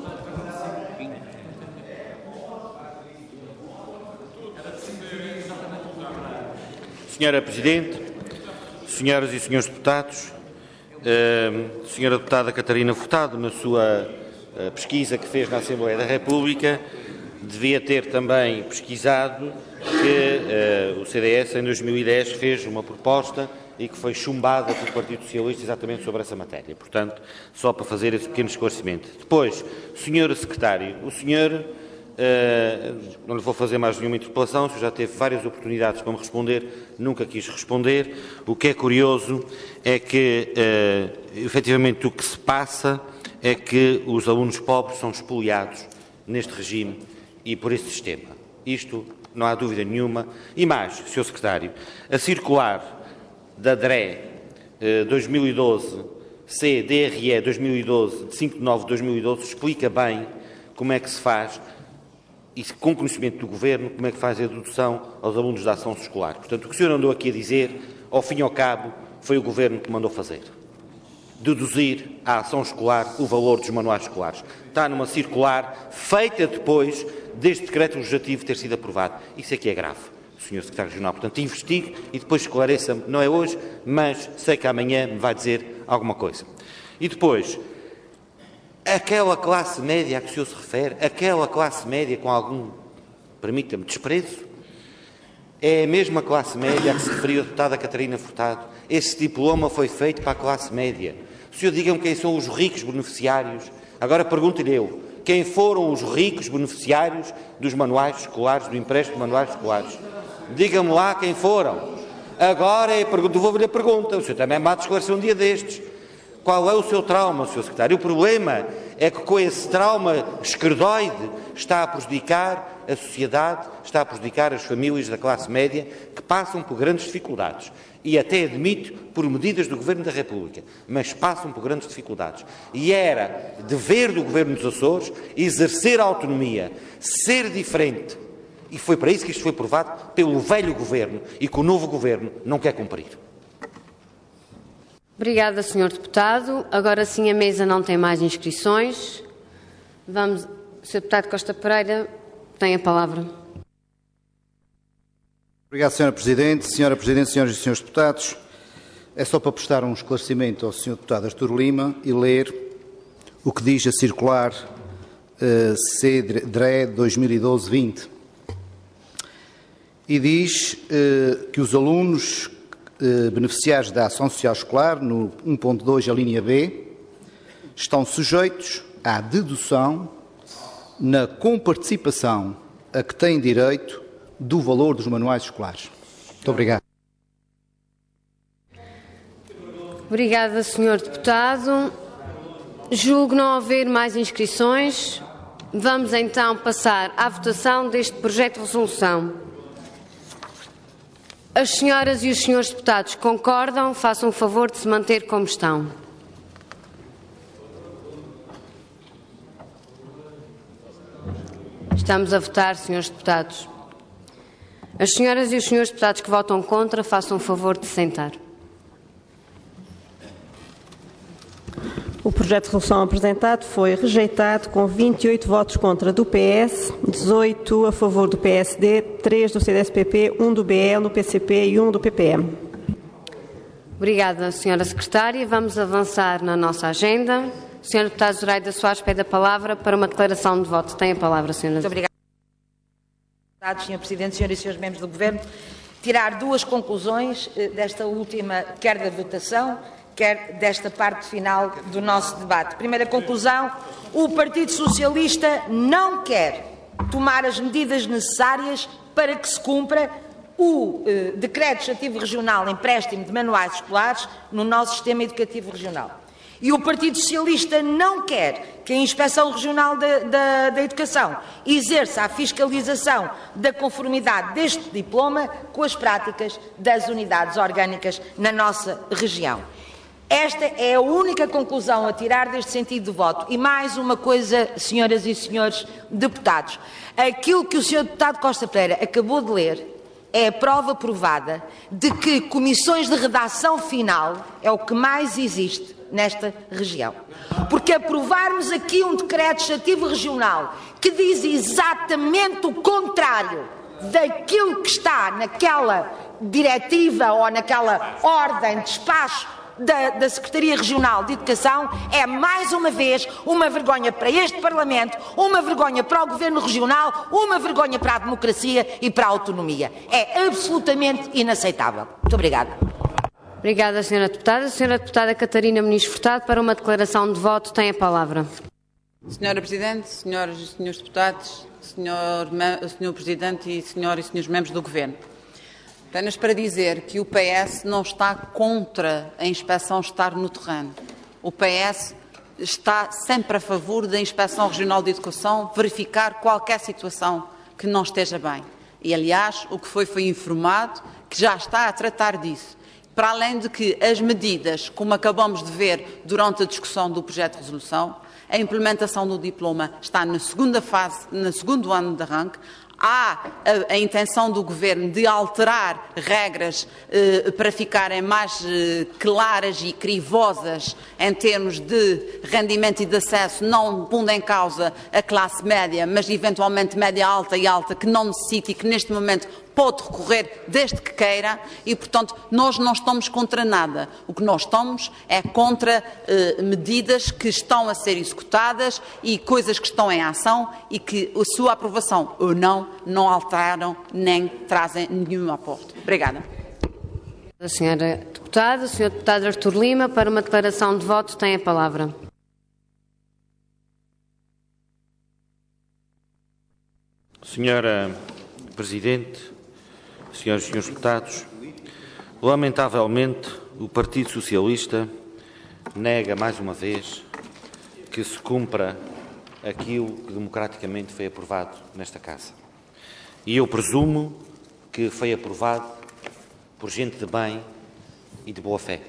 Senhora Presidente, senhoras e senhores deputados, senhora deputada Catarina Furtado, na sua pesquisa que fez na Assembleia da República, devia ter também pesquisado que o CDS em 2010 fez uma proposta e que foi chumbada pelo Partido Socialista exatamente sobre essa matéria. Portanto, só para fazer esse pequeno esclarecimento. Depois, Senhor Secretário, o senhor, não lhe vou fazer mais nenhuma interpelação, o senhor já teve várias oportunidades para me responder, nunca quis responder. O que é curioso é que, efetivamente, o que se passa é que os alunos pobres são espoliados neste regime e por esse sistema. Isto não há dúvida nenhuma. E mais, Sr. Secretário, a circular da DRE 2012, CDRE 2012, de 5 de 9 de 2012, explica bem como é que se faz, e com conhecimento do Governo, como é que faz a dedução aos alunos da ação escolar. Portanto, o que o senhor andou aqui a dizer, ao fim e ao cabo, foi o Governo que mandou fazer. Deduzir à ação escolar o valor dos manuais escolares. Está numa circular feita depois deste decreto legislativo ter sido aprovado. Isso é que é grave, Sr. Secretário Regional. Portanto, investigue e depois esclareça-me, não é hoje, mas sei que amanhã me vai dizer alguma coisa. E depois, aquela classe média a que o senhor se refere, aquela classe média com algum, permita-me, desprezo, é a mesma classe média a que se referiu a deputada Catarina Furtado. Esse diploma foi feito para a classe média. O senhor diga-me quem são os ricos beneficiários. Agora pergunto-lhe eu, quem foram os ricos beneficiários dos manuais escolares, do empréstimo de manuais escolares? Diga-me lá quem foram. Agora devolvo-lhe a pergunta. O senhor também me há de esclarecer um dia destes. Qual é o seu trauma, Sr. Secretário? O problema é que com esse trauma esquerdoide está a prejudicar a sociedade, está a prejudicar as famílias da classe média que passam por grandes dificuldades. E até admito por medidas do Governo da República, mas passam por grandes dificuldades. E era dever do Governo dos Açores exercer a autonomia, ser diferente. E foi para isso que isto foi provado pelo velho Governo e que o novo Governo não quer cumprir. Obrigada, Sr. Deputado. Agora sim a mesa não tem mais inscrições. Vamos, Sr. Deputado Costa Pereira, tem a palavra. Obrigado, Sra. Presidente. Sra. Presidente, Senhoras e Senhores Deputados, é só para prestar um esclarecimento ao Sr. Deputado Artur Lima e ler o que diz a circular C-DRE 2012-20. E diz que os alunos beneficiários da ação social escolar, no 1.2, a linha B, estão sujeitos à dedução na comparticipação a que têm direito do valor dos manuais escolares. Muito obrigado. Obrigada, Sr. Deputado. Julgo não haver mais inscrições. Vamos então passar à votação deste projeto de resolução. As senhoras e os senhores deputados concordam? Façam o favor de se manter como estão. Estamos a votar, senhores deputados. As senhoras e os senhores deputados que votam contra, façam o favor de se sentar. O projeto de resolução apresentado foi rejeitado com 28 votos contra do PS, 18 a favor do PSD, 3 do CDS-PP, 1 do BL, do PCP e 1 do PPM. Obrigada, Sra. Secretária. Vamos avançar na nossa agenda. Sr. Deputado Zoraida Soares pede a palavra para uma declaração de voto. Tem a palavra, Sra. Muito obrigada, Sr. Presidente, Sras. e Srs. Membros do Governo. Tirar duas conclusões desta última, quer da votação, quer desta parte final do nosso debate. Primeira conclusão, o Partido Socialista não quer tomar as medidas necessárias para que se cumpra o Decreto Legislativo Regional em empréstimo de manuais escolares no nosso sistema educativo regional. E o Partido Socialista não quer que a Inspeção Regional da Educação exerça a fiscalização da conformidade deste diploma com as práticas das unidades orgânicas na nossa região. Esta é a única conclusão a tirar deste sentido de voto. E mais uma coisa, senhoras e senhores deputados. Aquilo que o Sr. Deputado Costa Pereira acabou de ler é a prova provada de que comissões de redação final é o que mais existe nesta região. Porque aprovarmos aqui um decreto legislativo regional que diz exatamente o contrário daquilo que está naquela diretiva ou naquela ordem de despacho da Secretaria Regional de Educação é, mais uma vez, uma vergonha para este Parlamento, uma vergonha para o Governo Regional, uma vergonha para a democracia e para a autonomia. É absolutamente inaceitável. Muito obrigada. Obrigada, Sra. Deputada. A Sra. Deputada Catarina Muniz Furtado, para uma declaração de voto, tem a palavra. Sra. Presidente, senhoras e senhores deputados, Sr. Presidente e senhoras e senhores membros do Governo. Apenas para dizer que o PS não está contra a inspeção estar no terreno. O PS está sempre a favor da Inspeção Regional de Educação verificar qualquer situação que não esteja bem. E, aliás, o que foi informado que já está a tratar disso. Para além de que as medidas, como acabamos de ver durante a discussão do projeto de resolução, a implementação do diploma está na segunda fase, no segundo ano de arranque. Há a intenção do Governo de alterar regras para ficarem mais claras e crivosas em termos de rendimento e de acesso, não pondo em causa a classe média, mas eventualmente média alta e alta, que não necessita e que neste momento pode recorrer desde que queira e, portanto, nós não estamos contra nada. O que nós estamos é contra medidas que estão a ser executadas e coisas que estão em ação e que a sua aprovação ou não alteraram nem trazem nenhum aporte. Obrigada. A senhora deputada, o senhor deputado Artur Lima, para uma declaração de voto, tem a palavra. Senhora Presidente, senhoras e senhores deputados, lamentavelmente o Partido Socialista nega mais uma vez que se cumpra aquilo que democraticamente foi aprovado nesta Casa. E eu presumo que foi aprovado por gente de bem e de boa fé.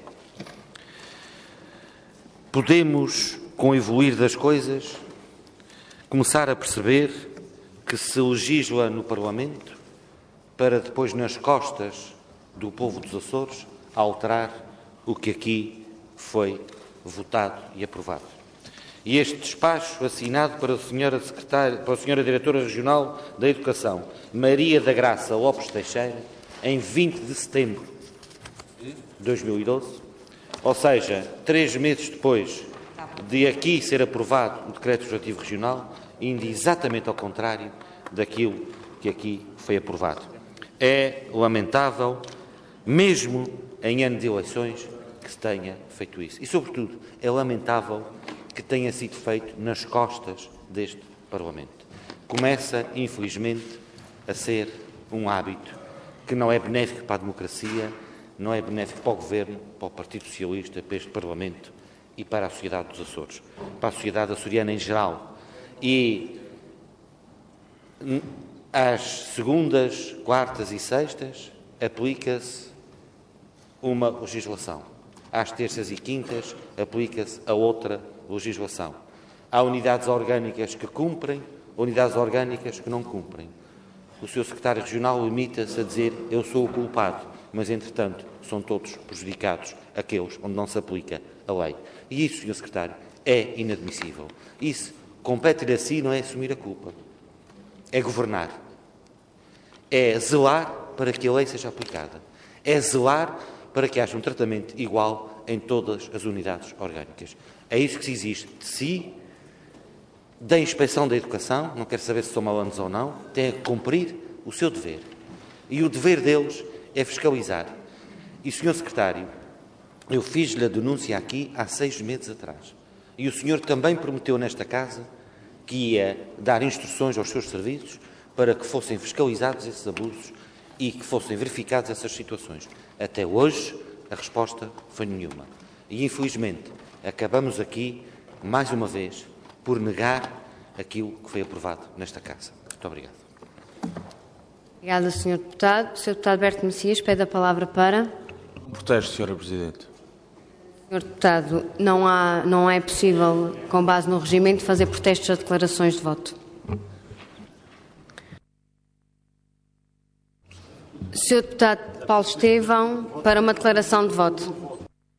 Podemos, com o evoluir das coisas, começar a perceber que se legisla no Parlamento para depois, nas costas do povo dos Açores, alterar o que aqui foi votado e aprovado. E este despacho, assinado para a Sra. Diretora Regional da Educação, Maria da Graça Lopes Teixeira, em 20 de setembro de 2012, ou seja, 3 meses depois de aqui ser aprovado o Decreto Legislativo Regional, indo exatamente ao contrário daquilo que aqui foi aprovado. É lamentável, mesmo em ano de eleições, que se tenha feito isso. E, sobretudo, é lamentável que tenha sido feito nas costas deste Parlamento. Começa, infelizmente, a ser um hábito que não é benéfico para a democracia, não é benéfico para o Governo, para o Partido Socialista, para este Parlamento e para a sociedade dos Açores, para a sociedade açoriana em geral. E às segundas, quartas e sextas aplica-se uma legislação. Às terças e quintas aplica-se a outra legislação. Há unidades orgânicas que cumprem, unidades orgânicas que não cumprem. O Sr. Secretário Regional limita-se a dizer eu sou o culpado, mas, entretanto, são todos prejudicados aqueles onde não se aplica a lei. E isso, Sr. Secretário, é inadmissível. Isso compete-lhe a si, não é assumir a culpa. É governar. É zelar para que a lei seja aplicada. É zelar para que haja um tratamento igual em todas as unidades orgânicas. É isso que se exige de si, da Inspeção da Educação, não quero saber se são malandros ou não, tem que cumprir o seu dever. E o dever deles é fiscalizar. E, Sr. Secretário, eu fiz-lhe a denúncia aqui há 6 meses atrás. E o senhor também prometeu nesta Casa que ia dar instruções aos seus serviços para que fossem fiscalizados esses abusos e que fossem verificadas essas situações. Até hoje, a resposta foi nenhuma. E, infelizmente, acabamos aqui, mais uma vez, por negar aquilo que foi aprovado nesta Casa. Muito obrigado. Obrigada, Sr. Deputado. O Sr. Deputado Berto Messias pede a palavra para... Protesto, Sra. Presidente. Sr. Deputado, não é possível, com base no regimento, fazer protestos a declarações de voto. Sr. Deputado Paulo Estevão, para uma declaração de voto.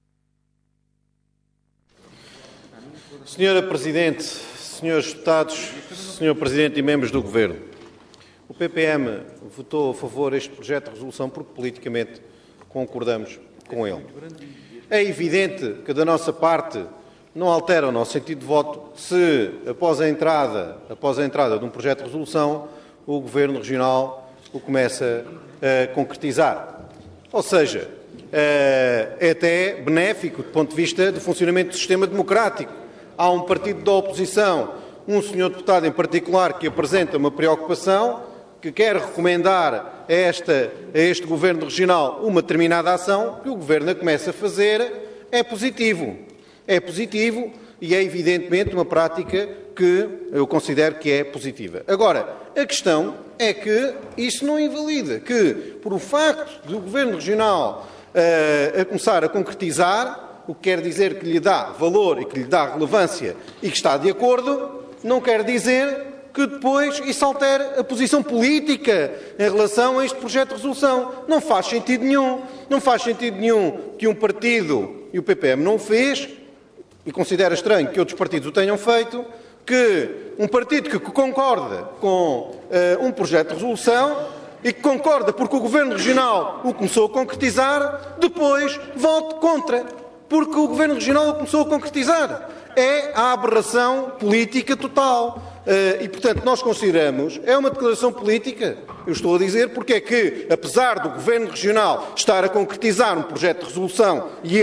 Sra. Presidente, Srs. Deputados, Sr. Presidente e membros do Governo, o PPM votou a favor deste projeto de resolução porque politicamente concordamos com ele. É evidente que, da nossa parte, não altera o nosso sentido de voto se, após a entrada de um projeto de resolução, o Governo Regional o começa a concretizar. Ou seja, é até benéfico do ponto de vista do funcionamento do sistema democrático. Há um partido da oposição, um senhor deputado em particular, que apresenta uma preocupação, que quer recomendar a este Governo Regional uma determinada ação, que o Governo começa a fazer, é positivo. É positivo e é evidentemente uma prática que eu considero que é positiva. Agora, a questão é que isso não invalida que, por o facto do Governo Regional a começar a concretizar, o que quer dizer que lhe dá valor e que lhe dá relevância e que está de acordo, não quer dizer que depois isso altere a posição política em relação a este projeto de resolução. Não faz sentido nenhum. Não faz sentido nenhum que um partido, e o PPM não o fez, e considera estranho que outros partidos o tenham feito, que um partido que concorda com um projeto de resolução e que concorda porque o Governo Regional o começou a concretizar, depois vote contra, porque o Governo Regional o começou a concretizar. É a aberração política total. E, portanto, nós consideramos, é uma declaração política. Eu estou a dizer porque é que, apesar do Governo Regional estar a concretizar um projeto de resolução e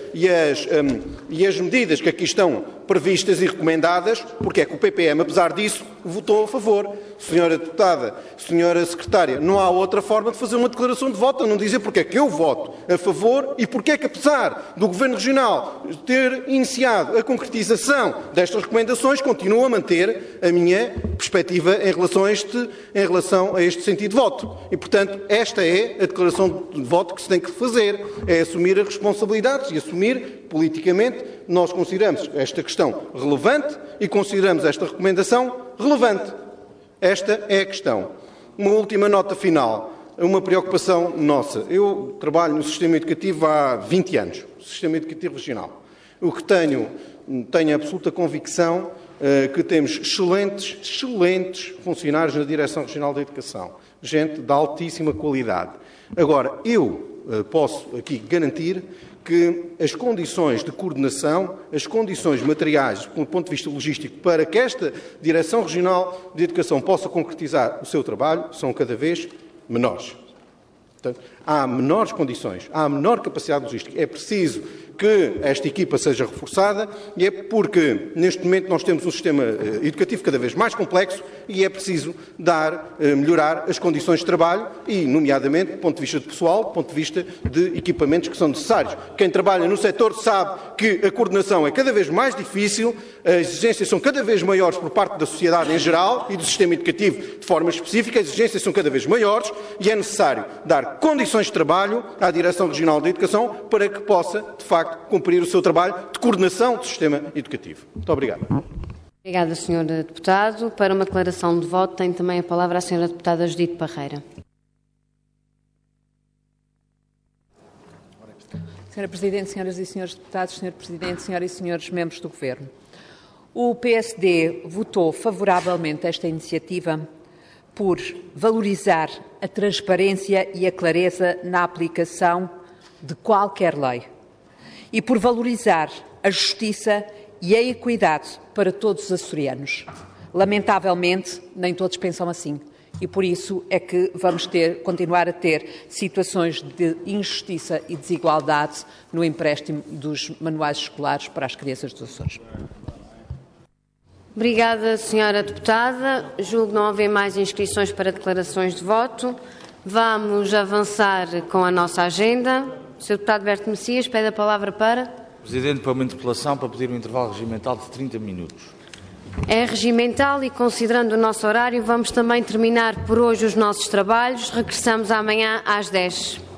as medidas que aqui estão previstas e recomendadas, porque é que o PPM, apesar disso, votou a favor. Senhora Deputada, Senhora Secretária, não há outra forma de fazer uma declaração de voto, a não dizer porque é que eu voto a favor e porque é que, apesar do Governo Regional ter iniciado a concretização destas recomendações, continuo a manter a minha perspectiva em relação a este sentido de voto. E, portanto, esta é a declaração de voto que se tem que fazer, é assumir as responsabilidades e assumir politicamente. Nós consideramos esta questão relevante e consideramos esta recomendação relevante. Esta é a questão. Uma última nota final, uma preocupação nossa. Eu trabalho no sistema educativo há 20 anos, sistema educativo regional. O que tenho absoluta convicção que temos excelentes funcionários na Direção Regional da Educação. Gente de altíssima qualidade. Agora, eu posso aqui garantir que as condições de coordenação, as condições materiais, do ponto de vista logístico, para que esta Direção Regional de Educação possa concretizar o seu trabalho, são cada vez menores. Portanto, há menores condições, há menor capacidade logística. É preciso que esta equipa seja reforçada e é porque, neste momento, nós temos um sistema educativo cada vez mais complexo e é preciso melhorar as condições de trabalho e, nomeadamente, do ponto de vista de pessoal, do ponto de vista de equipamentos que são necessários. Quem trabalha no setor sabe que a coordenação é cada vez mais difícil, as exigências são cada vez maiores por parte da sociedade em geral e do sistema educativo de forma específica, as exigências são cada vez maiores e é necessário dar condições de trabalho à Direção Regional de Educação para que possa, de facto, cumprir o seu trabalho de coordenação do sistema educativo. Muito obrigado. Obrigada, Sr. Deputado. Para uma declaração de voto, tem também a palavra a Sra. Deputada Judite Parreira. Sra. Presidente, Senhoras e Senhores Deputados, Sr. Presidente, Senhoras e Senhores Membros do Governo. O PSD votou favoravelmente esta iniciativa por valorizar a transparência e a clareza na aplicação de qualquer lei e por valorizar a justiça e a equidade para todos os açorianos. Lamentavelmente, nem todos pensam assim e por isso é que vamos continuar a ter situações de injustiça e desigualdade no empréstimo dos manuais escolares para as crianças dos Açores. Obrigada, Sra. Deputada. Julgo não haver mais inscrições para declarações de voto. Vamos avançar com a nossa agenda. O Sr. Deputado Berto Messias pede a palavra para... Presidente, para uma interpelação para pedir um intervalo regimental de 30 minutos. É regimental e, considerando o nosso horário, vamos também terminar por hoje os nossos trabalhos. Regressamos amanhã às 10.